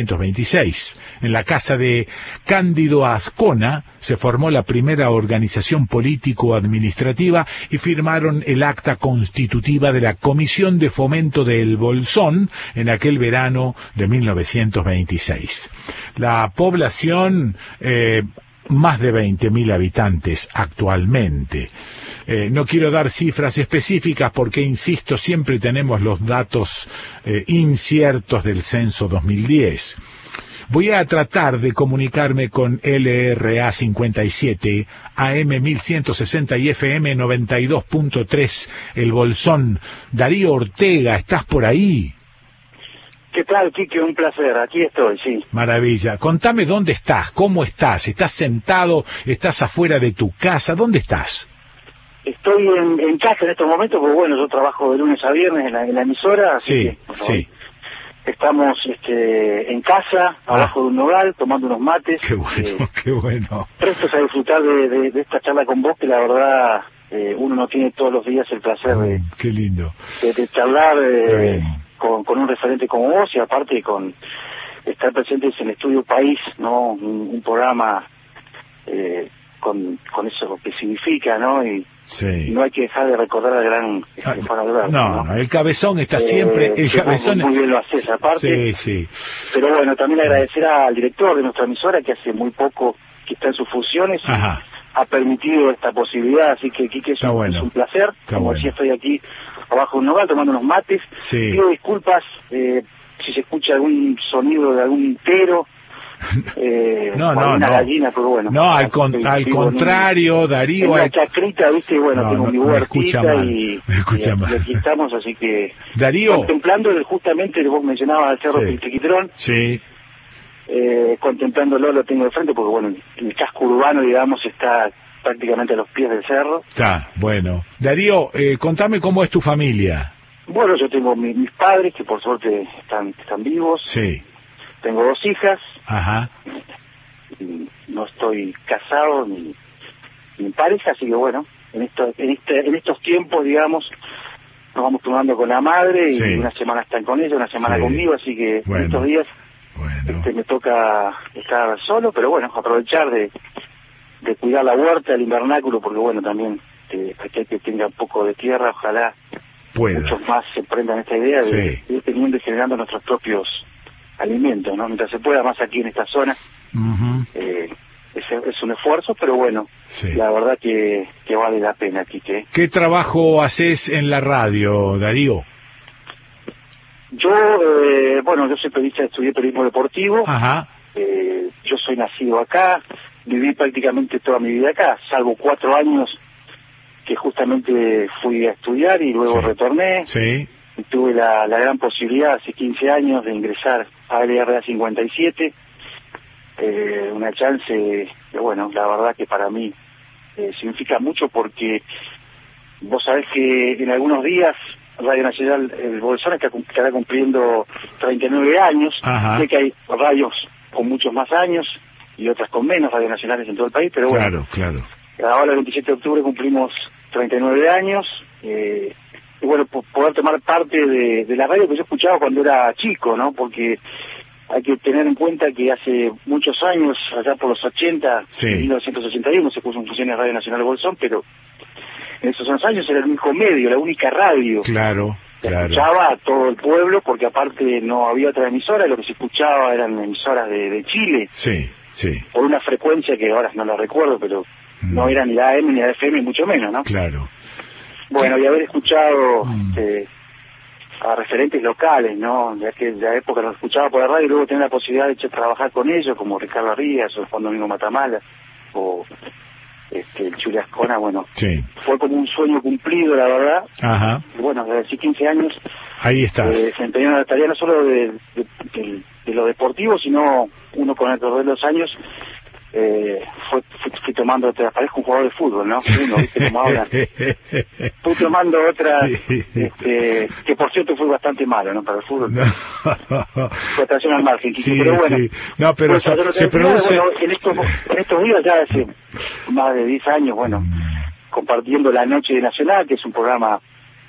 [SPEAKER 3] 1926. En la casa de Cándido Azcona se formó la primera organización político-administrativa y firmaron el acta constitutiva de la Comisión de Fomento del Bolsón en aquel verano de 1926. La población... más de 20.000 habitantes actualmente. No quiero dar cifras específicas porque, insisto, siempre tenemos los datos inciertos del censo 2010. Voy a tratar de comunicarme con LRA 57, AM 1160 y FM 92.3, El Bolsón. Darío Ortega, ¿estás por ahí?
[SPEAKER 20] ¿Qué tal, Quique? Un placer, aquí estoy, sí.
[SPEAKER 3] Maravilla. Contame dónde estás, cómo estás. ¿Estás sentado? ¿Estás afuera de tu casa? ¿Dónde estás?
[SPEAKER 20] Estoy en casa en estos momentos, porque bueno, yo trabajo de lunes a viernes en la emisora. Así
[SPEAKER 3] Sí,
[SPEAKER 20] que, bueno,
[SPEAKER 3] sí.
[SPEAKER 20] Estamos en casa, abajo de un nogal, tomando unos mates.
[SPEAKER 3] Qué bueno, qué bueno.
[SPEAKER 20] Prestos a disfrutar de esta charla con vos, que la verdad uno no tiene todos los días el placer
[SPEAKER 3] qué lindo.
[SPEAKER 20] de charlar con un referente como vos, y aparte con estar presentes en Estudio País, ¿no? Un programa con eso que significa, ¿no? Y no hay que dejar de recordar al gran Juan Alberto.
[SPEAKER 3] No, el cabezón está siempre... El cabezón...
[SPEAKER 20] Muy bien lo haces, aparte.
[SPEAKER 3] Sí.
[SPEAKER 20] Pero bueno, también agradecer al director de nuestra emisora, que hace muy poco que está en sus funciones.
[SPEAKER 3] Ajá.
[SPEAKER 20] Ha permitido esta posibilidad, así que Quique, es un placer. Como decía, estoy aquí abajo de un nogal tomando unos mates. Pido disculpas si se escucha algún sonido de algún pero. Una gallina, pero bueno.
[SPEAKER 3] No, al contrario, Darío.
[SPEAKER 20] En la chacrita, viste, bueno, tengo mi huertita y aquí estamos, así que
[SPEAKER 3] Darío,
[SPEAKER 20] contemplando justamente, vos mencionabas al cerro Piltriquitrón.
[SPEAKER 3] Sí.
[SPEAKER 20] Contemplándolo, lo tengo de frente porque bueno, el casco urbano, digamos, está prácticamente a los pies del cerro.
[SPEAKER 3] Está, bueno. Darío, contame cómo es tu familia.
[SPEAKER 20] Bueno, yo tengo mis padres, que por suerte están vivos.
[SPEAKER 3] Sí.
[SPEAKER 20] Tengo 2 hijas.
[SPEAKER 3] Ajá.
[SPEAKER 20] No estoy casado ni en pareja, así que bueno, en estos tiempos, digamos, nos vamos turnando con la madre y una semana están con ella, una semana conmigo, así que en estos días me toca estar solo, pero bueno, aprovechar de cuidar la huerta, el invernáculo, porque bueno, también aquel que tenga un poco de tierra, ojalá muchos más se prendan esta idea de ir teniendo y generando nuestros propios alimentos, ¿no? Mientras se pueda, más aquí en esta zona. Es un esfuerzo, pero bueno, la verdad que vale la pena, Quique.
[SPEAKER 3] ¿Qué trabajo haces en la radio, Darío?
[SPEAKER 20] Yo, yo soy periodista, estudié periodismo deportivo.
[SPEAKER 3] Ajá.
[SPEAKER 20] Yo soy nacido acá, viví prácticamente toda mi vida acá, salvo 4 años que justamente fui a estudiar y luego retorné.
[SPEAKER 3] Sí.
[SPEAKER 20] Y tuve la gran posibilidad hace 15 años de ingresar a LRA 57. Una chance que, bueno, la verdad que para mí significa mucho porque vos sabés que en algunos días Radio Nacional, el Bolsón estará cumpliendo 39 años.
[SPEAKER 3] Ajá.
[SPEAKER 20] Sé que hay radios con muchos más años y otras con menos, Radio Nacionales en todo el país, pero bueno.
[SPEAKER 3] Claro.
[SPEAKER 20] Ahora el 27 de octubre cumplimos 39 años. Y bueno, poder tomar parte de la radio que yo escuchaba cuando era chico, ¿no? Porque hay que tener en cuenta que hace muchos años, allá por los 80, en 1981, se puso en funciones Radio Nacional Bolsón, pero en esos años era el único medio, la única radio.
[SPEAKER 3] Claro.
[SPEAKER 20] Se escuchaba a todo el pueblo, porque aparte no había otra emisora, lo que se escuchaba eran emisoras de Chile.
[SPEAKER 3] Sí.
[SPEAKER 20] Por una frecuencia que ahora no la recuerdo, pero no era ni la AM ni la FM, mucho menos, ¿no?
[SPEAKER 3] Claro.
[SPEAKER 20] Bueno, y haber escuchado a referentes locales, ¿no? Ya que en la época los escuchaba por la radio y luego tener la posibilidad de trabajar con ellos, como Ricardo Rías o Juan Domingo Matamala o el Chuli Ascona, bueno, fue como un sueño cumplido, la verdad. Ajá. Y bueno, desde hace 15 años
[SPEAKER 3] ahí estás.
[SPEAKER 20] Se empeñó en la tarea no solo de lo deportivo, sino uno con el correr de los años fui tomando otras, parezco un jugador de fútbol, ¿no? Uno, ¿viste cómo hablan? Fui tomando otras, que por cierto fui bastante malo, ¿no? Para el fútbol. Fue atracción al margen, pero bueno.
[SPEAKER 3] No, pero
[SPEAKER 20] pues,
[SPEAKER 3] se produce...
[SPEAKER 20] Bueno, en estos días, ya hace más de 10 años, bueno, compartiendo La Noche de Nacional, que es un programa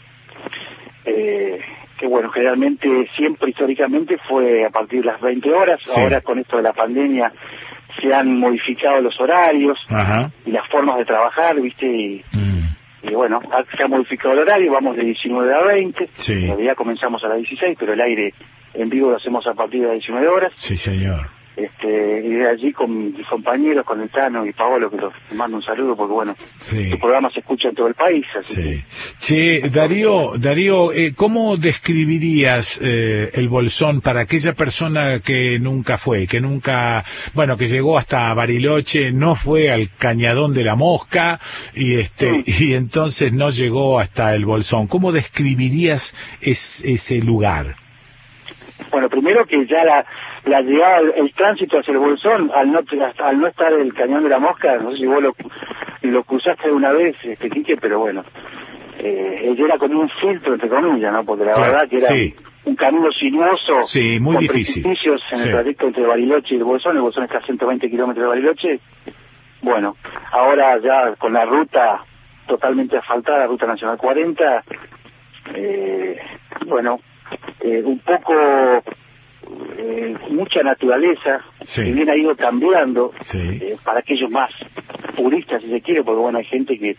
[SPEAKER 20] que bueno, generalmente, siempre históricamente fue a partir de las 20 horas, ahora con esto de la pandemia se han modificado los horarios. Ajá. Y las formas de trabajar, ¿viste? Y bueno, se ha modificado el horario, vamos de 19 a 20, en realidad comenzamos a las 16, pero el aire en vivo lo hacemos a partir de las 19 horas.
[SPEAKER 3] Sí, señor.
[SPEAKER 20] Y de allí con mis compañeros, con el Tano y Paolo, que los mando un saludo, porque bueno, el programa se escucha en todo el país. Así
[SPEAKER 3] que... Darío, ¿cómo describirías el Bolsón para aquella persona que nunca fue, que llegó hasta Bariloche, no fue al Cañadón de la Mosca y entonces no llegó hasta el Bolsón? ¿Cómo describirías ese lugar?
[SPEAKER 20] Bueno, primero que ya la llegada, el tránsito hacia el Bolsón, al no estar el Cañón de la Mosca, no sé si vos lo cruzaste una vez, Quique, pero bueno, era como un filtro, entre comillas, ¿no? Porque la verdad que era un camino sinuoso,
[SPEAKER 3] muy
[SPEAKER 20] con
[SPEAKER 3] difícil,
[SPEAKER 20] precipicios en el trayecto entre Bariloche y el Bolsón está a 120 kilómetros de Bariloche. Bueno, ahora ya con la ruta totalmente asfaltada, Ruta Nacional 40, un poco... mucha naturaleza, que bien ha ido cambiando para aquellos más puristas, si se quiere, porque bueno, hay gente que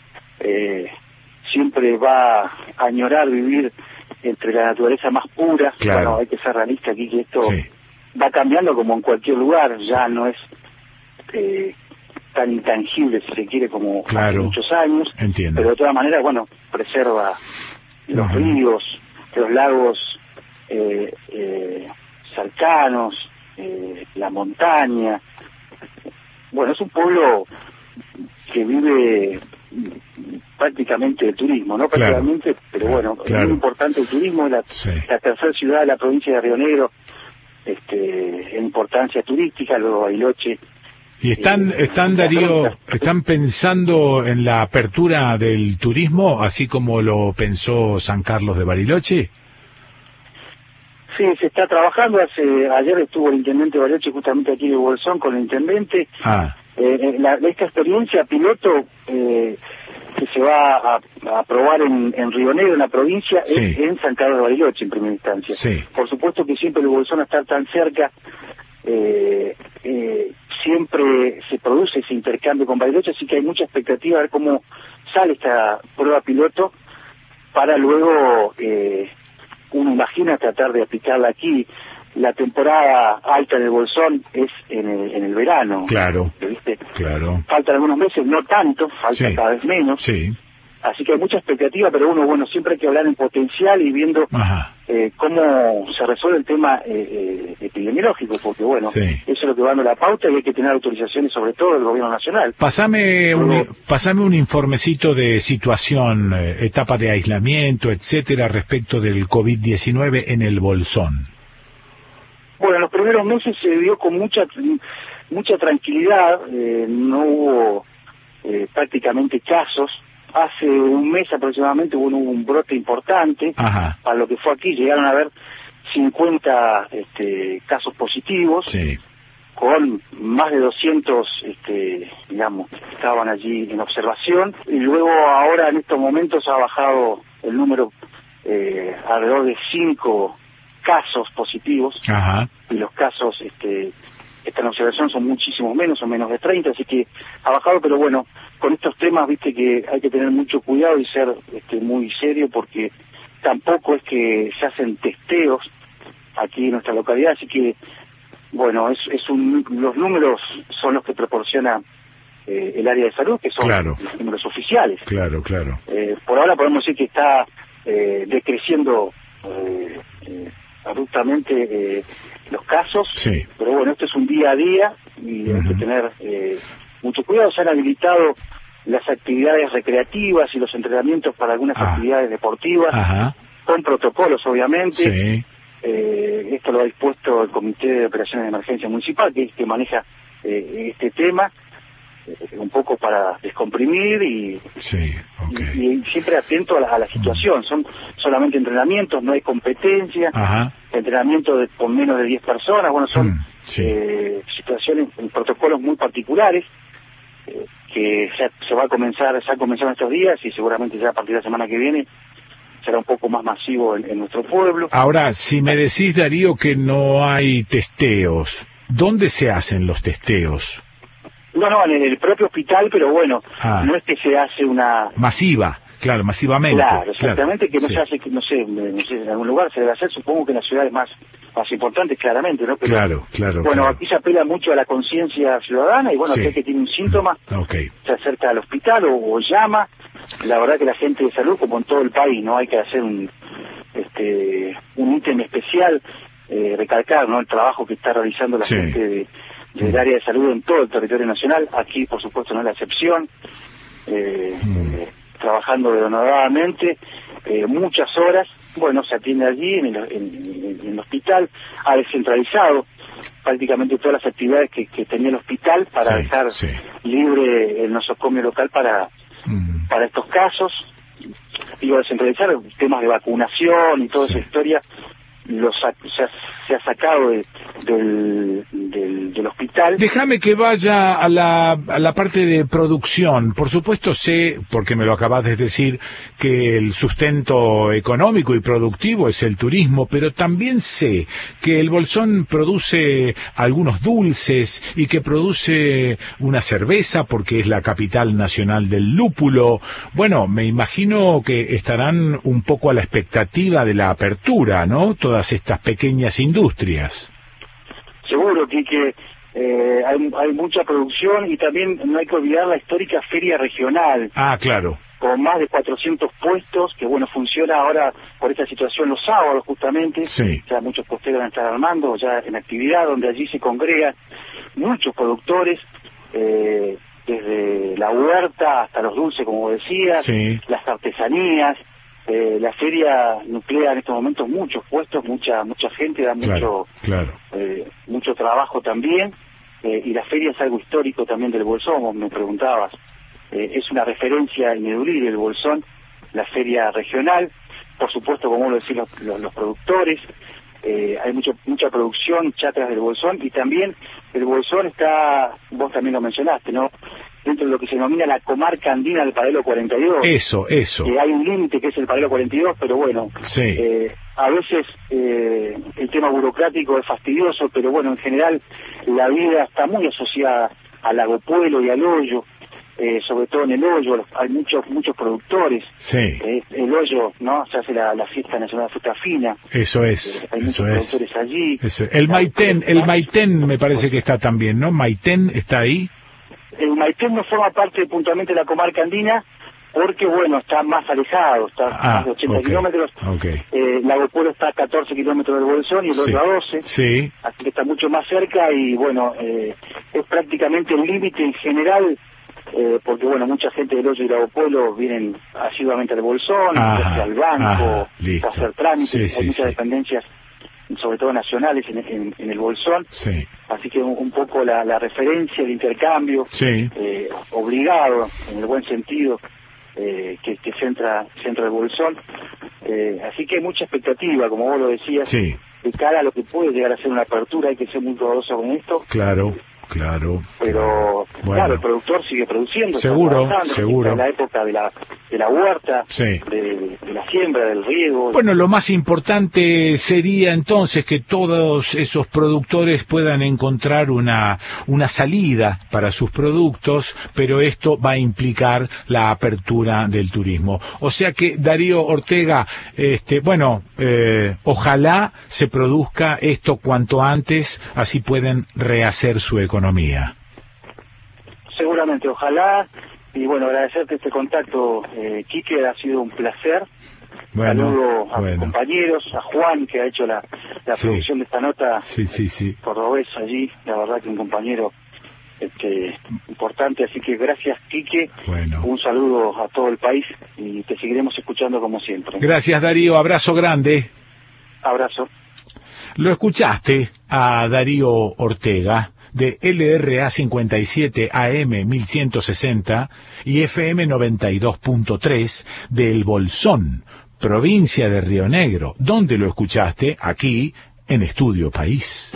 [SPEAKER 20] siempre va a añorar vivir entre la naturaleza más pura. Bueno, hay que ser realista aquí, que esto va cambiando como en cualquier lugar, ya no es tan intangible, si se quiere, como hace muchos años.
[SPEAKER 3] Entiendo.
[SPEAKER 20] Pero de todas maneras, bueno, preserva los ríos, los lagos cercanos, la montaña. Bueno, es un pueblo que vive prácticamente de turismo, no prácticamente, pero bueno, es muy importante el turismo. La tercera ciudad de la provincia de Río Negro en importancia turística, luego Bariloche.
[SPEAKER 3] ¿Y están Darío, están pensando en la apertura del turismo, así como lo pensó San Carlos de Bariloche?
[SPEAKER 20] Sí, se está trabajando. Ayer estuvo el intendente de Bariloche justamente aquí de Bolsón con el intendente. Esta experiencia piloto que se va a probar en Río Negro, en la provincia, es en San Carlos de Bariloche en primera instancia. Por supuesto que siempre el Bolsón, a estar tan cerca, siempre se produce ese intercambio con Bariloche, así que hay mucha expectativa a ver cómo sale esta prueba piloto para luego... uno imagina tratar de aplicarla aquí. La temporada alta del Bolsón es en el verano. ¿Viste? Faltan algunos meses, no tanto, falta cada vez menos. Así que hay mucha expectativa, pero uno, bueno, siempre hay que hablar en potencial y viendo cómo se resuelve el tema epidemiológico, porque bueno,
[SPEAKER 3] sí,
[SPEAKER 20] eso es lo que va dando la pauta y hay que tener autorizaciones sobre todo del gobierno nacional.
[SPEAKER 3] Pasame un informecito de situación, etapa de aislamiento, etcétera, respecto del COVID-19 en el Bolsón.
[SPEAKER 20] Bueno, en los primeros meses se vivió con mucha tranquilidad, no hubo prácticamente casos. Hace un mes aproximadamente hubo un brote importante.
[SPEAKER 3] Ajá.
[SPEAKER 20] Para lo que fue aquí, llegaron a haber 50 casos positivos,
[SPEAKER 3] sí,
[SPEAKER 20] con más de 200, digamos, estaban allí en observación, y luego ahora en estos momentos ha bajado el número alrededor de 5 casos positivos.
[SPEAKER 3] Ajá.
[SPEAKER 20] Y los casos esta observación son muchísimos menos, son menos de 30, así que ha bajado, pero bueno, con estos temas, viste que hay que tener mucho cuidado y ser muy serio, porque tampoco es que se hacen testeos aquí en nuestra localidad, así que bueno, los números son los que proporciona el área de salud, que son
[SPEAKER 3] claro,
[SPEAKER 20] los números oficiales.
[SPEAKER 3] Claro.
[SPEAKER 20] Por ahora podemos decir que está decreciendo abruptamente los casos,
[SPEAKER 3] sí,
[SPEAKER 20] pero bueno, esto es un día a día y hay que tener mucho cuidado. Se han habilitado las actividades recreativas y los entrenamientos para algunas actividades deportivas,
[SPEAKER 3] ajá,
[SPEAKER 20] con protocolos obviamente.
[SPEAKER 3] Sí.
[SPEAKER 20] Esto lo ha dispuesto el Comité de Operaciones de Emergencia Municipal, que maneja este tema, un poco para descomprimir y siempre atento a la situación. Son solamente entrenamientos, no hay competencia.
[SPEAKER 3] Ajá.
[SPEAKER 20] Entrenamiento con menos de 10 personas. Bueno, son situaciones, protocolos muy particulares que se ha comenzado en estos días, y seguramente ya a partir de la semana que viene será un poco más masivo en nuestro pueblo.
[SPEAKER 3] Ahora, si me decís, Darío, que no hay testeos, ¿dónde se hacen los testeos?
[SPEAKER 20] No, en el propio hospital, pero bueno, no es que se hace una...
[SPEAKER 3] Masiva, claro, masivamente.
[SPEAKER 20] Claro, exactamente,
[SPEAKER 3] claro,
[SPEAKER 20] que no se hace, no sé, en algún lugar se debe hacer, supongo que en las ciudades más importantes, claramente, ¿no? Pero,
[SPEAKER 3] claro.
[SPEAKER 20] Bueno, aquí se apela mucho a la conciencia ciudadana, y bueno, aquel que tiene un síntoma se acerca al hospital o llama. La verdad que la gente de salud, como en todo el país, no hay que hacer un ítem especial, recalcar, ¿no?, el trabajo que está realizando la gente del área de salud en todo el territorio nacional. Aquí, por supuesto, no es la excepción, trabajando denodadamente, muchas horas. Bueno, se atiende allí en el hospital, ha descentralizado prácticamente todas las actividades que tenía el hospital para dejar libre el nosocomio local para estos casos. Digo, descentralizar temas de vacunación y toda esa historia se ha sacado del hospital.
[SPEAKER 3] Déjame que vaya a la parte de producción. Por supuesto sé, porque me lo acabas de decir, que el sustento económico y productivo es el turismo, pero también sé que el Bolsón produce algunos dulces y que produce una cerveza porque es la capital nacional del lúpulo. Bueno, me imagino que estarán un poco a la expectativa de la apertura, ¿no?, todas estas pequeñas industrias.
[SPEAKER 20] Seguro que hay mucha producción, y también no hay que olvidar la histórica feria regional.
[SPEAKER 3] Claro.
[SPEAKER 20] Con más de 400 puestos, que bueno, funciona ahora por esta situación los sábados justamente. Ya muchos posteros van a estar armando ya en actividad, donde allí se congregan muchos productores, desde la huerta hasta los dulces, como decías, las artesanías. La feria nuclea en estos momentos muchos puestos, mucha gente, da mucho trabajo también, y la feria es algo histórico también del Bolsón, como me preguntabas. Es una referencia ineludible del Bolsón, la feria regional. Por supuesto, como lo decís, los productores, hay mucha producción, chacras del Bolsón, y también el Bolsón está, vos también lo mencionaste, ¿no?, dentro de lo que se denomina la comarca andina del paralelo 42.
[SPEAKER 3] Eso.
[SPEAKER 20] Hay un límite que es el paralelo 42, pero bueno, a veces el tema burocrático es fastidioso, pero bueno, en general la vida está muy asociada al Lago Puelo y al Hoyo. Sobre todo en el Hoyo hay muchos productores. El Hoyo, ¿no?, se hace la fiesta nacional, la fiesta fina.
[SPEAKER 3] Eso es.
[SPEAKER 20] Hay muchos productores allí.
[SPEAKER 3] El Maitén me parece que está también, ¿no? Maitén está ahí.
[SPEAKER 20] El Maitén no forma parte puntualmente de la comarca andina, porque bueno, está más alejado, está más de 80 kilómetros. Lago Puelo está a 14 kilómetros del Bolsón y el otro a 12, así que está mucho más cerca y bueno, es prácticamente el límite en general, porque bueno, mucha gente del Hoyo y Lago Puelo vienen asiduamente al Bolsón, al banco, a hacer trámites, hay muchas dependencias, sobre todo nacionales, en el Bolsón, así que un poco la referencia, el intercambio, obligado, en el buen sentido, que centra el Bolsón, así que hay mucha expectativa, como vos lo decías, de cara a lo que puede llegar a ser una apertura. Hay que ser muy cuidadoso con esto.
[SPEAKER 3] Claro.
[SPEAKER 20] Pero claro, el productor sigue produciendo,
[SPEAKER 3] seguro.
[SPEAKER 20] En la época de la huerta, de la siembra, del riego.
[SPEAKER 3] Bueno, lo más importante sería entonces que todos esos productores puedan encontrar una salida para sus productos, pero esto va a implicar la apertura del turismo. O sea que, Darío Ortega, ojalá se produzca esto cuanto antes, así pueden rehacer su economía.
[SPEAKER 20] Seguramente, ojalá. Y bueno, agradecerte este contacto, Quique, ha sido un placer. Saludo a mis compañeros, a Juan, que ha hecho la producción de esta nota, cordobés allí, la verdad que un compañero importante, así que gracias, Quique. Un saludo a todo el país y te seguiremos escuchando como siempre.
[SPEAKER 3] Gracias, Darío, abrazo grande.
[SPEAKER 20] Abrazo.
[SPEAKER 3] Lo escuchaste a Darío Ortega, de LRA 57 AM 1160 y FM 92.3 del Bolsón, provincia de Río Negro. ¿Dónde lo escuchaste? Aquí, en Estudio País.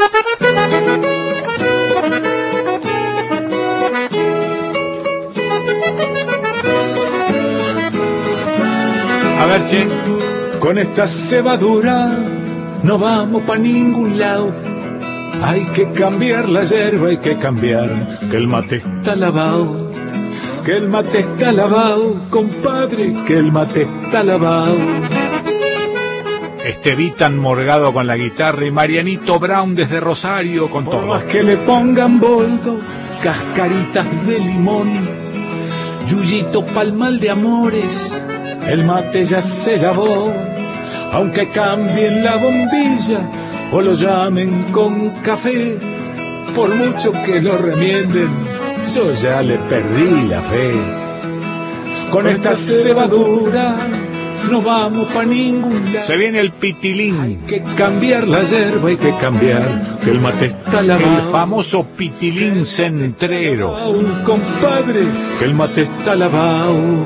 [SPEAKER 3] A ver, che, con esta cebadura no vamos pa' ningún lado. Hay que cambiar la yerba, hay que cambiar, que el mate está lavado, compadre, que el mate está lavado. Estevitan Morgado con la guitarra y Marianito Brown desde Rosario con todo. Por más que le pongan boldo, cascaritas de limón, Yuyito Palmal de amores, el mate ya se lavó, aunque cambien la bombilla o lo llamen con café, por mucho que lo remienden, yo ya le perdí la fe. Con esta cebadura no vamos pa' ningún lado. Se viene el pitilín. Hay que cambiar la yerba, hay que cambiar, que el mate está lavado. El famoso pitilín centrero. Un compadre, que el mate está lavado.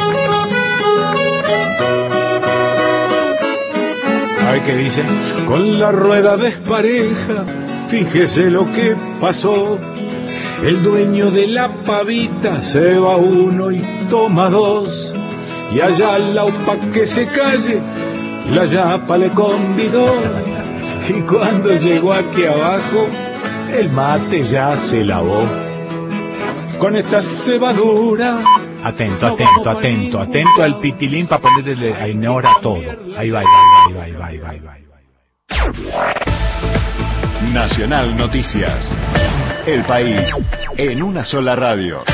[SPEAKER 3] A ver qué dice. Con la rueda despareja, fíjese lo que pasó. El dueño de la pavita se va uno y toma dos. Y allá al lado pa' que se calle, la yapa le convidó. Y cuando llegó aquí abajo, el mate ya se lavó. Con esta cebadura. Atento al pitilín para ponerle en hora todo. Ahí va.
[SPEAKER 11] Nacional Noticias. El país en una sola radio.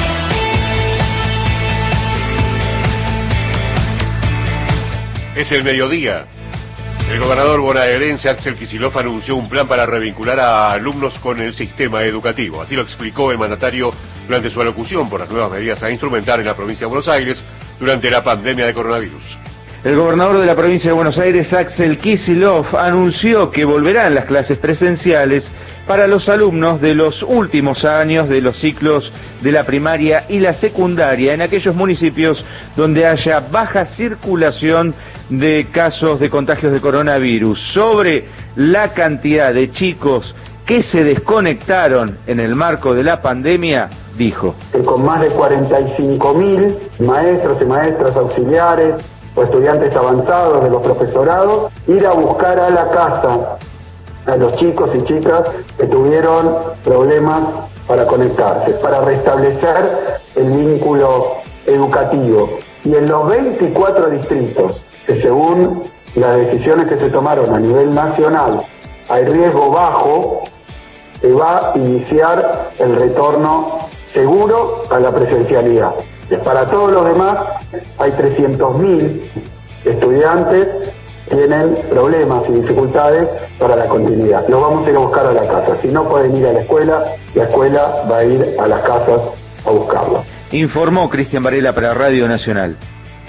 [SPEAKER 12] Es el mediodía. El gobernador bonaerense Axel Kicillof anunció un plan para revincular a alumnos con el sistema educativo. Así lo explicó el mandatario durante su alocución por las nuevas medidas a instrumentar en la provincia de Buenos Aires durante la pandemia de coronavirus.
[SPEAKER 13] El gobernador de la provincia de Buenos Aires, Axel Kicillof, anunció que volverán las clases presenciales para los alumnos de los últimos años de los ciclos de la primaria y la secundaria en aquellos municipios donde haya baja circulación de casos de contagios de coronavirus. Sobre la cantidad de chicos que se desconectaron en el marco de la pandemia, dijo:
[SPEAKER 14] con más de 45.000 maestros y maestras auxiliares o estudiantes avanzados de los profesorados, ir a buscar a la casa a los chicos y chicas que tuvieron problemas para conectarse, para restablecer el vínculo educativo. Y en los 24 distritos, que según las decisiones que se tomaron a nivel nacional hay riesgo bajo, se va a iniciar el retorno seguro a la presencialidad. Para todos los demás hay 300.000 estudiantes que tienen problemas y dificultades para la continuidad. Los vamos a ir a buscar a la casa. Si no pueden ir a la escuela va a ir a las casas a buscarlos.
[SPEAKER 13] Informó Cristian Varela para Radio Nacional.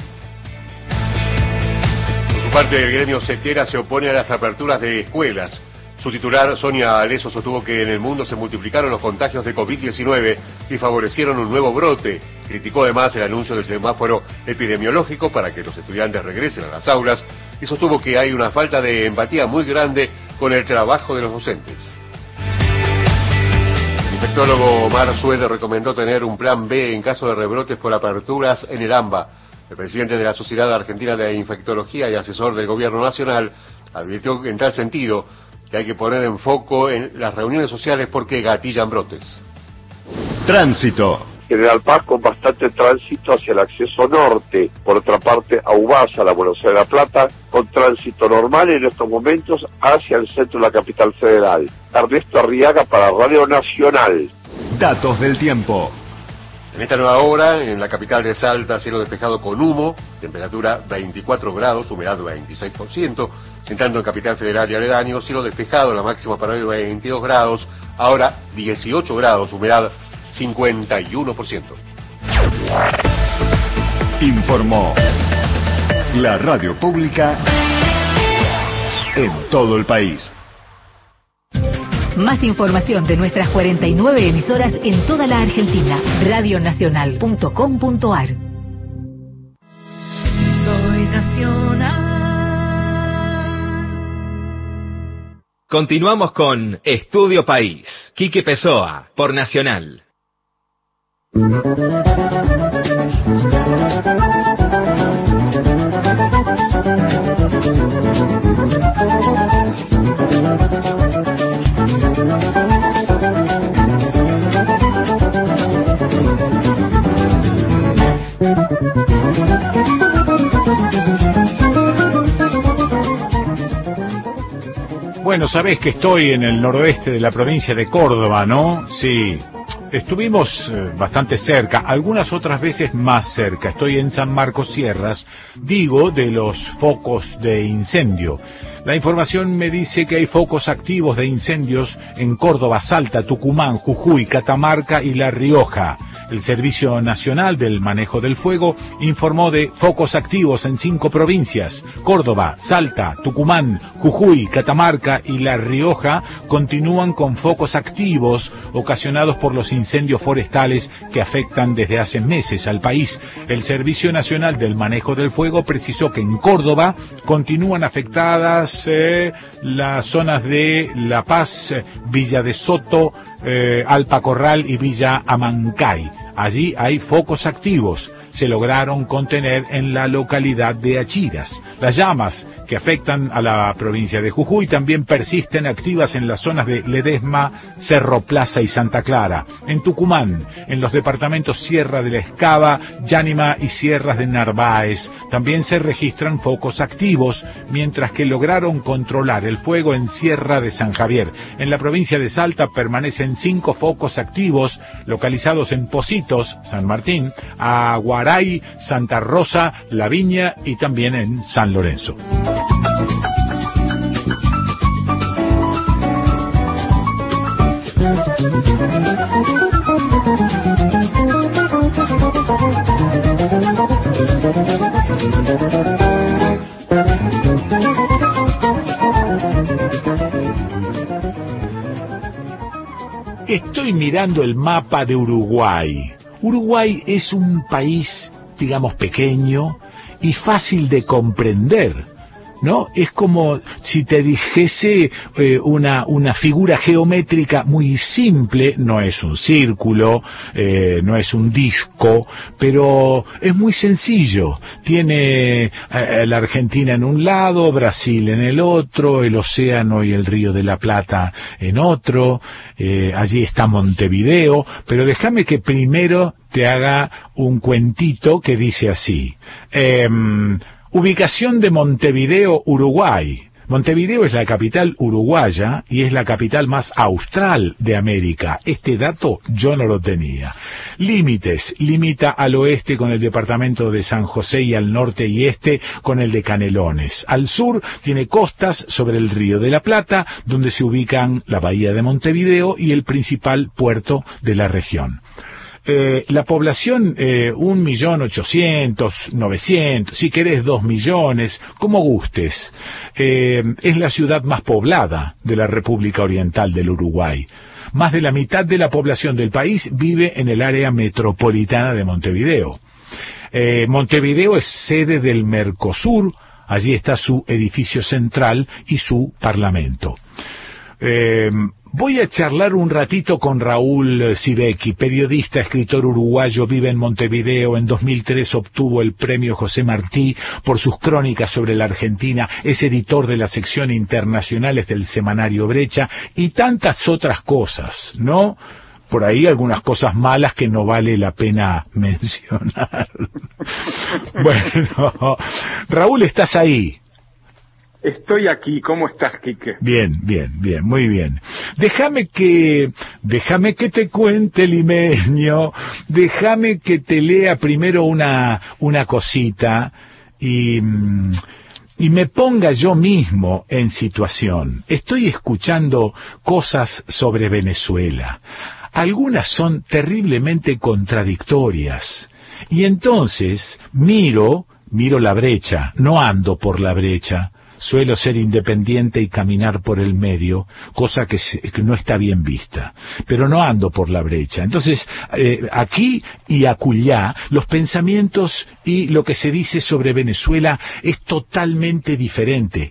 [SPEAKER 12] Por su parte, el gremio Sequera se opone a las aperturas de escuelas. Su titular, Sonia Aleso, sostuvo que en el mundo se multiplicaron los contagios de COVID-19 y favorecieron un nuevo brote. Criticó además el anuncio del semáforo epidemiológico para que los estudiantes regresen a las aulas y sostuvo que hay una falta de empatía muy grande con el trabajo de los docentes. El infectólogo Omar Suede recomendó tener un plan B en caso de rebrotes por aperturas en el AMBA. El presidente de la Sociedad Argentina de Infectología y asesor del Gobierno Nacional advirtió en tal sentido que hay que poner en foco en las reuniones sociales porque gatillan brotes.
[SPEAKER 1] Tránsito.
[SPEAKER 21] General Paz con bastante tránsito hacia el acceso norte. Por otra parte, a Ubasa, la Buenos Aires de La Plata, con tránsito normal en estos momentos hacia el centro de la capital federal. Ernesto Arriaga para Radio Nacional.
[SPEAKER 1] Datos del tiempo.
[SPEAKER 12] En esta nueva hora, en la capital de Salta, cielo despejado con humo, temperatura 24 grados, humedad 26%, entrando en Capital Federal y aledaños, cielo despejado, la máxima para hoy 22 grados, ahora 18 grados, humedad 51%.
[SPEAKER 1] Informó la radio pública en todo el país.
[SPEAKER 6] Más información de nuestras 49 emisoras en toda la Argentina. Radionacional.com.ar.
[SPEAKER 10] Soy nacional.
[SPEAKER 2] Continuamos con Estudio País. Quique Pessoa, por Nacional.
[SPEAKER 3] Bueno, sabés que estoy en el noroeste de la provincia de Córdoba, ¿no? Sí, estuvimos bastante cerca, algunas otras veces más cerca. Estoy en San Marcos Sierras, digo, de los focos de incendio. La información me dice que hay focos activos de incendios en Córdoba, Salta, Tucumán, Jujuy, Catamarca y La Rioja. El Servicio Nacional del Manejo del Fuego informó de focos activos en 5 provincias. Córdoba, Salta, Tucumán, Jujuy, Catamarca y La Rioja continúan con focos activos ocasionados por los incendios forestales que afectan desde hace meses al país. El Servicio Nacional del Manejo del Fuego precisó que en Córdoba continúan afectadas las zonas de La Paz, Villa de Soto, Alpa Corral y Villa Amancay. Allí hay focos activos. Se lograron contener en la localidad de Achiras. Las llamas que afectan a la provincia de Jujuy también persisten activas en las zonas de Ledesma, Cerro Plaza y Santa Clara. En Tucumán, en los departamentos Sierra de la Escava, Yánima y Sierras de Narváez, también se registran focos activos, mientras que lograron controlar el fuego en Sierra de San Javier. En la provincia de Salta permanecen 5 focos activos localizados en Pocitos, San Martín, Aguaray, Santa Rosa, La Viña y también en San Lorenzo. Estoy mirando el mapa de Uruguay. Uruguay es un país, digamos, pequeño y fácil de comprender, ¿no? Es como si te dijese una figura geométrica muy simple, no es un círculo, no es un disco, pero es muy sencillo. Tiene la Argentina en un lado, Brasil en el otro, el océano y el Río de la Plata en otro, allí está Montevideo, pero déjame que primero te haga un cuentito que dice así. Ubicación de Montevideo, Uruguay. Montevideo es la capital uruguaya y es la capital más austral de América. Este dato yo no lo tenía. Límites: limita al oeste con el departamento de San José y al norte y este con el de Canelones. Al sur tiene costas sobre el Río de la Plata, donde se ubican la bahía de Montevideo y el principal puerto de la región. La población, 1.800.000, 900.000, si querés 2 millones, como gustes. Es la ciudad más poblada de la República Oriental del Uruguay. Más de la mitad de la población del país vive en el área metropolitana de Montevideo. Montevideo es sede del Mercosur, allí está su edificio central y su parlamento. Voy a charlar un ratito con Raúl Sibeki, periodista, escritor uruguayo, vive en Montevideo. En 2003 obtuvo el premio José Martí por sus crónicas sobre la Argentina, es editor de la sección Internacionales del semanario Brecha y tantas otras cosas, ¿no? Por ahí algunas cosas malas que no vale la pena mencionar. Bueno, Raúl, ¿estás ahí?
[SPEAKER 5] Estoy aquí. ¿Cómo estás, Quique?
[SPEAKER 3] Bien, muy bien. Déjame que te cuente, limeño, déjame que te lea primero una cosita y me ponga yo mismo en situación. Estoy escuchando cosas sobre Venezuela. Algunas son terriblemente contradictorias. Y entonces miro la brecha, no ando por la brecha. Suelo ser independiente y caminar por el medio, cosa que no está bien vista, pero no ando por la brecha. Entonces, aquí y acullá, los pensamientos y lo que se dice sobre Venezuela es totalmente diferente.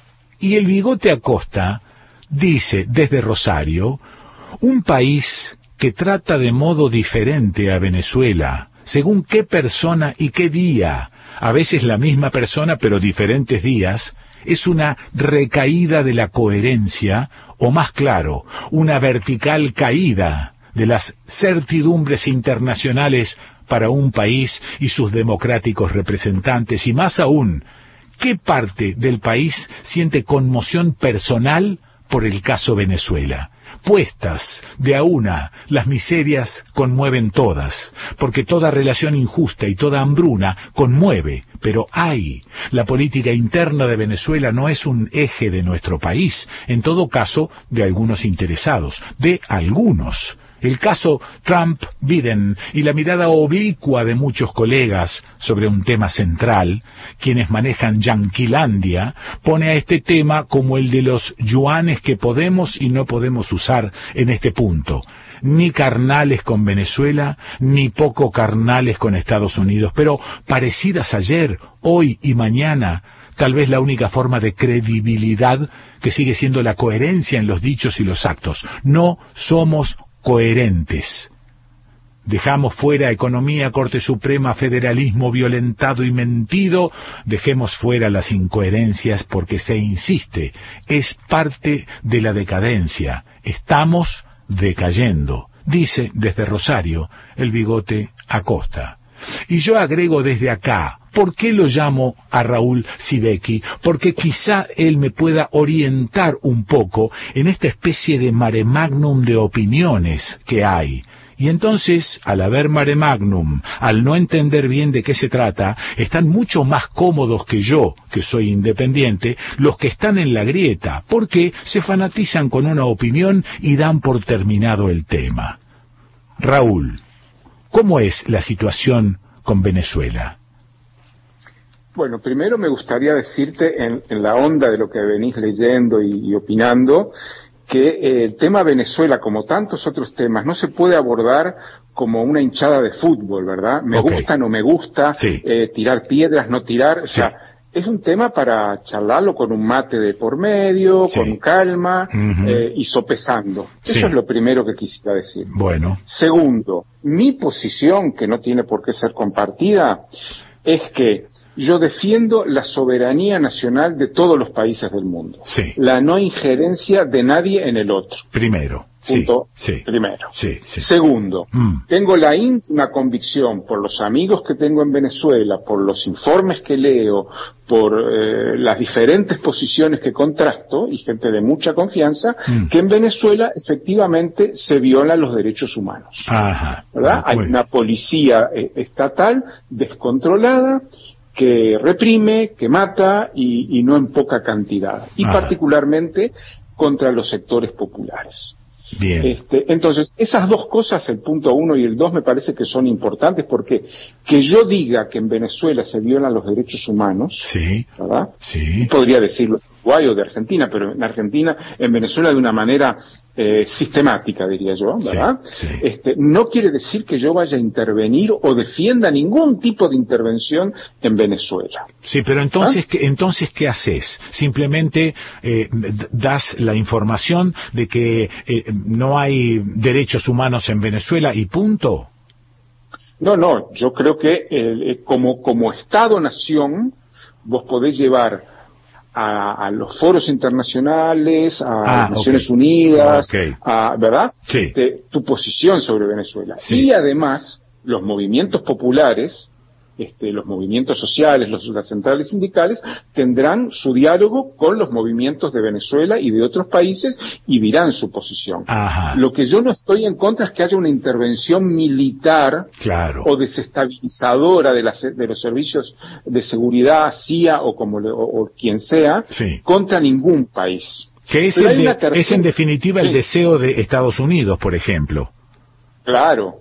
[SPEAKER 3] Y el Bigote Acosta dice desde Rosario, un país que trata de modo diferente a Venezuela, según qué persona y qué día, a veces la misma persona pero diferentes días, es una recaída de la coherencia, o más claro, una vertical caída de las certidumbres internacionales para un país y sus democráticos representantes, y más aún, ¿qué parte del país siente conmoción personal por el caso Venezuela? Puestas de a una, las miserias conmueven todas, porque toda relación injusta y toda hambruna conmueve, pero la política interna de Venezuela no es un eje de nuestro país, en todo caso de algunos interesados, de algunos. El caso Trump-Biden y la mirada oblicua de muchos colegas sobre un tema central, quienes manejan Yanquilandia, pone a este tema como el de los yuanes que podemos y no podemos usar en este punto. Ni carnales con Venezuela, ni poco carnales con Estados Unidos, pero parecidas ayer, hoy y mañana. Tal vez la única forma de credibilidad que sigue siendo la coherencia en los dichos y los actos. No somos coherentes. Dejamos fuera economía, Corte Suprema, federalismo violentado y mentido. Dejemos fuera las incoherencias porque se insiste, es parte de la decadencia. Estamos decayendo, dice desde Rosario el Bigote Acosta. Y yo agrego desde acá, ¿por qué lo llamo a Raúl Sibeki? Porque quizá él me pueda orientar un poco en esta especie de mare magnum de opiniones que hay. Y entonces, al haber mare magnum, al no entender bien de qué se trata, están mucho más cómodos que yo, que soy independiente, los que están en la grieta, porque se fanatizan con una opinión y dan por terminado el tema. Raúl, ¿cómo es la situación con Venezuela?
[SPEAKER 5] Bueno, primero me gustaría decirte, en la onda de lo que venís leyendo y opinando, que el tema Venezuela, como tantos otros temas, no se puede abordar como una hinchada de fútbol, ¿verdad? Me gusta, no me gusta, sí. Tirar piedras, no tirar, o sea, es un tema para charlarlo con un mate de por medio, con calma, y sopesando. Eso es lo primero que quisiera decir.
[SPEAKER 3] Bueno.
[SPEAKER 5] Segundo, mi posición, que no tiene por qué ser compartida, es que yo defiendo la soberanía nacional de todos los países del mundo.
[SPEAKER 3] Sí.
[SPEAKER 5] La no injerencia de nadie en el otro.
[SPEAKER 3] Primero.
[SPEAKER 5] Punto primero. Segundo, tengo la íntima convicción, por los amigos que tengo en Venezuela, por los informes que leo, por las diferentes posiciones que contrasto, y gente de mucha confianza, que en Venezuela efectivamente se violan los derechos humanos. ¿Verdad? Hay una policía estatal descontrolada, que reprime, que mata, y no en poca cantidad, y particularmente contra los sectores populares.
[SPEAKER 3] Bien.
[SPEAKER 5] Entonces, esas dos cosas, el punto 1 y el 2, me parece que son importantes, porque que yo diga que en Venezuela se violan los derechos humanos, ¿verdad? Podría decirlo de Uruguay o de Argentina, pero en Argentina, en Venezuela de una manera sistemática, diría yo, ¿verdad? No quiere decir que yo vaya a intervenir o defienda ningún tipo de intervención en Venezuela.
[SPEAKER 3] Sí, pero entonces, ¿qué haces? Simplemente das la información de que no hay derechos humanos en Venezuela y punto.
[SPEAKER 5] No, yo creo que como Estado-nación vos podés llevar a los foros internacionales, a Naciones Unidas, ¿verdad? Tu posición sobre Venezuela. Y además, los movimientos populares, los movimientos sociales, las centrales sindicales, tendrán su diálogo con los movimientos de Venezuela y de otros países y dirán su posición. Lo que yo no estoy en contra es que haya una intervención militar o desestabilizadora de los servicios de seguridad, CIA o quien sea, contra ningún país.
[SPEAKER 3] Que es en definitiva el deseo de Estados Unidos, por ejemplo.
[SPEAKER 5] Claro.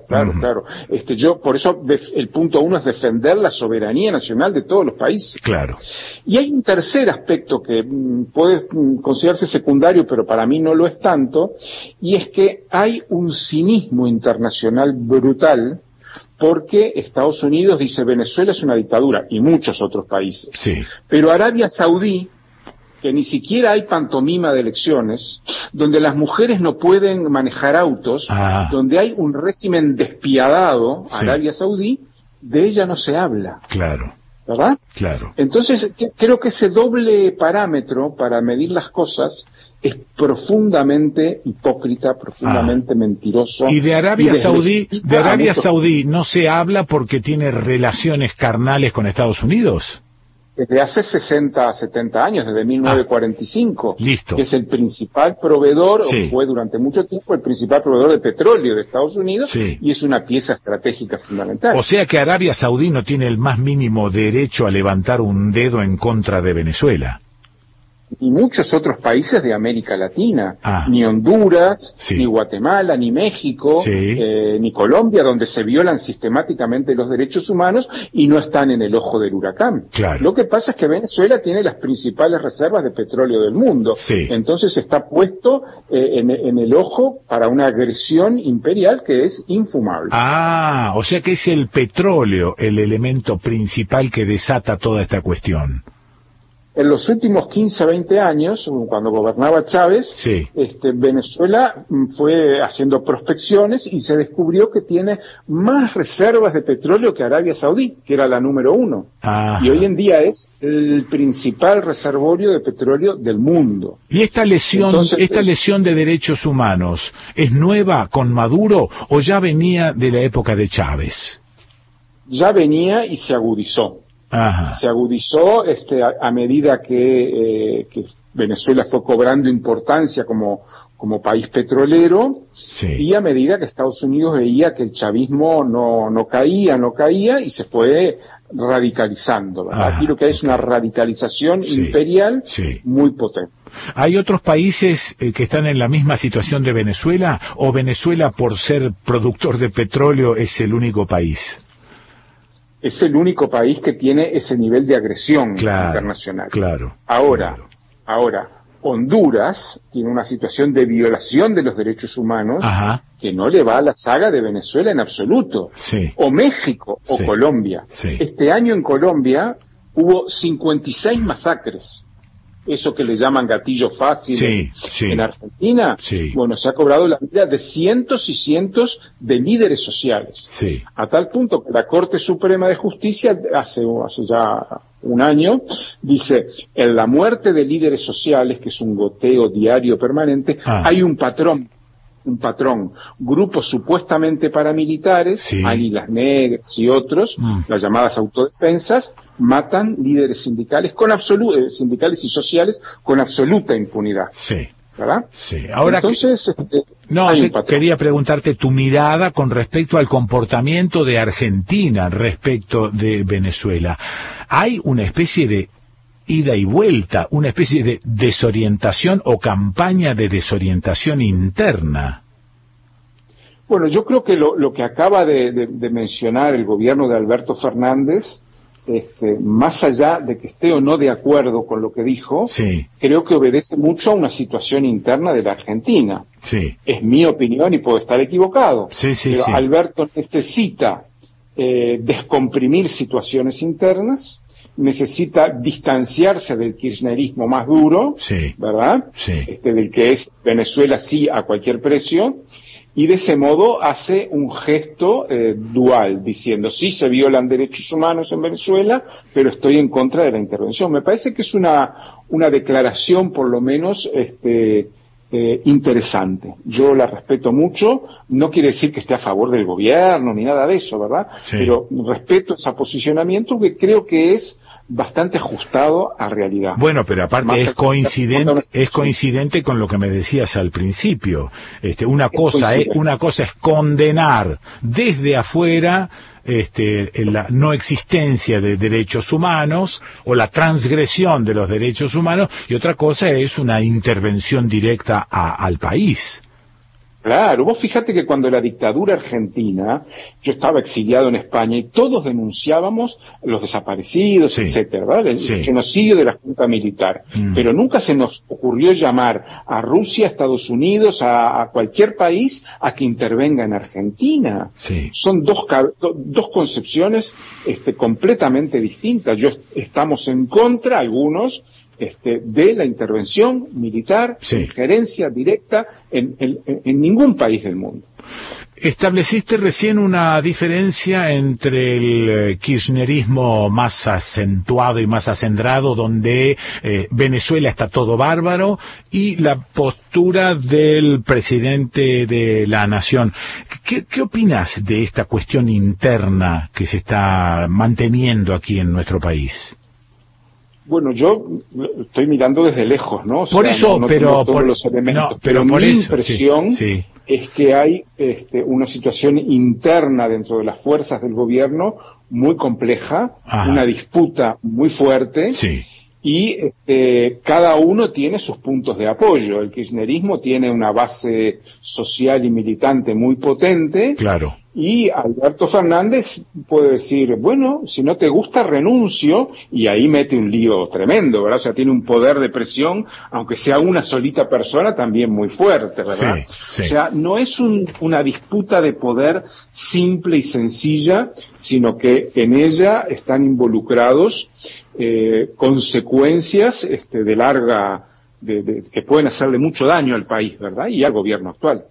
[SPEAKER 5] Yo, por eso, el punto 1 es defender la soberanía nacional de todos los países. Y hay un tercer aspecto que puede considerarse secundario, pero para mí no lo es tanto, y es que hay un cinismo internacional brutal, porque Estados Unidos dice Venezuela es una dictadura, y muchos otros países. Pero Arabia Saudí, que ni siquiera hay pantomima de elecciones, donde las mujeres no pueden manejar autos, donde hay un régimen despiadado, Arabia Saudí, de ella no se habla. ¿Verdad? Entonces, creo que ese doble parámetro para medir las cosas es profundamente hipócrita, profundamente mentiroso.
[SPEAKER 3] Y de Arabia Saudí no se habla porque tiene relaciones carnales con Estados Unidos.
[SPEAKER 5] Desde hace 60, 70 años, desde 1945, que es el principal proveedor, o fue durante mucho tiempo el principal proveedor de petróleo de Estados Unidos, y es una pieza estratégica fundamental.
[SPEAKER 3] O sea que Arabia Saudí no tiene el más mínimo derecho a levantar un dedo en contra de Venezuela.
[SPEAKER 5] Ni muchos otros países de América Latina, ni Honduras, ni Guatemala, ni México, ni Colombia, donde se violan sistemáticamente los derechos humanos y no están en el ojo del huracán. Lo que pasa es que Venezuela tiene las principales reservas de petróleo del mundo, entonces está puesto en el ojo para una agresión imperial que es infumable.
[SPEAKER 3] O sea que es el petróleo el elemento principal que desata toda esta cuestión.
[SPEAKER 5] En los últimos 15, 20 años, cuando gobernaba Chávez, Venezuela fue haciendo prospecciones y se descubrió que tiene más reservas de petróleo que Arabia Saudí, que era la número 1. Y hoy en día es el principal reservorio de petróleo del mundo.
[SPEAKER 3] ¿Y esta lesión de derechos humanos es nueva con Maduro o ya venía de la época de Chávez?
[SPEAKER 5] Ya venía y se agudizó. Se agudizó a medida que Venezuela fue cobrando importancia como país petrolero, y a medida que Estados Unidos veía que el chavismo no caía y se fue radicalizando. Aquí lo que hay es una radicalización imperial muy potente.
[SPEAKER 3] ¿Hay otros países que están en la misma situación de Venezuela, o Venezuela, por ser productor de petróleo, es el único país?
[SPEAKER 5] Es el único país que tiene ese nivel de agresión internacional. Ahora, Honduras tiene una situación de violación de los derechos humanos que no le va a la saga de Venezuela en absoluto. O México o Colombia. Este año en Colombia hubo 56 masacres. Eso que le llaman gatillo fácil en Argentina, bueno, se ha cobrado la vida de cientos y cientos de líderes sociales. A tal punto que la Corte Suprema de Justicia hace ya un año dice, en la muerte de líderes sociales, que es un goteo diario permanente, hay un patrón. un patrón. Grupos supuestamente paramilitares, Águilas Negras y otros, las llamadas autodefensas, matan líderes sindicales sindicales y sociales con absoluta impunidad. ¿Verdad?
[SPEAKER 3] Sí. Ahora, entonces, quería preguntarte tu mirada con respecto al comportamiento de Argentina respecto de Venezuela. ¿Hay una especie de ida y vuelta, una especie de desorientación o campaña de desorientación interna?
[SPEAKER 5] Bueno, yo creo que lo que acaba de mencionar el gobierno de Alberto Fernández, más allá de que esté o no de acuerdo con lo que dijo, creo que obedece mucho a una situación interna de la Argentina. Es mi opinión y puedo estar equivocado. Pero Alberto necesita descomprimir situaciones internas, necesita distanciarse del kirchnerismo más duro, ¿verdad? Del que es Venezuela sí a cualquier precio, y de ese modo hace un gesto dual, diciendo sí se violan derechos humanos en Venezuela, pero estoy en contra de la intervención. Me parece que es una declaración por lo menos interesante. Yo la respeto mucho, no quiere decir que esté a favor del gobierno ni nada de eso, ¿verdad? Pero respeto ese posicionamiento que creo que es bastante ajustado a realidad.
[SPEAKER 3] Bueno, pero aparte es coincidente con lo que me decías al principio. Una cosa es condenar desde afuera la no existencia de derechos humanos o la transgresión de los derechos humanos, y otra cosa es una intervención directa al país.
[SPEAKER 5] Claro, vos fíjate que cuando la dictadura argentina, yo estaba exiliado en España y todos denunciábamos los desaparecidos, etcétera, ¿vale? El genocidio de la Junta Militar. Pero nunca se nos ocurrió llamar a Rusia, a Estados Unidos, a cualquier país a que intervenga en Argentina. Son dos concepciones completamente distintas. Estamos en contra, algunos, de la intervención militar, injerencia directa en ningún país del mundo.
[SPEAKER 3] Estableciste recién una diferencia entre el kirchnerismo más acentuado y más acendrado, donde Venezuela está todo bárbaro, y la postura del presidente de la nación. ¿Qué opinas de esta cuestión interna que se está manteniendo aquí en nuestro país?
[SPEAKER 5] Bueno, yo estoy mirando desde lejos, ¿no?
[SPEAKER 3] Por eso,
[SPEAKER 5] pero mi impresión es que hay una situación interna dentro de las fuerzas del gobierno muy compleja, una disputa muy fuerte, y cada uno tiene sus puntos de apoyo. El kirchnerismo tiene una base social y militante muy potente, y Alberto Fernández puede decir, bueno, si no te gusta renuncio, y ahí mete un lío tremendo, ¿verdad? O sea, tiene un poder de presión, aunque sea una solita persona, también muy fuerte, ¿verdad? O sea, no es una disputa de poder simple y sencilla, sino que en ella están involucrados consecuencias de larga, que pueden hacerle mucho daño al país, ¿verdad? Y al gobierno actual.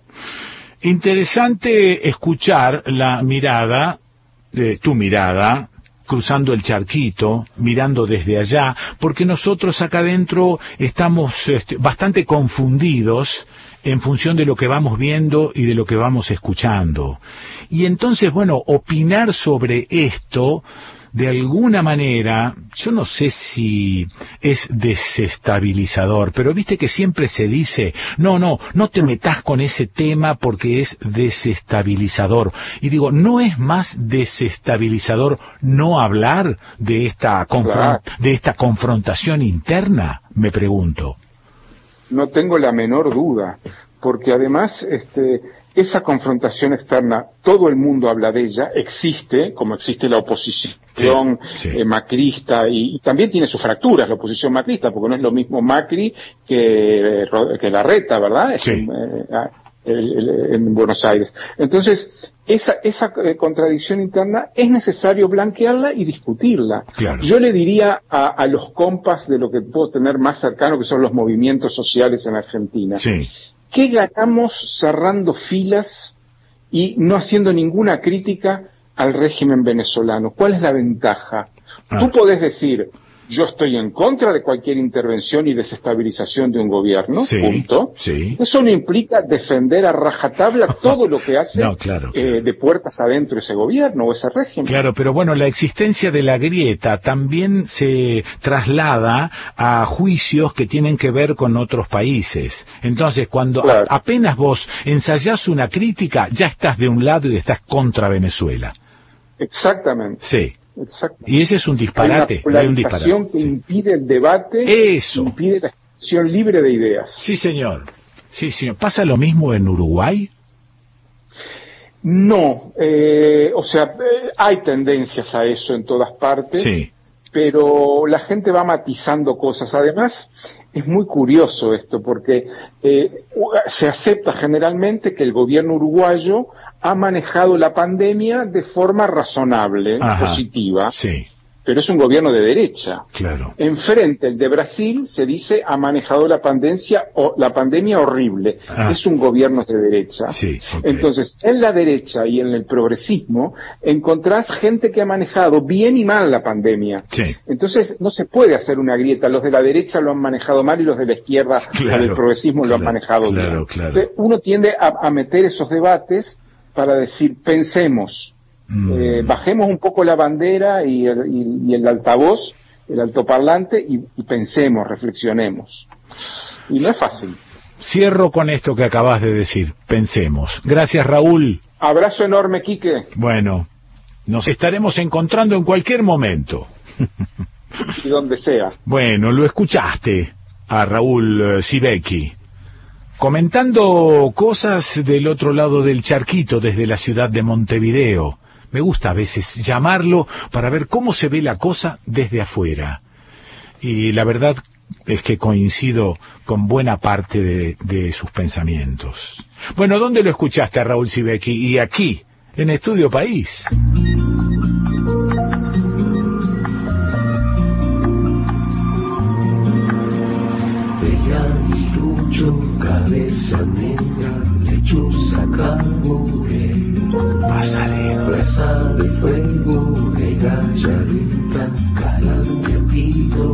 [SPEAKER 3] Interesante escuchar la mirada, tu mirada, cruzando el charquito, mirando desde allá, porque nosotros acá adentro estamos bastante confundidos en función de lo que vamos viendo y de lo que vamos escuchando. Y entonces, bueno, opinar sobre esto, de alguna manera, yo no sé si es desestabilizador, pero viste que siempre se dice, no te metas con ese tema porque es desestabilizador. Y digo, ¿no es más desestabilizador no hablar de esta confrontación interna? Me pregunto.
[SPEAKER 5] No tengo la menor duda, porque además esa confrontación externa, todo el mundo habla de ella, existe, como existe la oposición macrista, y también tiene sus fracturas la oposición macrista, porque no es lo mismo Macri que Larreta, ¿verdad? En Buenos Aires. Entonces, esa contradicción interna es necesario blanquearla y discutirla. Yo le diría a los compas de lo que puedo tener más cercano, que son los movimientos sociales en Argentina, ¿qué ganamos cerrando filas y no haciendo ninguna crítica al régimen venezolano? ¿Cuál es la ventaja? Tú podés decir, Yo estoy en contra de cualquier intervención y desestabilización de un gobierno, punto.
[SPEAKER 3] Sí.
[SPEAKER 5] Eso no implica defender a rajatabla todo lo que hace de puertas adentro ese gobierno o ese régimen.
[SPEAKER 3] Claro, pero bueno, la existencia de la grieta también se traslada a juicios que tienen que ver con otros países. Entonces, cuando apenas vos ensayás una crítica, ya estás de un lado y estás contra Venezuela.
[SPEAKER 5] Exactamente.
[SPEAKER 3] Sí.
[SPEAKER 5] Exactamente.
[SPEAKER 3] Y ese es un disparate.
[SPEAKER 5] Hay una polarización que impide el debate, impide la expresión libre de ideas.
[SPEAKER 3] Sí, señor. Sí, señor. ¿Pasa lo mismo en Uruguay?
[SPEAKER 5] No, hay tendencias a eso en todas partes, pero la gente va matizando cosas. Además, es muy curioso esto, porque se acepta generalmente que el gobierno uruguayo ha manejado la pandemia de forma razonable, positiva, pero es un gobierno de derecha.
[SPEAKER 3] Claro.
[SPEAKER 5] Enfrente, el de Brasil, se dice, ha manejado la pandemia horrible. Es un gobierno de derecha. Entonces, en la derecha y en el progresismo, encontrás gente que ha manejado bien y mal la pandemia. Entonces, no se puede hacer una grieta. Los de la derecha lo han manejado mal y los de la izquierda o del progresismo lo han manejado bien. Entonces, uno tiende a meter esos debates para decir, pensemos, bajemos un poco la bandera y el altavoz, el altoparlante, y pensemos, reflexionemos. Y no es fácil.
[SPEAKER 3] Cierro con esto que acabas de decir, pensemos. Gracias, Raúl.
[SPEAKER 5] Abrazo enorme, Quique.
[SPEAKER 3] Bueno, nos estaremos encontrando en cualquier momento.
[SPEAKER 5] Y donde sea.
[SPEAKER 3] Bueno, lo escuchaste a Raúl Sibeki, comentando cosas del otro lado del charquito, desde la ciudad de Montevideo. Me gusta a veces llamarlo para ver cómo se ve la cosa desde afuera. Y la verdad es que coincido con buena parte de sus pensamientos. Bueno, ¿dónde lo escuchaste a Raúl Sibeki? Y aquí, en Estudio País.
[SPEAKER 16] Cabeza negra, lechuza, cangure,
[SPEAKER 3] Pasarelo,
[SPEAKER 16] brasa de fuego, de gallarita, calandria, pito,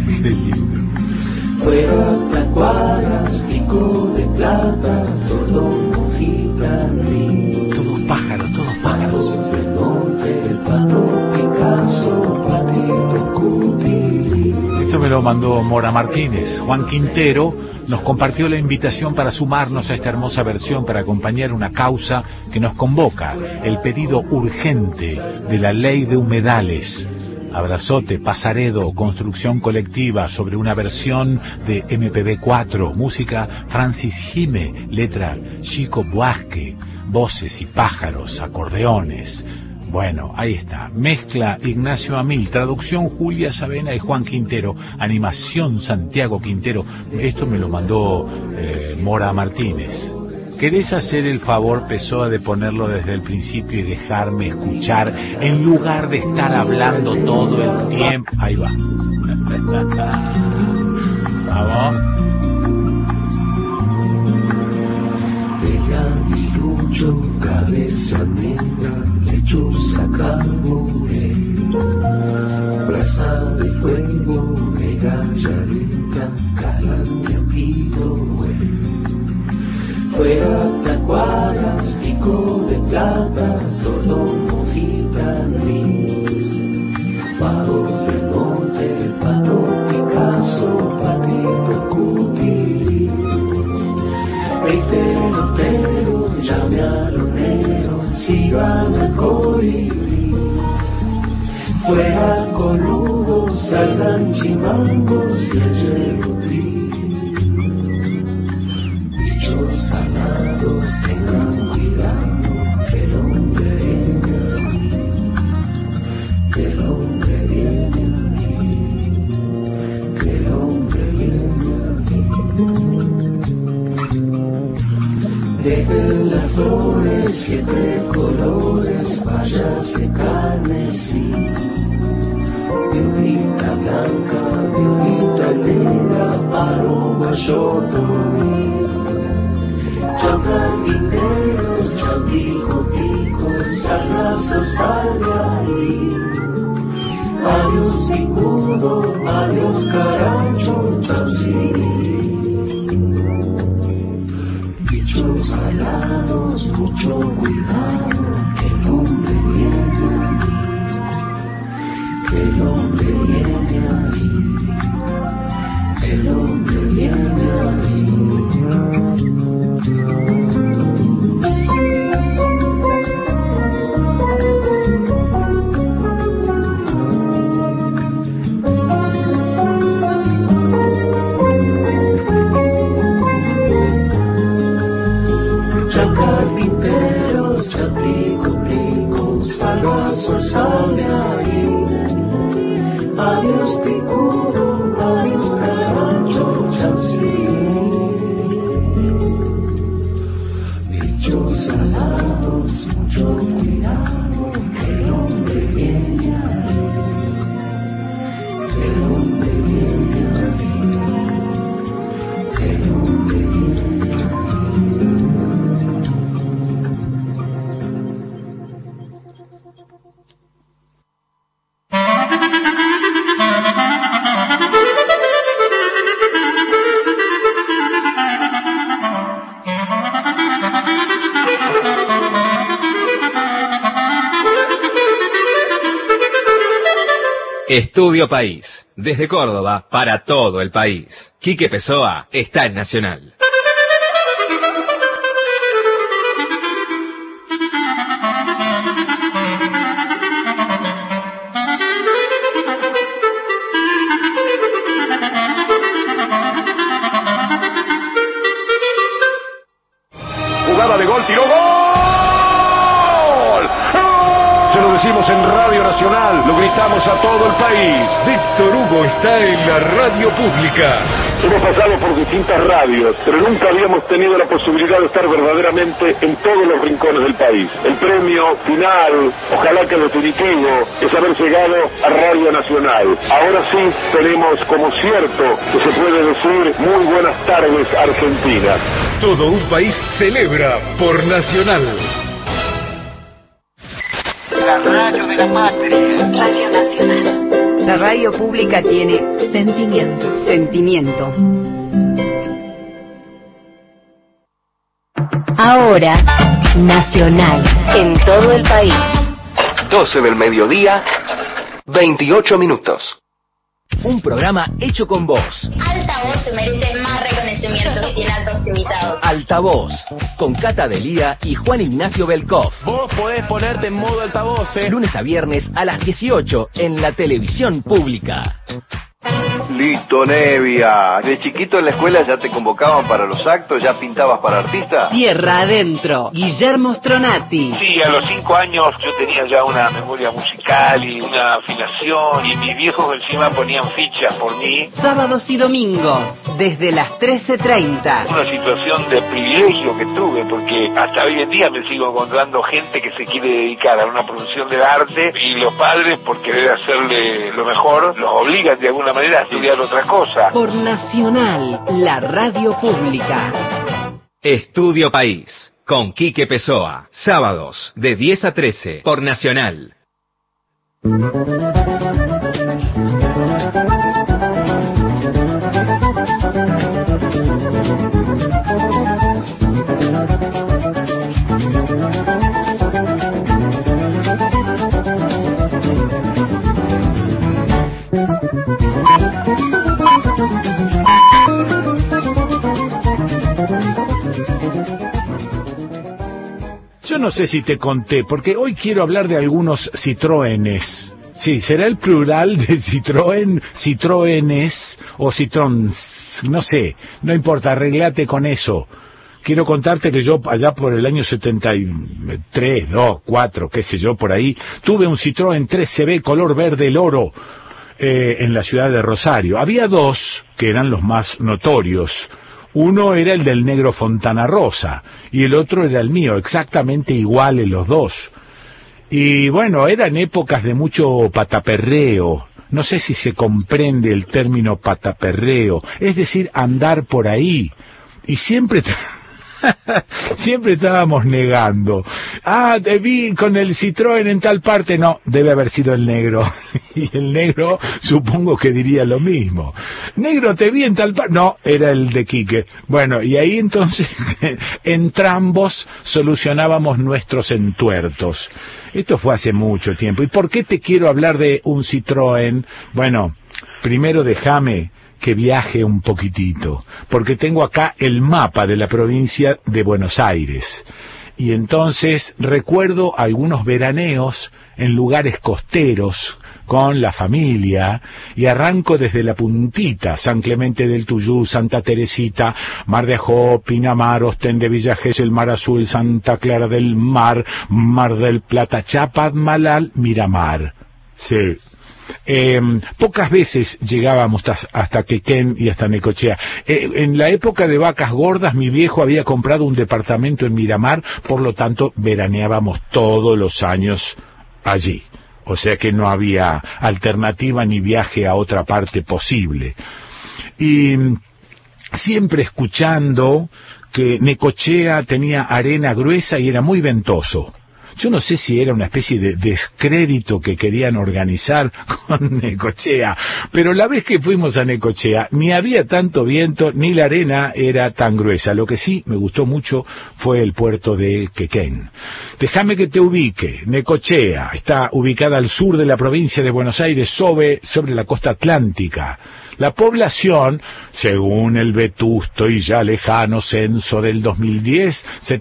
[SPEAKER 16] fuera tacuaras, pico de plata, todo gitano,
[SPEAKER 3] todos pájaros,
[SPEAKER 16] del norte, pato, Picasso, patito, cutiri.
[SPEAKER 3] Esto me lo mandó Mora Martínez. Juan Quintero nos compartió la invitación para sumarnos a esta hermosa versión para acompañar una causa que nos convoca, el pedido urgente de la ley de humedales. Abrazote, Pasaredo, construcción colectiva sobre una versión de MPB4, música Francis Jime, letra Chico Buarque, voces y pájaros, acordeones. Bueno, ahí está. Mezcla Ignacio Amil, traducción Julia Savena y Juan Quintero, animación Santiago Quintero. Esto me lo mandó Mora Martínez. ¿Querés hacer el favor, Pessoa, de ponerlo desde el principio y dejarme escuchar en lugar de estar hablando todo el tiempo? Ahí va. Vamos.
[SPEAKER 16] Cabeza negra, lechuza, cangure, brasa de fuego, de gallarita, calandria, pito, fuera tacuaras, pico de plata, todo gitanis, pavos del monte, pato, Picasso, patito, cutiri, pero, llame a los negros, sigan al colibrí, fuera coludos, salgan chimangos y el yerutri, bichos salados, tengan cuidado, que el hombre viene a mí, que el hombre viene a mí, que el hombre viene a mí. Dejen las flores, siempre colores, váyase carmesí, violita blanca, violita negra, paloma yotomí, chancarguiteros, chandijoticos, salazos, salgarí, Adiós picudo, adiós carancho, chasí. Bichos alados, mucho cuidado, que el hombre viene ahí, que el hombre viene ahí, el hombre viene ahí. Carpinteros, chaticoticos, salazo, sal de ahí. Adiós picudo, adiós carancho, chasí. Bichos alados, mucho cuidado, que el hombre viene ahí, que el hombre viene ahí, que el hombre viene ahí.
[SPEAKER 2] Estudio País, desde Córdoba para todo el país. Quique Pessoa está en Nacional.
[SPEAKER 9] Jugada de gol, tiró gol. Se lo decimos en Radio Nacional, lo gritamos a todo el país.
[SPEAKER 11] Víctor Hugo está en la radio pública.
[SPEAKER 9] Hemos pasado por distintas radios, pero nunca habíamos tenido la posibilidad de estar verdaderamente en todos los rincones del país. El premio final, ojalá que definitivo, es haber llegado a Radio Nacional. Ahora sí tenemos como cierto que se puede decir muy buenas tardes Argentina.
[SPEAKER 11] Todo un país celebra por Nacional.
[SPEAKER 22] La radio de la patria.
[SPEAKER 8] Radio Nacional. La radio pública tiene sentimiento. Sentimiento.
[SPEAKER 6] Ahora, Nacional, en todo el país.
[SPEAKER 7] 12 del mediodía, 28 minutos.
[SPEAKER 2] Un programa hecho con vos.
[SPEAKER 23] Altavoz se merece más reconocimiento que tiene altos invitados.
[SPEAKER 2] Altavoz, con Cata Delía y Juan Ignacio Belkov.
[SPEAKER 24] Vos podés ponerte en modo altavoz,
[SPEAKER 2] Lunes a viernes a las 18 en la televisión pública.
[SPEAKER 25] Lito Nevia, de chiquito en la escuela ya te convocaban para los actos, ya pintabas para artista.
[SPEAKER 8] Tierra adentro, Guillermo Stronati.
[SPEAKER 26] Sí, a los 5 años yo tenía ya una memoria musical y una afinación, y mis viejos encima ponían fichas por mí.
[SPEAKER 8] Sábados y domingos, desde las 13:30.
[SPEAKER 26] Una situación de privilegio que tuve, porque hasta hoy en día me sigo encontrando gente que se quiere dedicar a una producción del arte, y los padres, por querer hacerle lo mejor, los obligan de alguna manera a estudiar otra cosa.
[SPEAKER 8] Por Nacional, la radio pública.
[SPEAKER 2] Estudio País, con Quique Pessoa. Sábados, de 10 a 13, por Nacional.
[SPEAKER 3] Yo no sé si te conté, porque hoy quiero hablar de algunos Citroënes. Sí, será el plural de Citroën, Citroënes o Citrons, no sé, no importa, arreglate con eso. Quiero contarte que yo allá por el año 73, 2, 4, qué sé yo, por ahí, tuve un Citroën 3CB color verde el oro en la ciudad de Rosario. Había dos que eran los más notorios. Uno era el del negro Fontana Rosa y el otro era el mío, exactamente iguales los dos. Y bueno, eran épocas de mucho pataperreo. No sé si se comprende el término pataperreo, es decir, andar por ahí. Y siempre Siempre estábamos negando. Ah, te vi con el Citroën en tal parte. No, debe haber sido el negro. Y el negro supongo que diría lo mismo. Negro, te vi en tal parte. No, era el de Quique. Bueno, y ahí entonces entrambos solucionábamos nuestros entuertos. Esto fue hace mucho tiempo. ¿Y por qué te quiero hablar de un Citroën? Bueno, primero déjame que viaje un poquitito, porque tengo acá el mapa de la provincia de Buenos Aires. Y entonces recuerdo algunos veraneos en lugares costeros, con la familia, y arranco desde la puntita: San Clemente del Tuyú, Santa Teresita, Mar de Ajó, Pinamar, Ostén de Villa Gesell, Mar Azul, Santa Clara del Mar, Mar del Plata, Chapadmalal, Miramar. Sí. Pocas veces llegábamos hasta Quequén y hasta Necochea. En la época de vacas gordas mi viejo había comprado un departamento en Miramar, por lo tanto veraneábamos todos los años allí. O sea que no había alternativa ni viaje a otra parte posible. Y siempre escuchando que Necochea tenía arena gruesa y era muy ventoso. Yo no sé si era una especie de descrédito que querían organizar con Necochea, pero la vez que fuimos a Necochea ni había tanto viento ni la arena era tan gruesa. Lo que sí me gustó mucho fue el puerto de Quequén. Déjame que te ubique. Necochea está ubicada al sur de la provincia de Buenos Aires, sobre la costa atlántica. La población, según el vetusto y ya lejano censo del 2010,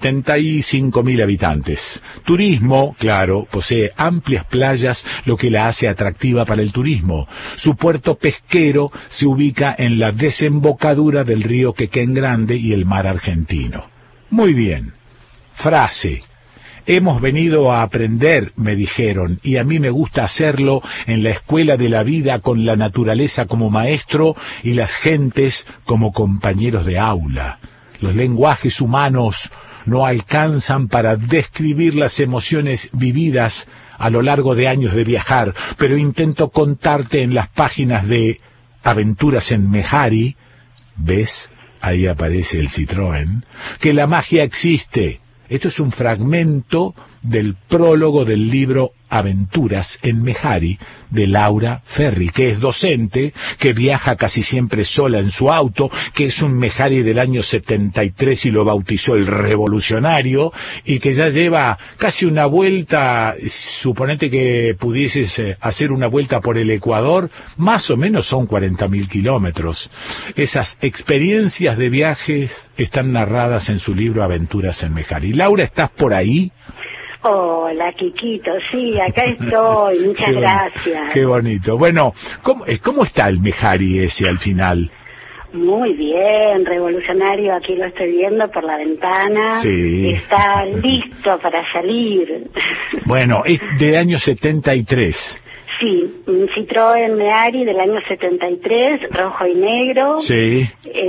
[SPEAKER 3] 75.000 habitantes. Turismo, claro, posee amplias playas, lo que la hace atractiva para el turismo. Su puerto pesquero se ubica en la desembocadura del río Quequén Grande y el mar Argentino. Muy bien. Frase. Hemos venido a aprender, me dijeron, y a mí me gusta hacerlo en la escuela de la vida, con la naturaleza como maestro y las gentes como compañeros de aula. Los lenguajes humanos no alcanzan para describir las emociones vividas a lo largo de años de viajar, pero intento contarte en las páginas de Aventuras en Mejari, ¿ves? Ahí aparece el Citroën, que la magia existe. Esto es un fragmento del prólogo del libro Aventuras en Mejari de Laura Ferri, que es docente, que viaja casi siempre sola en su auto, que es un Mejari del año 73 y lo bautizó el Revolucionario, y que ya lleva casi una vuelta. Suponete que pudieses hacer una vuelta por el Ecuador, más o menos son 40.000 kilómetros. Esas experiencias de viajes están narradas en su libro Aventuras en Mejari. Laura, ¿estás por ahí?
[SPEAKER 4] Hola, Quiquito, sí, acá estoy, muchas gracias.
[SPEAKER 3] Qué bonito. Bueno, ¿cómo está el Mejari ese al final?
[SPEAKER 4] Muy bien, revolucionario, aquí lo estoy viendo por la ventana.
[SPEAKER 3] Sí.
[SPEAKER 4] Está listo para salir.
[SPEAKER 3] Bueno, es del año 73.
[SPEAKER 4] Sí, un Citroën Mehari del año 73, rojo y negro.
[SPEAKER 3] Sí.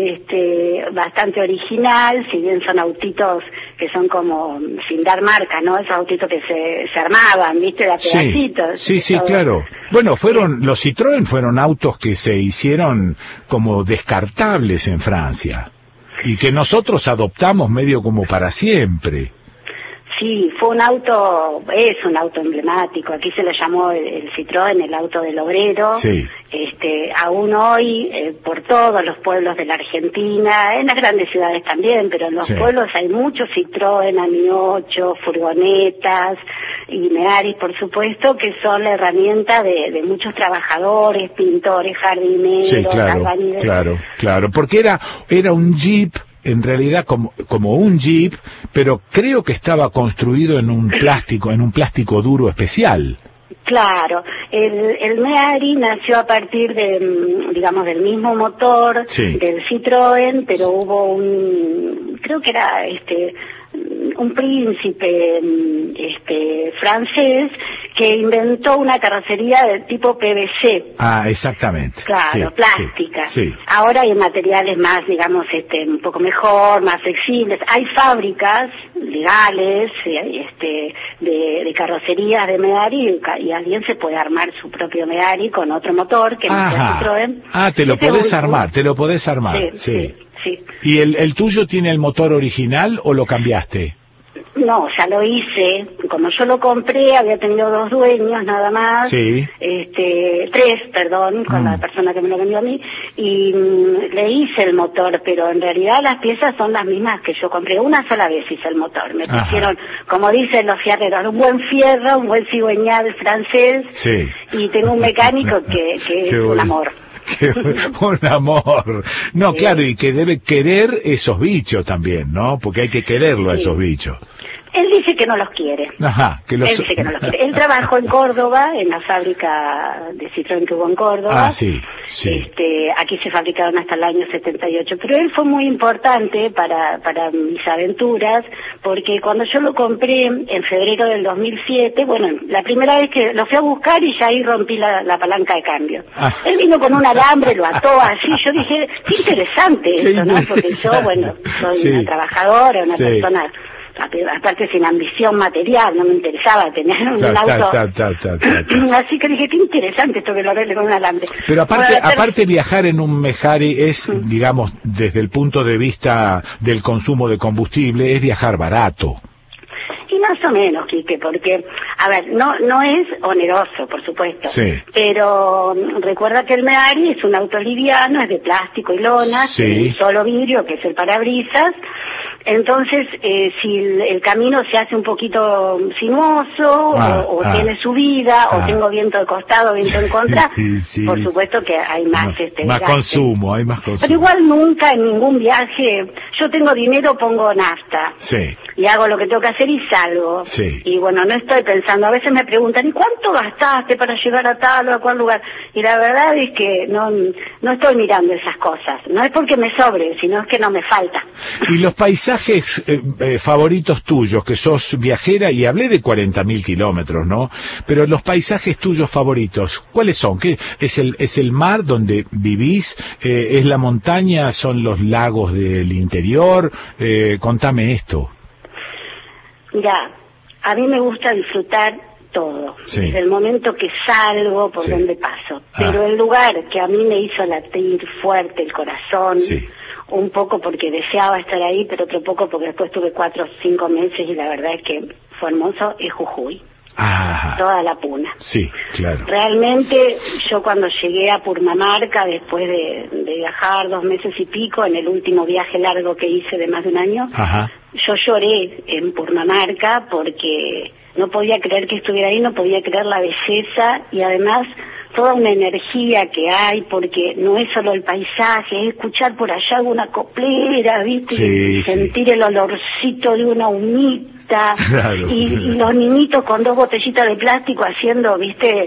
[SPEAKER 4] Bastante original, si bien son autitos que son como sin dar marca, ¿no? Esos autitos que se armaban, ¿viste? De a pedacitos.
[SPEAKER 3] Sí, claro. Bueno, los Citroën fueron autos que se hicieron como descartables en Francia y que nosotros adoptamos medio como para siempre.
[SPEAKER 4] Sí, es un auto emblemático. Aquí se le llamó el Citroën el auto del obrero.
[SPEAKER 3] Sí.
[SPEAKER 4] Aún hoy, por todos los pueblos de la Argentina, en las grandes ciudades también, pero en los pueblos hay muchos Citroën, Ami 8, furgonetas y Meharis, por supuesto, que son la herramienta de muchos trabajadores, pintores, jardineros, albañiles.
[SPEAKER 3] Claro, porque era un Jeep. En realidad como un Jeep, pero creo que estaba construido en un plástico duro especial.
[SPEAKER 4] Claro, el Mehari nació a partir del mismo motor del Citroën, pero hubo creo que era un príncipe francés que inventó una carrocería de tipo PVC.
[SPEAKER 3] Ah, exactamente.
[SPEAKER 4] Claro, plástica.
[SPEAKER 3] Sí.
[SPEAKER 4] Ahora hay materiales más, digamos, un poco mejor, más flexibles. Hay fábricas legales de carrocerías de Mehari y alguien se puede armar su propio Mehari con otro motor que no sea Citroën.
[SPEAKER 3] Ah, te lo podés armar. Sí.
[SPEAKER 4] sí.
[SPEAKER 3] ¿Y el tuyo tiene el motor original o lo cambiaste?
[SPEAKER 4] No, ya lo hice. Como yo lo compré, había tenido 2 dueños nada más.
[SPEAKER 3] Sí.
[SPEAKER 4] 3, perdón, con la persona que me lo vendió a mí. Y le hice el motor, pero en realidad las piezas son las mismas que yo compré. Una sola vez hice el motor. Me pusieron, como dicen los fierreros, un buen fierro, un buen cigüeñal francés.
[SPEAKER 3] Sí.
[SPEAKER 4] Y tengo un mecánico que es un amor.
[SPEAKER 3] Un amor. No, claro, y que debe querer esos bichos también, ¿no? Porque hay que quererlo a esos bichos.
[SPEAKER 4] Él dice que no los quiere.
[SPEAKER 3] Ajá,
[SPEAKER 4] Él dice que no los quiere. Él trabajó en Córdoba, en la fábrica de Citroën que hubo en Córdoba.
[SPEAKER 3] Ah, sí, sí.
[SPEAKER 4] Aquí se fabricaron hasta el año 78. Pero él fue muy importante para mis aventuras, porque cuando yo lo compré en febrero del 2007, bueno, la primera vez que lo fui a buscar y ya ahí rompí la palanca de cambio. Él vino con un alambre, lo ató así. Yo dije, qué interesante esto, ¿no? Porque yo, bueno, soy una trabajadora, una persona... aparte sin ambición material, no me interesaba tener un auto. Así que dije, qué interesante esto que lo arregle con un alambre.
[SPEAKER 3] Pero aparte viajar en un Mehari es, digamos, desde el punto de vista del consumo de combustible, es viajar barato.
[SPEAKER 4] Y más o menos, Quique, porque, a ver, no es oneroso, por supuesto, pero recuerda que el Mehari es un auto liviano, es de plástico y lona, tiene un solo vidrio, que es el parabrisas. Entonces, si el camino se hace un poquito sinuoso, o tiene subida, o tengo viento de costado, viento en contra, por supuesto que hay más
[SPEAKER 3] más consumo, hay más consumo.
[SPEAKER 4] Pero igual nunca en ningún viaje, yo tengo dinero, pongo nafta. Y hago lo que tengo que hacer y salgo. Y bueno, no estoy pensando, a veces me preguntan, ¿y cuánto gastaste para llegar a tal o a cual lugar? Y la verdad es que no estoy mirando esas cosas. No es porque me sobre, sino es que no me falta.
[SPEAKER 3] Y los paisajes favoritos tuyos, que sos viajera, y hablé de 40.000 kilómetros, ¿no? Pero los paisajes tuyos favoritos, ¿cuáles son? ¿Qué es el mar donde vivís? ¿Es la montaña? ¿Son los lagos del interior? Contame esto.
[SPEAKER 4] Mira, a mí me gusta disfrutar todo, desde el momento que salgo, por donde paso. Pero el lugar que a mí me hizo latir fuerte el corazón, un poco porque deseaba estar ahí, pero otro poco porque después tuve 4 o 5 meses y la verdad es que fue hermoso, es Jujuy. Toda la puna.
[SPEAKER 3] Sí, claro.
[SPEAKER 4] Realmente yo cuando llegué a Purmamarca, después de viajar 2 meses y pico, en el último viaje largo que hice de más de un año, yo lloré en Purmamarca porque no podía creer que estuviera ahí, no podía creer la belleza y además toda una energía que hay, porque no es solo el paisaje, es escuchar por allá una coplera, ¿viste? Sentir el olorcito de una humita, y los niñitos con 2 botellitas de plástico haciendo, ¿viste?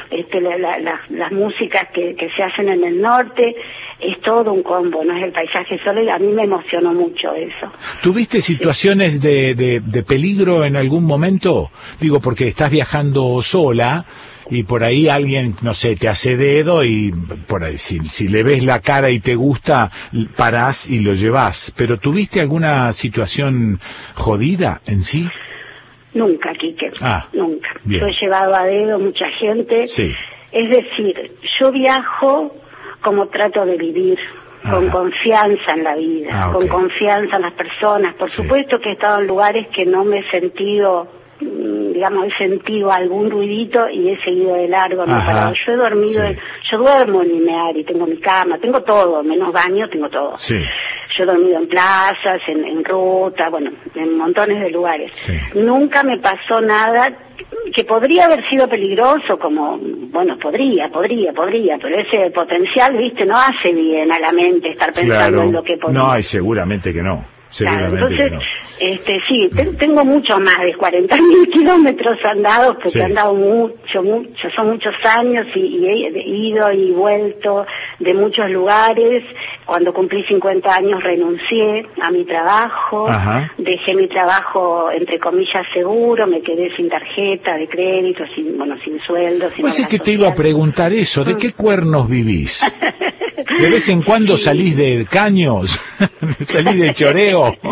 [SPEAKER 4] Las músicas que se hacen en el norte. Es todo un combo, no es el paisaje solo, y a mí me emocionó mucho eso.
[SPEAKER 3] ¿Tuviste situaciones de peligro en algún momento? Digo, porque estás viajando sola y por ahí alguien, no sé, te hace dedo y por ahí si le ves la cara y te gusta, parás y lo llevas. ¿Pero tuviste alguna situación jodida en sí?
[SPEAKER 4] Nunca, Quique, nunca.
[SPEAKER 3] Bien.
[SPEAKER 4] Yo he llevado a dedo mucha gente. Es decir, yo viajo como trato de vivir, con confianza en la vida, con confianza en las personas. Por supuesto que he estado en lugares que no me he sentido, digamos, he sentido algún ruidito y he seguido de largo, no he parado. Yo he dormido, yo duermo en mi Mehari, tengo mi cama, tengo todo, menos baño, tengo todo. Yo he dormido en plazas, en ruta, bueno, en montones de lugares. Nunca me pasó nada que podría haber sido peligroso, como, bueno, podría, pero ese potencial, viste, no hace bien a la mente estar pensando en lo que podría.
[SPEAKER 3] No, y seguramente que no.
[SPEAKER 4] Entonces, sí, tengo mucho más de 40.000 kilómetros andados, porque he andado mucho, son muchos años y he ido y vuelto de muchos lugares. Cuando cumplí 50 años renuncié a mi trabajo, dejé mi trabajo, entre comillas, seguro, me quedé sin tarjeta de crédito, sin sueldo.
[SPEAKER 3] Pues es que te iba a preguntar eso, ¿de qué cuernos vivís? ¿De vez en cuando salís de caños? ¿Salís de choreo?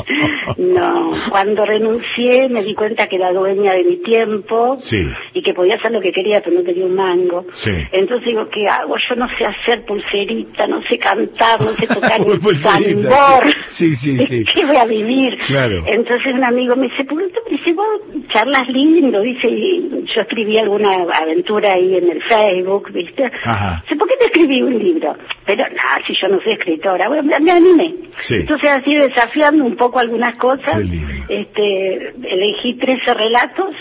[SPEAKER 4] No, cuando renuncié me di cuenta que era dueña de mi tiempo
[SPEAKER 3] Sí.
[SPEAKER 4] y que podía hacer lo que quería, pero no tenía un mango.
[SPEAKER 3] Sí.
[SPEAKER 4] Entonces digo, ¿qué hago? Yo no sé hacer pulserita, no sé cantar, no sé tocar el
[SPEAKER 3] Pulserita.
[SPEAKER 4] tambor.
[SPEAKER 3] Sí, sí,
[SPEAKER 4] ¿De
[SPEAKER 3] sí.
[SPEAKER 4] qué voy a vivir?
[SPEAKER 3] Claro.
[SPEAKER 4] Entonces un amigo me dice, ¿por qué te dice, vos charlas lindo? Dice, y yo escribí alguna aventura ahí en el Facebook, ¿viste?
[SPEAKER 3] Ajá.
[SPEAKER 4] Dice, ¿por qué te escribí un libro? Pero no, si yo no soy escritora, bueno, me animé.
[SPEAKER 3] Sí.
[SPEAKER 4] Entonces así desafiando un poco algunas cosas,
[SPEAKER 3] Qué lindo.
[SPEAKER 4] elegí 13 relatos,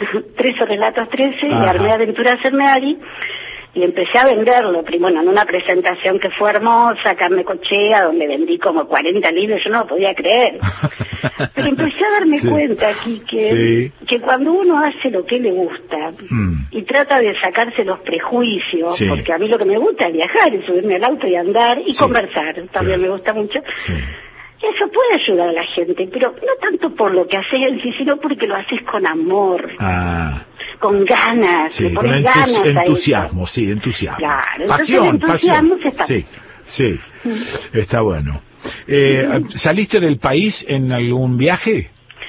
[SPEAKER 4] 13 y
[SPEAKER 3] Ajá.
[SPEAKER 4] armé Aventuras en Meari y empecé a venderlo, bueno, en una presentación que fue hermosa, acá en Necochea, donde vendí como 40 libros, yo no lo podía creer. Pero empecé a darme
[SPEAKER 3] Sí.
[SPEAKER 4] cuenta aquí que cuando uno hace lo que le gusta y trata de sacarse los prejuicios,
[SPEAKER 3] Sí.
[SPEAKER 4] porque a mí lo que me gusta es viajar, y subirme al auto y andar y
[SPEAKER 3] Sí.
[SPEAKER 4] conversar, también me gusta mucho. Eso puede ayudar a la gente, pero no tanto por lo que haces en sí, sino porque lo haces con amor, con ganas,
[SPEAKER 3] Sí,
[SPEAKER 4] le
[SPEAKER 3] con
[SPEAKER 4] pones ganas a eso.
[SPEAKER 3] entusiasmo, sí, entusiasmo.
[SPEAKER 4] Claro, entonces
[SPEAKER 3] Pasión,
[SPEAKER 4] el entusiasmo se está.
[SPEAKER 3] Sí, sí, está bueno. ¿Saliste del país en algún viaje?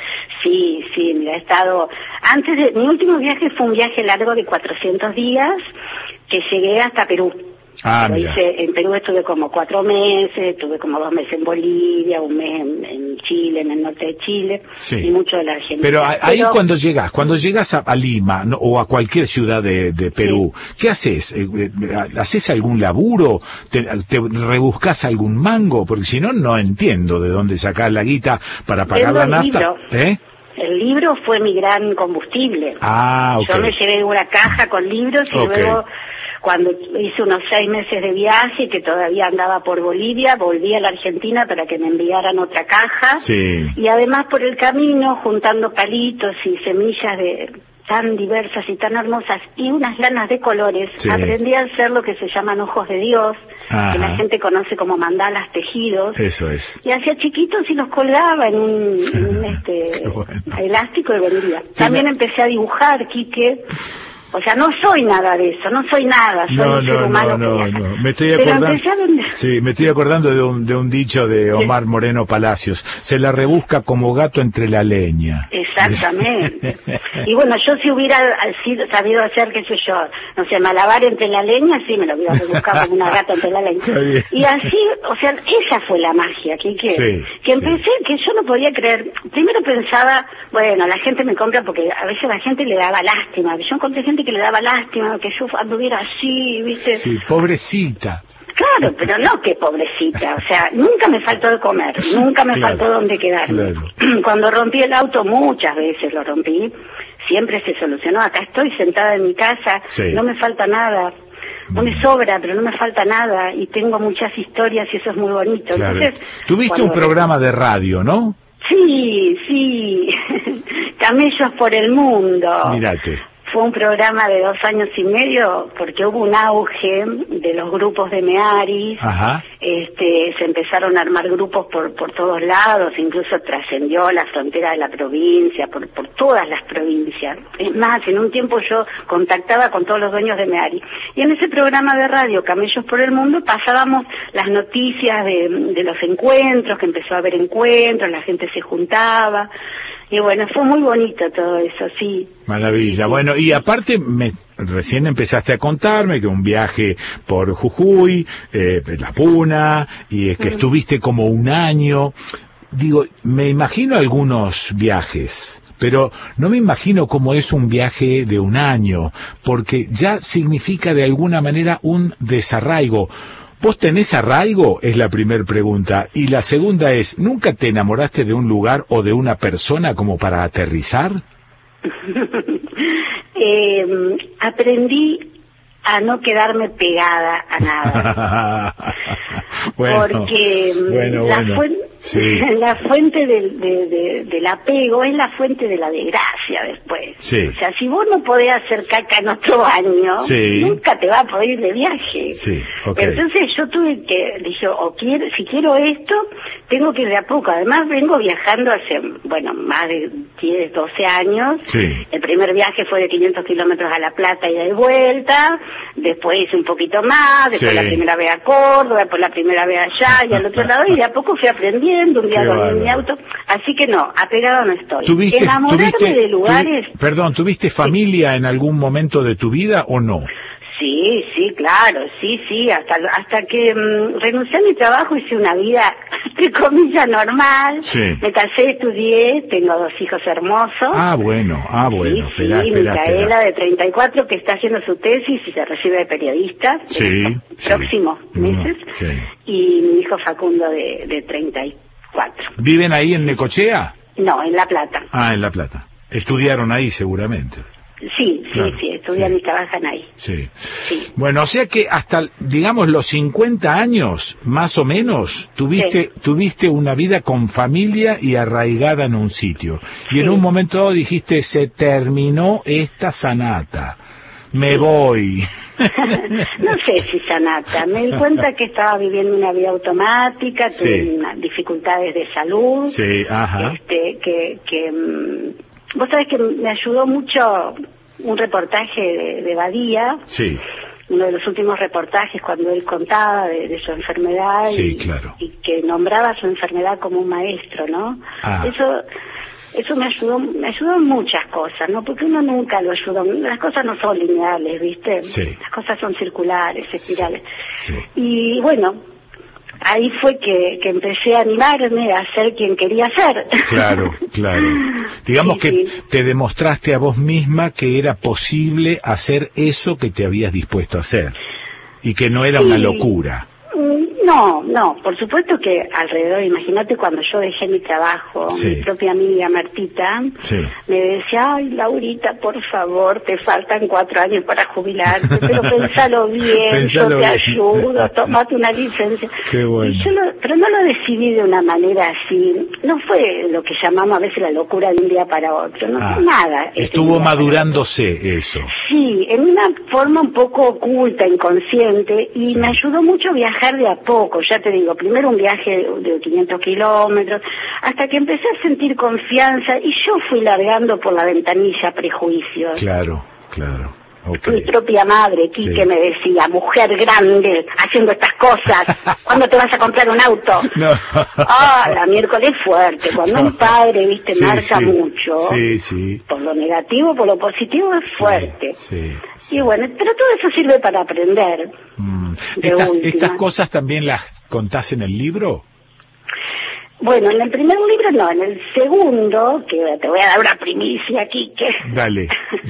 [SPEAKER 4] Sí, mira, he estado... mi último viaje fue un viaje largo de 400 días, que llegué hasta Perú. Lo
[SPEAKER 3] Mira.
[SPEAKER 4] hice, en Perú estuve como 4 meses, estuve como 2 meses en Bolivia, un mes en Chile, en el norte de Chile,
[SPEAKER 3] Sí.
[SPEAKER 4] y mucho de la Argentina.
[SPEAKER 3] Pero ahí cuando llegas a Lima, ¿no? O a cualquier ciudad de Perú, ¿qué haces? ¿Haces algún laburo? ¿Te rebuscas algún mango? Porque si no, no entiendo de dónde sacás la guita para pagar
[SPEAKER 4] Vendo
[SPEAKER 3] la
[SPEAKER 4] el
[SPEAKER 3] nafta.
[SPEAKER 4] libro. El libro fue mi gran combustible.
[SPEAKER 3] Ok.
[SPEAKER 4] Yo me llevé una caja con libros y
[SPEAKER 3] Ok.
[SPEAKER 4] luego, cuando hice unos 6 meses de viaje, que todavía andaba por Bolivia, volví a la Argentina para que me enviaran otra caja.
[SPEAKER 3] Sí.
[SPEAKER 4] Y además por el camino, juntando palitos y semillas tan diversas y tan hermosas y unas lanas de colores,
[SPEAKER 3] Sí.
[SPEAKER 4] aprendí a hacer lo que se llaman ojos de Dios,
[SPEAKER 3] Ajá.
[SPEAKER 4] que la gente conoce como mandalas tejidos.
[SPEAKER 3] Eso es.
[SPEAKER 4] Y hacía chiquitos y los colgaba en un elástico y vendía. También empecé a dibujar, Quique. O sea, no soy nada de eso, no soy nada, soy un ser humano que viaja.
[SPEAKER 3] No. Me estoy
[SPEAKER 4] Pero
[SPEAKER 3] acordando.
[SPEAKER 4] empecé a vender.
[SPEAKER 3] Sí, me estoy acordando de un dicho de Omar Moreno Palacios. Se la rebusca como gato entre la leña.
[SPEAKER 4] Exactamente. Y bueno, yo si hubiera sabido hacer, qué sé yo, no sé, malabar entre la leña, sí me lo hubiera rebuscado como una gata entre la leña.
[SPEAKER 3] Está bien.
[SPEAKER 4] Y así, o sea, esa fue la magia,
[SPEAKER 3] Sí,
[SPEAKER 4] que empecé, que yo no podía creer. Primero pensaba, bueno, la gente me compra porque a veces la gente le daba lástima. Yo encontré gente que le daba lástima, que yo anduviera así, ¿viste?
[SPEAKER 3] Sí, pobrecita.
[SPEAKER 4] Claro, pero no que pobrecita, o sea, nunca me faltó de comer, nunca me
[SPEAKER 3] Claro,
[SPEAKER 4] faltó donde quedarme. Cuando rompí el auto, muchas veces lo rompí, siempre se solucionó. Acá estoy sentada en mi casa,
[SPEAKER 3] Sí.
[SPEAKER 4] no me falta nada, no me sobra, pero no me falta nada, y tengo muchas historias y eso es muy bonito.
[SPEAKER 3] Claro.
[SPEAKER 4] Entonces,
[SPEAKER 3] Tuviste un
[SPEAKER 4] cuando-
[SPEAKER 3] programa de radio, ¿no?
[SPEAKER 4] Sí, Camellos por el Mundo.
[SPEAKER 3] Mírate.
[SPEAKER 4] Fue un programa de 2 años y medio porque hubo un auge de los grupos de Mearis.
[SPEAKER 3] Ajá.
[SPEAKER 4] Se empezaron a armar grupos por todos lados, incluso trascendió la frontera de la provincia, por todas las provincias. Es más, en un tiempo yo contactaba con todos los dueños de Meari. Y en ese programa de radio, Camellos por el Mundo, pasábamos las noticias de los encuentros, que empezó a haber encuentros, la gente se juntaba. Y bueno, fue muy bonito todo eso, sí.
[SPEAKER 3] Maravilla. Bueno, y aparte, recién empezaste a contarme que un viaje por Jujuy, La Puna, y que estuviste como 1 año. Digo, me imagino algunos viajes, pero no me imagino cómo es un viaje de 1 año, porque ya significa de alguna manera un desarraigo. ¿Vos tenés arraigo? Es la primera pregunta. Y la segunda es, ¿nunca te enamoraste de un lugar o de una persona como para aterrizar?
[SPEAKER 4] Aprendí a no quedarme pegada a nada. Porque
[SPEAKER 3] sí.
[SPEAKER 4] la fuente del apego es la fuente de la desgracia después.
[SPEAKER 3] Sí.
[SPEAKER 4] O sea, si vos no podés hacer caca en otro baño,
[SPEAKER 3] Sí.
[SPEAKER 4] nunca te va a poder ir de viaje.
[SPEAKER 3] Sí, ok.
[SPEAKER 4] Entonces yo dije, si quiero esto, tengo que ir de a poco. Además vengo viajando hace, más de 10, 12 años.
[SPEAKER 3] Sí.
[SPEAKER 4] El primer viaje fue de 500 kilómetros a La Plata y de vuelta. Después hice un poquito más, después
[SPEAKER 3] Sí.
[SPEAKER 4] la primera vez a Córdoba, después la primera primera vez allá y al otro lado, y de a poco fui aprendiendo, un día dormí en mi auto, así que no, apegada no estoy. Enamorarme de lugares...
[SPEAKER 3] ¿Tuviste familia en algún momento de tu vida o no?
[SPEAKER 4] Sí, claro, sí, hasta que renuncié a mi trabajo, hice una vida, entre comillas, normal, me casé, estudié, tengo 2 hijos hermosos.
[SPEAKER 3] Bueno,
[SPEAKER 4] espera. Micaela, de 34, que está haciendo su tesis y se recibe de periodista, en los próximos meses, y mi hijo Facundo, de 34.
[SPEAKER 3] ¿Viven ahí en Necochea?
[SPEAKER 4] No, en La Plata.
[SPEAKER 3] En La Plata. Estudiaron ahí seguramente.
[SPEAKER 4] Sí, estudian y trabajan ahí.
[SPEAKER 3] Sí. Bueno, o sea que hasta, digamos, los 50 años, más o menos, tuviste una vida con familia y arraigada en un sitio. Y en un momento dado dijiste, se terminó esta sanata, me voy.
[SPEAKER 4] No sé si sanata, me di cuenta que estaba viviendo una vida automática, tuve dificultades de salud, vos sabés que me ayudó mucho un reportaje de Badía, uno de los últimos reportajes cuando él contaba de su enfermedad y que nombraba su enfermedad como un maestro, ¿no? Eso me ayudó en muchas cosas, ¿no? Porque uno nunca lo ayudó, las cosas no son lineales, ¿viste? Las cosas son circulares, espirales. Y bueno, ahí fue que empecé a animarme a ser quien quería ser. Claro.
[SPEAKER 3] Digamos que te demostraste a vos misma que era posible hacer eso que te habías dispuesto a hacer y que no era una locura.
[SPEAKER 4] No, por supuesto que alrededor, imagínate cuando yo dejé mi trabajo, mi propia amiga Martita me decía, ay Laurita, por favor, te faltan 4 años para jubilarte, pero pensalo bien, yo te ayudo, tomate una licencia.
[SPEAKER 3] Qué bueno.
[SPEAKER 4] Pero no lo decidí de una manera así, no fue lo que llamamos a veces la locura de un día para otro, no fue nada.
[SPEAKER 3] Estuvo madurándose eso.
[SPEAKER 4] Sí, en una forma un poco oculta, inconsciente, y me ayudó mucho viajar de a poco, ya te digo, primero un viaje de 500 kilómetros, hasta que empecé a sentir confianza y yo fui largando por la ventanilla prejuicios.
[SPEAKER 3] Claro.
[SPEAKER 4] Mi propia madre, Quique, me decía, mujer grande, haciendo estas cosas, ¿cuándo te vas a comprar un auto? La miércoles fuerte, cuando un padre, viste, marca mucho, por lo negativo, por lo positivo es fuerte. Y bueno, pero todo eso sirve para aprender.
[SPEAKER 3] ¿Estas cosas también las contás en el libro?
[SPEAKER 4] Bueno, en el primer libro no, en el segundo, que te voy a dar una primicia, Quique.
[SPEAKER 3] Dale.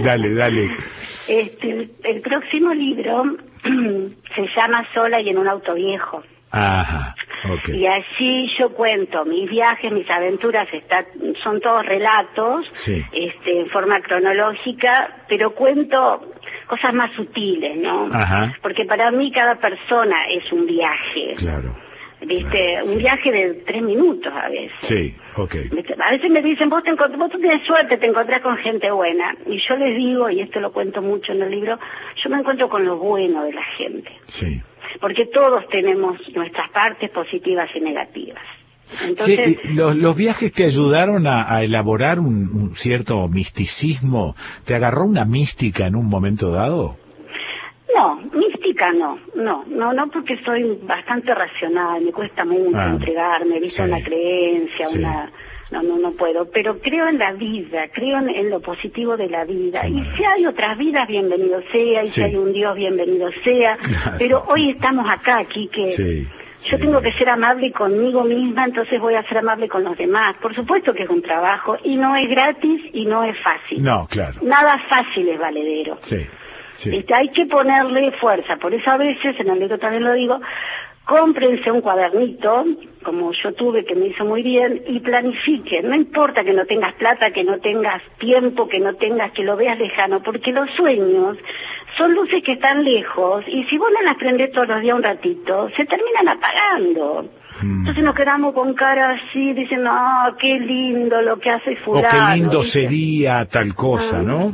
[SPEAKER 4] El próximo libro se llama Sola y en un auto viejo. Y allí yo cuento mis viajes, mis aventuras, son todos relatos, en forma cronológica, pero cuento cosas más sutiles, ¿no? Porque para mí cada persona es un viaje. ¿Viste? Un viaje de 3 minutos a veces. A veces me dicen, vos tienes suerte, te encontrás con gente buena. Y yo les digo, y esto lo cuento mucho en el libro, yo me encuentro con lo bueno de la gente. Porque todos tenemos nuestras partes positivas y negativas. Entonces,
[SPEAKER 3] los viajes te ayudaron a elaborar un cierto misticismo. ¿Te agarró una mística en un momento dado?
[SPEAKER 4] No, mística no, porque soy bastante racional, me cuesta mucho entregarme, ¿viste? Una creencia, no puedo, pero creo en la vida, creo en lo positivo de la vida, y si hay otras vidas, bienvenido sea, y si hay un Dios, bienvenido sea, pero hoy estamos acá, aquí que yo tengo que ser amable conmigo misma, entonces voy a ser amable con los demás. Por supuesto que es un trabajo, y no es gratis, y no es fácil. Nada fácil es valedero. Hay que ponerle fuerza, por eso a veces, en el libro también lo digo, cómprense un cuadernito, como yo tuve, que me hizo muy bien, y planifiquen. No importa que no tengas plata, que no tengas tiempo, que no tengas, que lo veas lejano, porque los sueños son luces que están lejos, y si vos no las prendés todos los días un ratito, se terminan apagando. Entonces nos quedamos con cara así, diciendo, qué lindo lo que hace fulano.
[SPEAKER 3] O qué lindo sería tal cosa, ¿no?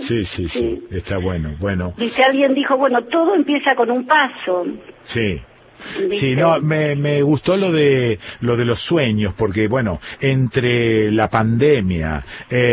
[SPEAKER 3] Sí, está bueno.
[SPEAKER 4] Dice, alguien dijo, bueno, todo empieza con un paso.
[SPEAKER 3] Sí, no, me gustó lo de los sueños, porque bueno, entre la pandemia,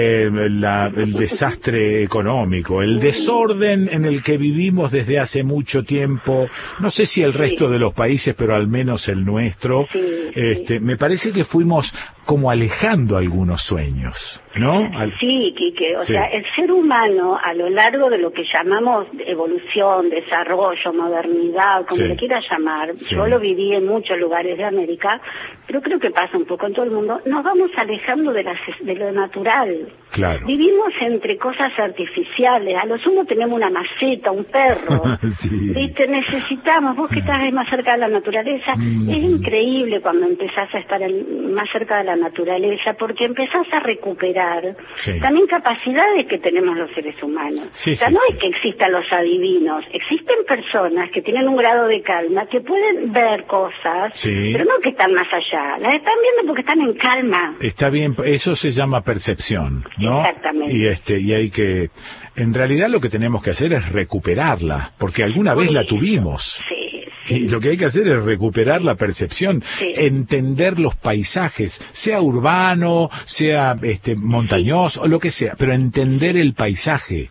[SPEAKER 3] el desastre económico, el desorden en el que vivimos desde hace mucho tiempo, no sé si el resto de los países, pero al menos el nuestro, me parece que fuimos como alejando algunos sueños, ¿no?
[SPEAKER 4] Sí, Quique, o sea, el ser humano a lo largo de lo que llamamos evolución, desarrollo, modernidad, como le quieras llamar, yo lo viví en muchos lugares de América, pero creo que pasa un poco en todo el mundo, nos vamos alejando de lo natural.
[SPEAKER 3] Claro.
[SPEAKER 4] Vivimos entre cosas artificiales, a lo sumo tenemos una maceta, un perro, ¿viste? Necesitamos, vos que estás más cerca de la naturaleza, es increíble cuando empezás a estar más cerca de la naturaleza, porque empezás a recuperar también capacidades que tenemos los seres humanos. O sea, no es que existan los adivinos, existen personas que tienen un grado de calma, que pueden ver cosas, pero no que están más allá, las están viendo porque están en calma.
[SPEAKER 3] Está bien, eso se llama percepción, ¿no?
[SPEAKER 4] Exactamente.
[SPEAKER 3] Y hay que, en realidad lo que tenemos que hacer es recuperarla, porque alguna vez la tuvimos. Y lo que hay que hacer es recuperar la percepción, entender los paisajes, sea urbano, sea montañoso, o lo que sea, pero entender el paisaje.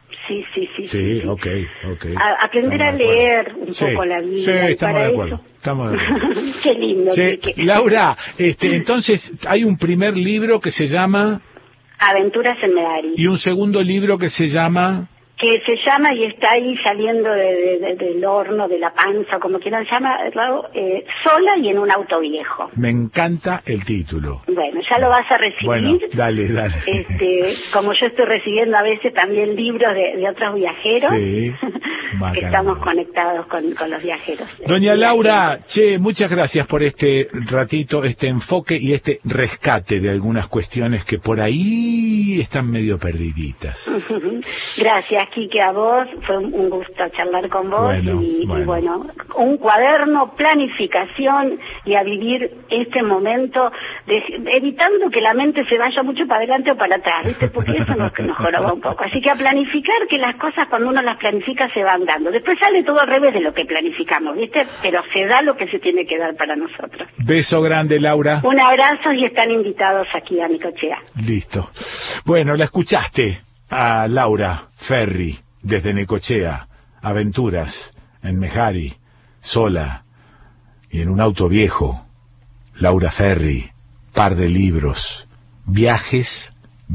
[SPEAKER 3] Sí, ok.
[SPEAKER 4] Aprender a leer un poco la vida.
[SPEAKER 3] Sí, estamos de acuerdo.
[SPEAKER 4] Qué lindo.
[SPEAKER 3] Laura, entonces hay un primer libro que se llama
[SPEAKER 4] Aventuras en Medari.
[SPEAKER 3] Y un segundo libro que se llama
[SPEAKER 4] y está ahí saliendo del horno, de la panza, como quieran llamarlo, sola y en un auto viejo.
[SPEAKER 3] Me encanta el título.
[SPEAKER 4] Bueno, ya lo vas a recibir.
[SPEAKER 3] Bueno, dale.
[SPEAKER 4] Como yo estoy recibiendo a veces también libros de otros viajeros, que estamos conectados con los viajeros.
[SPEAKER 3] Doña Laura, muchas gracias por este ratito, este enfoque y este rescate de algunas cuestiones que por ahí están medio perdiditas.
[SPEAKER 4] Gracias, Quique, a vos, fue un gusto charlar con vos y bueno, un cuaderno, planificación y a vivir este momento evitando que la mente se vaya mucho para adelante o para atrás, ¿viste? Porque eso nos joroba un poco. Así que a planificar, que las cosas cuando uno las planifica se van dando. Después sale todo al revés de lo que planificamos, ¿viste? Pero se da lo que se tiene que dar para nosotros.
[SPEAKER 3] Beso grande, Laura.
[SPEAKER 4] Un abrazo y están invitados aquí a Necochea.
[SPEAKER 3] Listo. Bueno, la escuchaste a Laura Ferri desde Necochea, aventuras en Mejari, sola y en un auto viejo. Laura Ferri, par de libros, viajes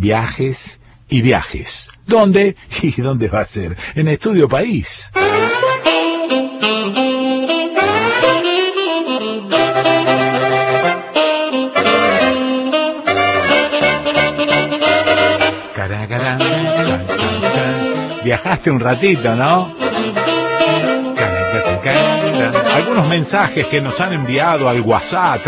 [SPEAKER 3] y viajes. ¿Dónde? ¿Y dónde va a ser? En Estudio País. Viajaste un ratito, ¿no? Algunos mensajes que nos han enviado al WhatsApp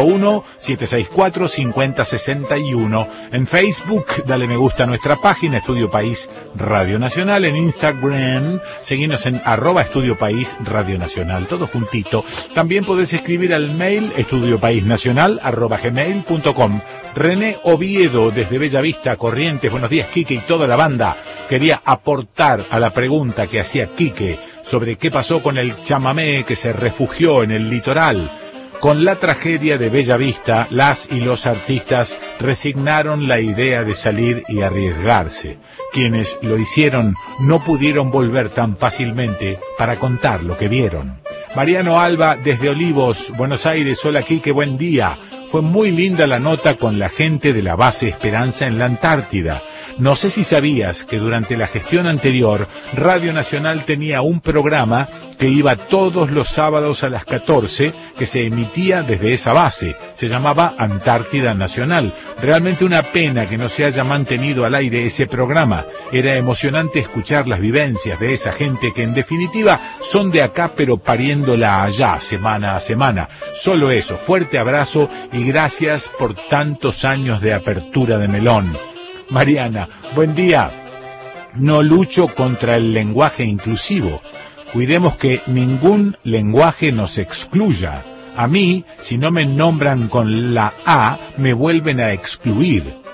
[SPEAKER 3] 351-764-5061. En Facebook, dale me gusta a nuestra página Estudio País Radio Nacional. En Instagram, seguinos en @Estudio País Radio Nacional, todo juntito. También podés escribir al mail estudiopaisnacional@gmail.com. René Oviedo, desde Bella Vista, Corrientes. Buenos días, Quique y toda la banda. Quería aportar a la pregunta que hacía Quique sobre qué pasó con el chamamé que se refugió en el litoral. Con la tragedia de Bella Vista, las y los artistas resignaron la idea de salir y arriesgarse. Quienes lo hicieron no pudieron volver tan fácilmente para contar lo que vieron. Mariano Alba, desde Olivos, Buenos Aires. Hola, Quique, buen día. Fue muy linda la nota con la gente de la base Esperanza en la Antártida. No sé si sabías que durante la gestión anterior, Radio Nacional tenía un programa que iba todos los sábados a las 14, que se emitía desde esa base. Se llamaba Antártida Nacional. Realmente una pena que no se haya mantenido al aire ese programa. Era emocionante escuchar las vivencias de esa gente que en definitiva son de acá pero pariéndola allá semana a semana. Solo eso, fuerte abrazo y gracias por tantos años de apertura de melón. Mariana, buen día. No lucho contra el lenguaje inclusivo. Cuidemos que ningún lenguaje nos excluya. A mí, si no me nombran con la A, me vuelven a excluir.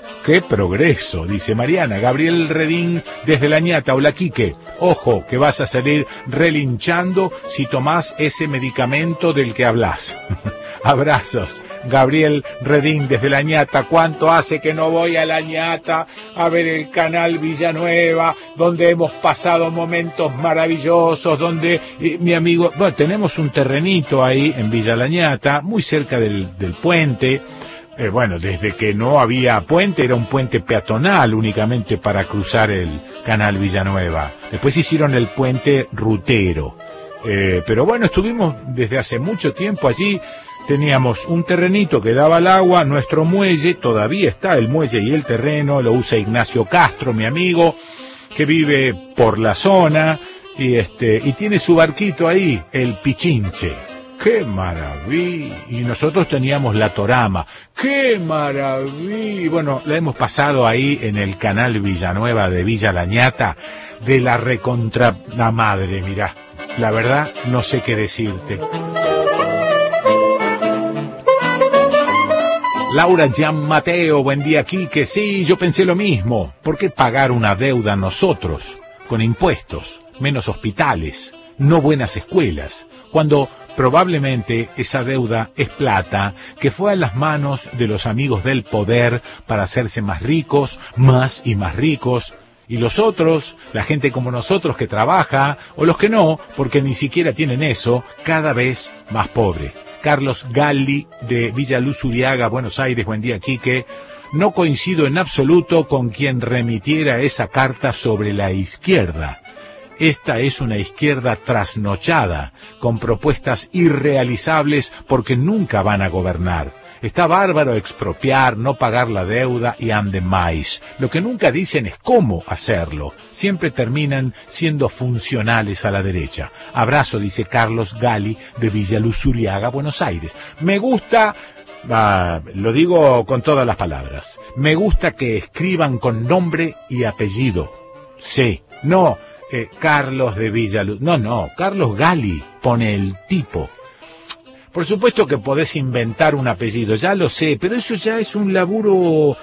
[SPEAKER 3] ¡Qué progreso! Dice Mariana. Gabriel Redín desde La Ñata. Hola, Quique. Ojo, que vas a salir relinchando si tomás ese medicamento del que hablas. Abrazos. Gabriel Redín desde La Ñata. ¿Cuánto hace que no voy a La Ñata a ver el canal Villanueva, donde hemos pasado momentos maravillosos, donde mi amigo... Bueno, tenemos un terrenito ahí en Villa La Ñata, muy cerca del puente. Bueno, desde que no había puente, era un puente peatonal únicamente para cruzar el canal Villanueva. Después hicieron el puente rutero. Pero bueno, estuvimos desde hace mucho tiempo allí. Teníamos un terrenito que daba al agua, nuestro muelle, todavía está el muelle y el terreno, lo usa Ignacio Castro, mi amigo, que vive por la zona, y tiene su barquito ahí, el Pichinche. ¡Qué maravilla! Y nosotros teníamos la Torama. ¡Qué maravilla! Bueno, la hemos pasado ahí en el canal Villanueva de Villa La Ñata, de la recontra la madre, mirá. La verdad, no sé qué decirte. Laura Gian Mateo, buen día, Quique. Sí, yo pensé lo mismo. ¿Por qué pagar una deuda nosotros, con impuestos, menos hospitales, no buenas escuelas, cuando probablemente esa deuda es plata que fue a las manos de los amigos del poder para hacerse más ricos, más y más ricos, y los otros, la gente como nosotros que trabaja, o los que no, porque ni siquiera tienen eso, cada vez más pobre? Carlos Galli de Villa Luz Uriaga, Buenos Aires, buen día, Quique. No coincido en absoluto con quien remitiera esa carta sobre la izquierda. Esta es una izquierda trasnochada, con propuestas irrealizables porque nunca van a gobernar. Está bárbaro expropiar, no pagar la deuda y ande más. Lo que nunca dicen es cómo hacerlo. Siempre terminan siendo funcionales a la derecha. Abrazo, dice Carlos Gali de Villa Luz Uriaga, Buenos Aires. Me gusta, lo digo con todas las palabras, me gusta que escriban con nombre y apellido. Sí, no, Carlos de Villa Luz, no, Carlos Gali pone el tipo. Por supuesto que podés inventar un apellido, ya lo sé, pero eso ya es un laburo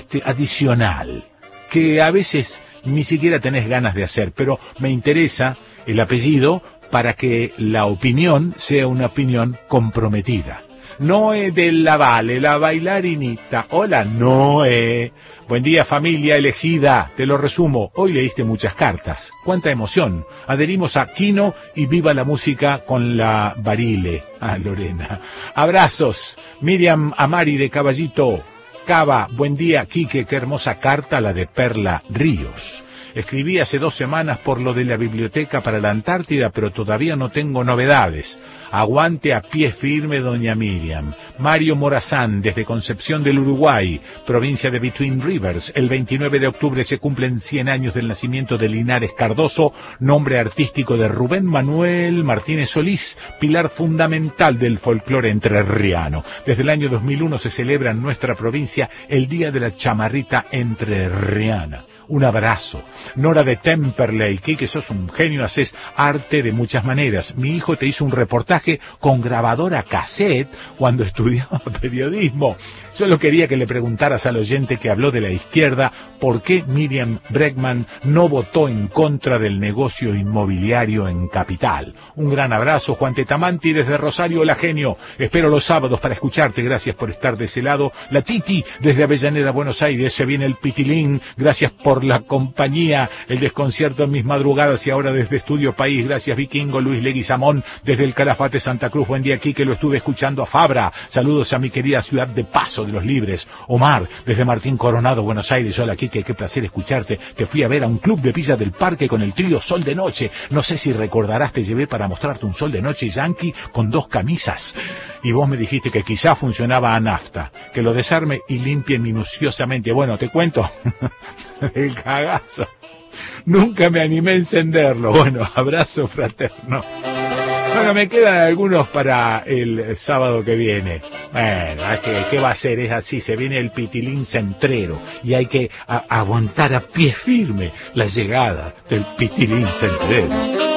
[SPEAKER 3] adicional, que a veces ni siquiera tenés ganas de hacer, pero me interesa el apellido para que la opinión sea una opinión comprometida. Noé del Lavale, la bailarinita. Hola, Noé. Buen día, familia elegida. Te lo resumo. Hoy leíste muchas cartas. Cuánta emoción. Adherimos a Quino y viva la música con la Barile. Lorena. Abrazos. Miriam Amari de Caballito. Cava. Buen día, Quique. Qué hermosa carta la de Perla Ríos. Escribí hace 2 semanas por lo de la biblioteca para la Antártida, pero todavía no tengo novedades. Aguante a pie firme, doña Miriam. Mario Morazán, desde Concepción del Uruguay, provincia de Between Rivers. El 29 de octubre se cumplen 100 años del nacimiento de Linares Cardoso, nombre artístico de Rubén Manuel Martínez Solís, pilar fundamental del folclore entrerriano. Desde el año 2001 se celebra en nuestra provincia el Día de la Chamarrita Entrerriana. Un abrazo. Nora de Temperley, que sos un genio, haces arte de muchas maneras. Mi hijo te hizo un reportaje con grabadora cassette cuando estudiaba periodismo. Solo quería que le preguntaras al oyente que habló de la izquierda por qué Miriam Bregman no votó en contra del negocio inmobiliario en Capital. Un gran abrazo, Juan Tetamanti desde Rosario, la genio. Espero los sábados para escucharte. Gracias por estar de ese lado. La Titi desde Avellaneda, Buenos Aires. Se viene el Pitilín. Gracias por la compañía, el desconcierto en mis madrugadas y ahora desde Estudio País. Gracias, Vikingo. Luis Leguizamón desde el Calafate, Santa Cruz. Buen día, aquí que lo estuve escuchando a Fabra. Saludos a mi querida ciudad de Paso de los Libres. Omar desde Martín Coronado, Buenos Aires. Hola, Quique, qué placer escucharte. Te fui a ver a un club de Villa del Parque con el trío Sol de Noche. No sé si recordarás, te llevé para mostrarte un Sol de Noche yankee con 2 camisas. Y vos me dijiste que quizá funcionaba a nafta, que lo desarme y limpie minuciosamente. Bueno, te cuento, el cagazo. Nunca me animé a encenderlo. Bueno, abrazo fraterno. Bueno, me quedan algunos para el sábado que viene. Bueno, ¿qué va a ser? Es así, se viene el Pitilín centrero y hay que aguantar a pie firme la llegada del Pitilín centrero.